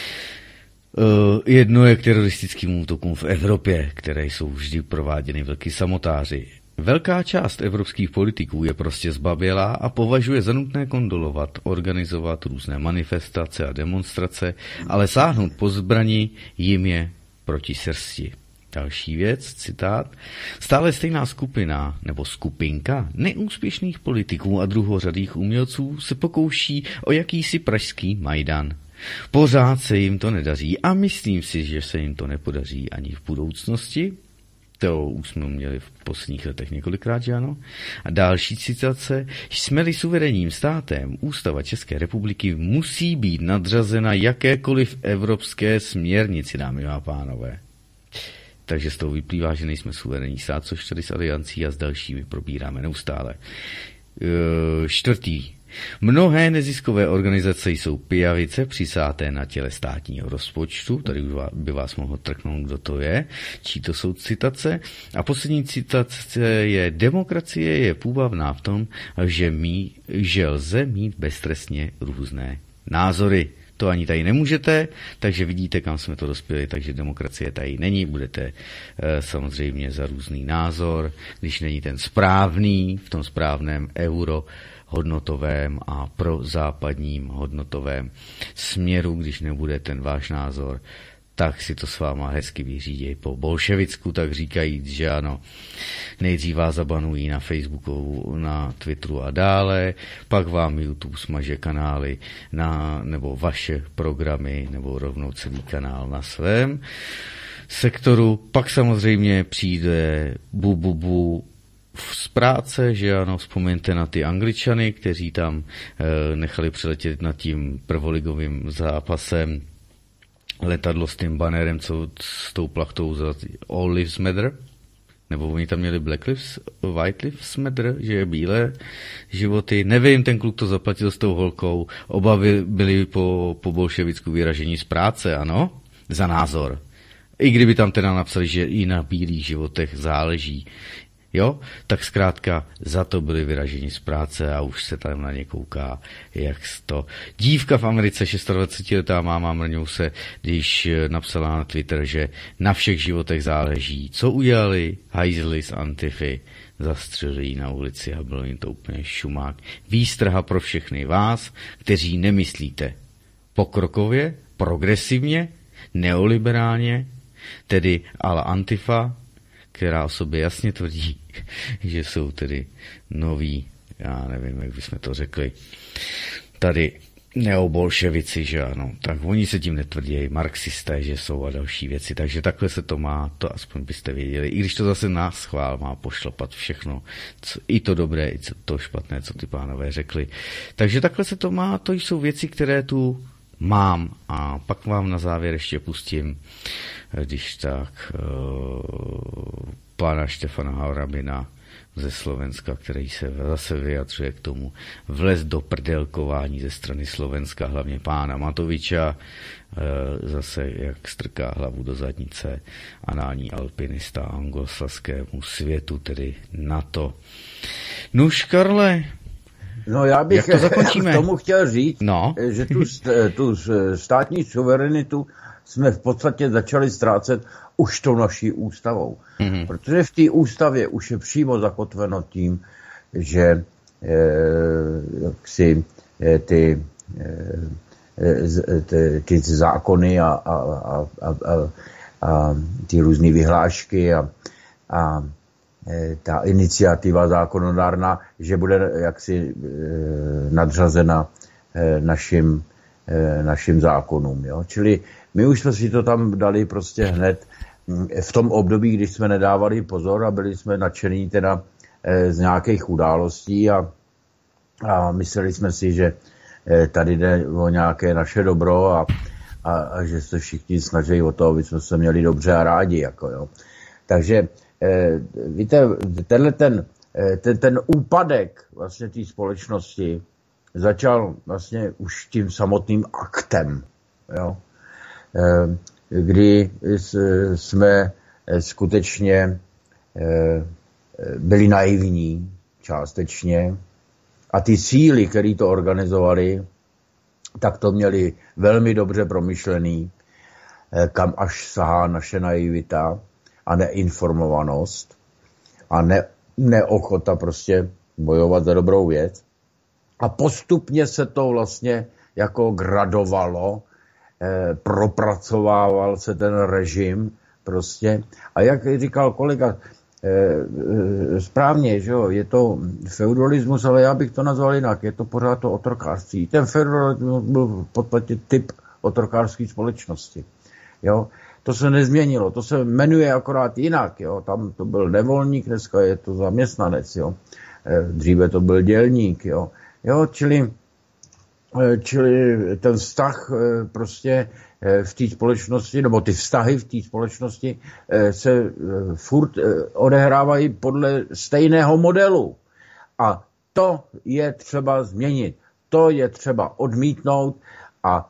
Jedno je k teroristickým útokům v Evropě, které jsou vždy prováděny velký samotáři. Velká část evropských politiků je prostě zbabělá a považuje za nutné kondolovat, organizovat různé manifestace a demonstrace, ale sáhnout po zbrani jim je proti srsti. Další věc, citát. Stále stejná skupina nebo skupinka neúspěšných politiků a druhořadých umělců se pokouší o jakýsi pražský Majdan. Pořád se jim to nedaří a myslím si, že se jim to nepodaří ani v budoucnosti. To už jsme měli v posledních letech několikrát, že ano? A další citace. Jsme-li suverénním státem, ústava České republiky musí být nadřazena jakékoliv evropské směrnici, dámy a pánové. Takže z toho vyplývá, že nejsme suverénní stát, což tady s Aliancí a s dalšími probíráme neustále. 4. Mnohé neziskové organizace jsou pijavice přisáté na těle státního rozpočtu. Tady už by vás mohlo trknout, kdo to je. Čí to jsou citace. A poslední citace je: demokracie je půvabná v tom, že lze mít beztrestně různé názory. To ani tady nemůžete, takže vidíte, kam jsme to dospěli, takže demokracie tady není, budete samozřejmě za různý názor, když není ten správný, v tom správném hodnotovém a prozápadním hodnotovém směru, když nebude ten váš názor, tak si to s váma hezky vyřídí po bolševicku, tak říkajíc, že ano, nejdřív vás zabanují na Facebooku, na Twitteru a dále, pak vám YouTube smaže kanály nebo vaše programy, nebo rovnou celý kanál na svém sektoru, pak samozřejmě přijde z práce, že ano, vzpomeňte na ty Angličany, kteří tam nechali přiletět nad tím prvoligovým zápasem letadlo s tím banerem, co s tou plachtou za All Lives Matter, nebo oni tam měli White Lives Matter, že je bílé životy. Nevím, ten kluk to zaplatil s tou holkou. Oba byli po bolševicku vyražení z práce, ano, za názor. I kdyby tam teda napsali, že i na bílých životech záleží. Jo, tak zkrátka za to byli vyraženi z práce a už se tam na ně kouká, jak to. Dívka v Americe, 26letá máma Mrňou když napsala na Twitter, že na všech životech záleží, co udělali hajzli z Antify, zastřelili na ulici a bylo jim to úplně šumák. Výstraha pro všechny vás, kteří nemyslíte pokrokově, progresivně, neoliberálně, tedy ala Antifa, která o sobě jasně tvrdí, že jsou tedy noví, já nevím, jak bychom to řekli, tady neobolševici, že ano, tak oni se tím netvrdí, marxisté, že jsou a další věci, takže takhle se to má, to aspoň byste věděli, i když to zase nás schvál má pošlapat všechno, i to dobré, i to špatné, co ty pánové řekli. Takže takhle se to má, to jsou věci, které tu mám a pak vám na závěr ještě pustím, když tak, pána Štefana Harabina ze Slovenska, který se zase vyjadřuje k tomu vlez do prdelkování ze strany Slovenska, hlavně pána Matoviča, zase jak strká hlavu do zadnice anální alpinista anglosaskému světu, tedy NATO. Nuž, Karle, no já bych k tomu chtěl říct, že tu státní suverenitu jsme v podstatě začali ztrácet už tou naší ústavou. Mm-hmm. Protože v té ústavě už je přímo zakotveno tím, že ty zákony a ty různé vyhlášky a ta iniciativa zákonodárná, že bude jaksi nadřazena našim zákonům. Jo? Čili my už jsme si to tam dali prostě hned v tom období, když jsme nedávali pozor a byli jsme nadšení teda z nějakých událostí a mysleli jsme si, že tady jde o nějaké naše dobro a že se všichni snaží o to, aby jsme se měli dobře a rádi. Jako, jo. Takže víte, ten úpadek vlastně té společnosti začal vlastně už tím samotným aktem, jo? Kdy jsme skutečně byli naivní částečně a ty síly, které to organizovali, tak to měli velmi dobře promyšlený, kam až sahá naše naivita a neinformovanost a neochota prostě bojovat za dobrou věc. A postupně se to vlastně jako gradovalo, propracovával se ten režim prostě. A jak říkal kolega, správně, že jo, je to feudalismus, ale já bych to nazval jinak, je to pořád to otrokářství. Ten feudalismus byl v podstatě typ otrokářské společnosti. Jo? To se nezměnilo, to se jmenuje akorát jinak, jo. Tam to byl nevolník, dneska je to zaměstnanec, jo. Dříve to byl dělník, jo. Jo, čili ten vztah prostě v té společnosti, nebo ty vztahy v té společnosti se furt odehrávají podle stejného modelu. A to je třeba změnit, to je třeba odmítnout a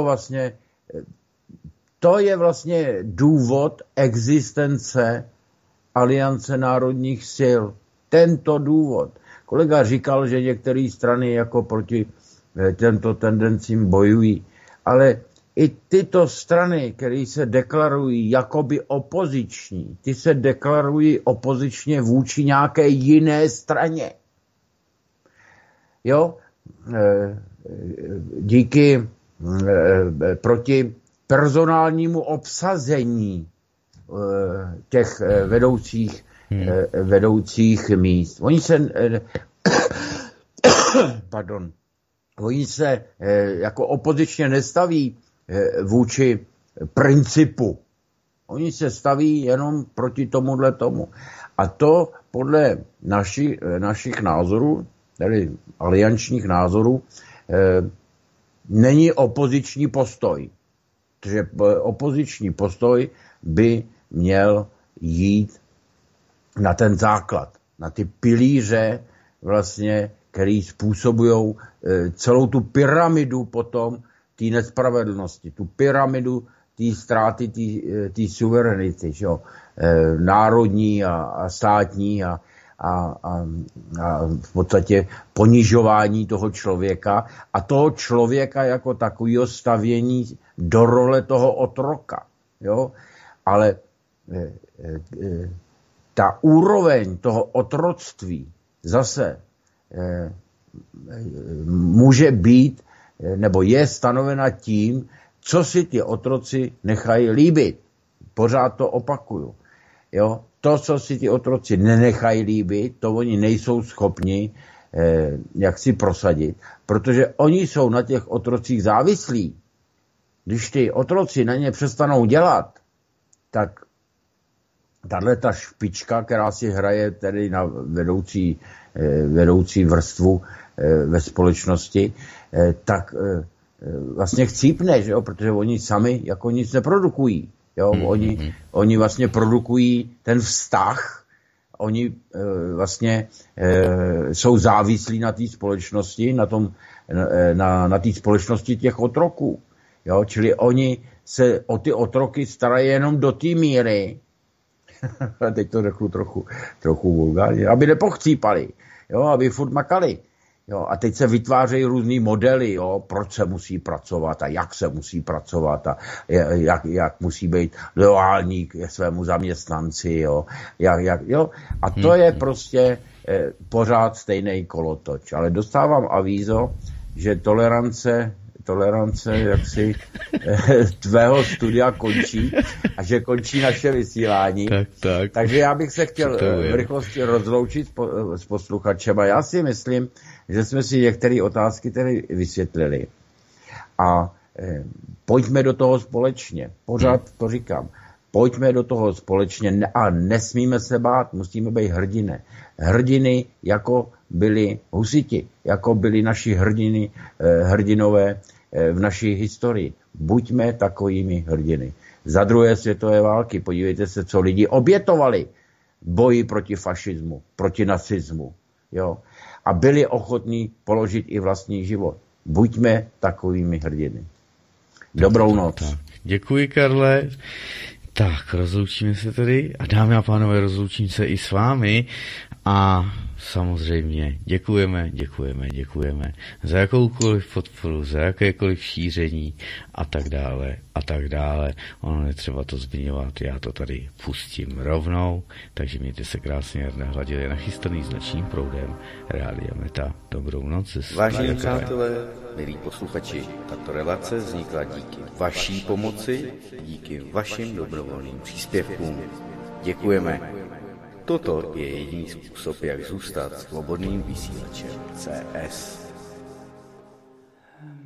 to je vlastně důvod existence Aliance národních sil. Tento důvod. Kolega říkal, že některé strany jako proti těmto tendencím bojují, ale i tyto strany, které se deklarují jakoby opoziční, ty se deklarují opozičně vůči nějaké jiné straně. Jo? Díky proti personálnímu obsazení těch vedoucích míst. Oni se jako opozičně nestaví vůči principu. Oni se staví jenom proti tomuhle tomu. A to podle našich názorů, tedy aliančních názorů, není opoziční postoj. Protože opoziční postoj by měl jít na ten základ, na ty pilíře vlastně, který způsobují celou tu pyramidu potom té nespravedlnosti, tu pyramidu té ztráty, té suverenity, jo? Národní a státní a v podstatě ponižování toho člověka a toho člověka jako takového stavění do role toho otroka. Jo? Ale ta úroveň toho otroctví zase může být nebo je stanovena tím, co si ty otroci nechají líbit. Pořád to opakuju. Jo? To, co si ty otroci nenechají líbit, to oni nejsou schopni jak si prosadit, protože oni jsou na těch otrocích závislí. Když ty otroci na ně přestanou dělat, tak tahle ta špička, která si hraje tedy na vedoucí vrstvu ve společnosti, tak vlastně chcípne, že jo? Protože oni sami jako nic neprodukují. Jo? Oni vlastně produkují ten vztah, oni vlastně jsou závislí na té společnosti, na té společnosti těch otroků. Jo? Čili oni se o ty otroky starají jenom do té míry, teď to řeknu trochu vulgárně, aby nepochcípali, jo? Aby furt makali. Jo, a teď se vytvářejí různý modely, jo, proč se musí pracovat a jak se musí pracovat a jak musí být loajální k svému zaměstnanci. Jo, jo. A to je prostě pořád stejný kolotoč. Ale dostávám avízo, že tolerance jaksi tvého studia končí a že končí naše vysílání. Tak. Takže já bych se chtěl v rychlosti rozloučit s posluchačem a já si myslím, že jsme si některé otázky tedy vysvětlili. A pojďme do toho společně. Pořád to říkám. Pojďme do toho společně a nesmíme se bát, musíme být hrdiny. Hrdiny, jako byli husiti, jako byli naši hrdinové v naší historii. Buďme takovými hrdiny. Za druhé světové války, podívejte se, co lidi obětovali boji proti fašismu, proti nacismu. Jo? A byli ochotní položit i vlastní život. Buďme takovými hrdiny. Dobrou noc. Tak. Děkuji, Karle. Tak, rozloučíme se tedy a dámy a pánové, rozloučím se i s vámi a samozřejmě děkujeme za jakoukoliv podporu, za jakékoliv šíření a tak dále. Ono netřeba to zmiňovat, já to tady pustím rovnou, takže mějte se krásně na hladě nachystaný značným proudem Rádia Meta. Dobrou noc. Vážení přátelé, milí posluchači, tato relace vznikla díky vaší pomoci, díky vašim dobrovolným příspěvkům. Děkujeme. Toto je jediný způsob, jak zůstat svobodným vysílačem CS.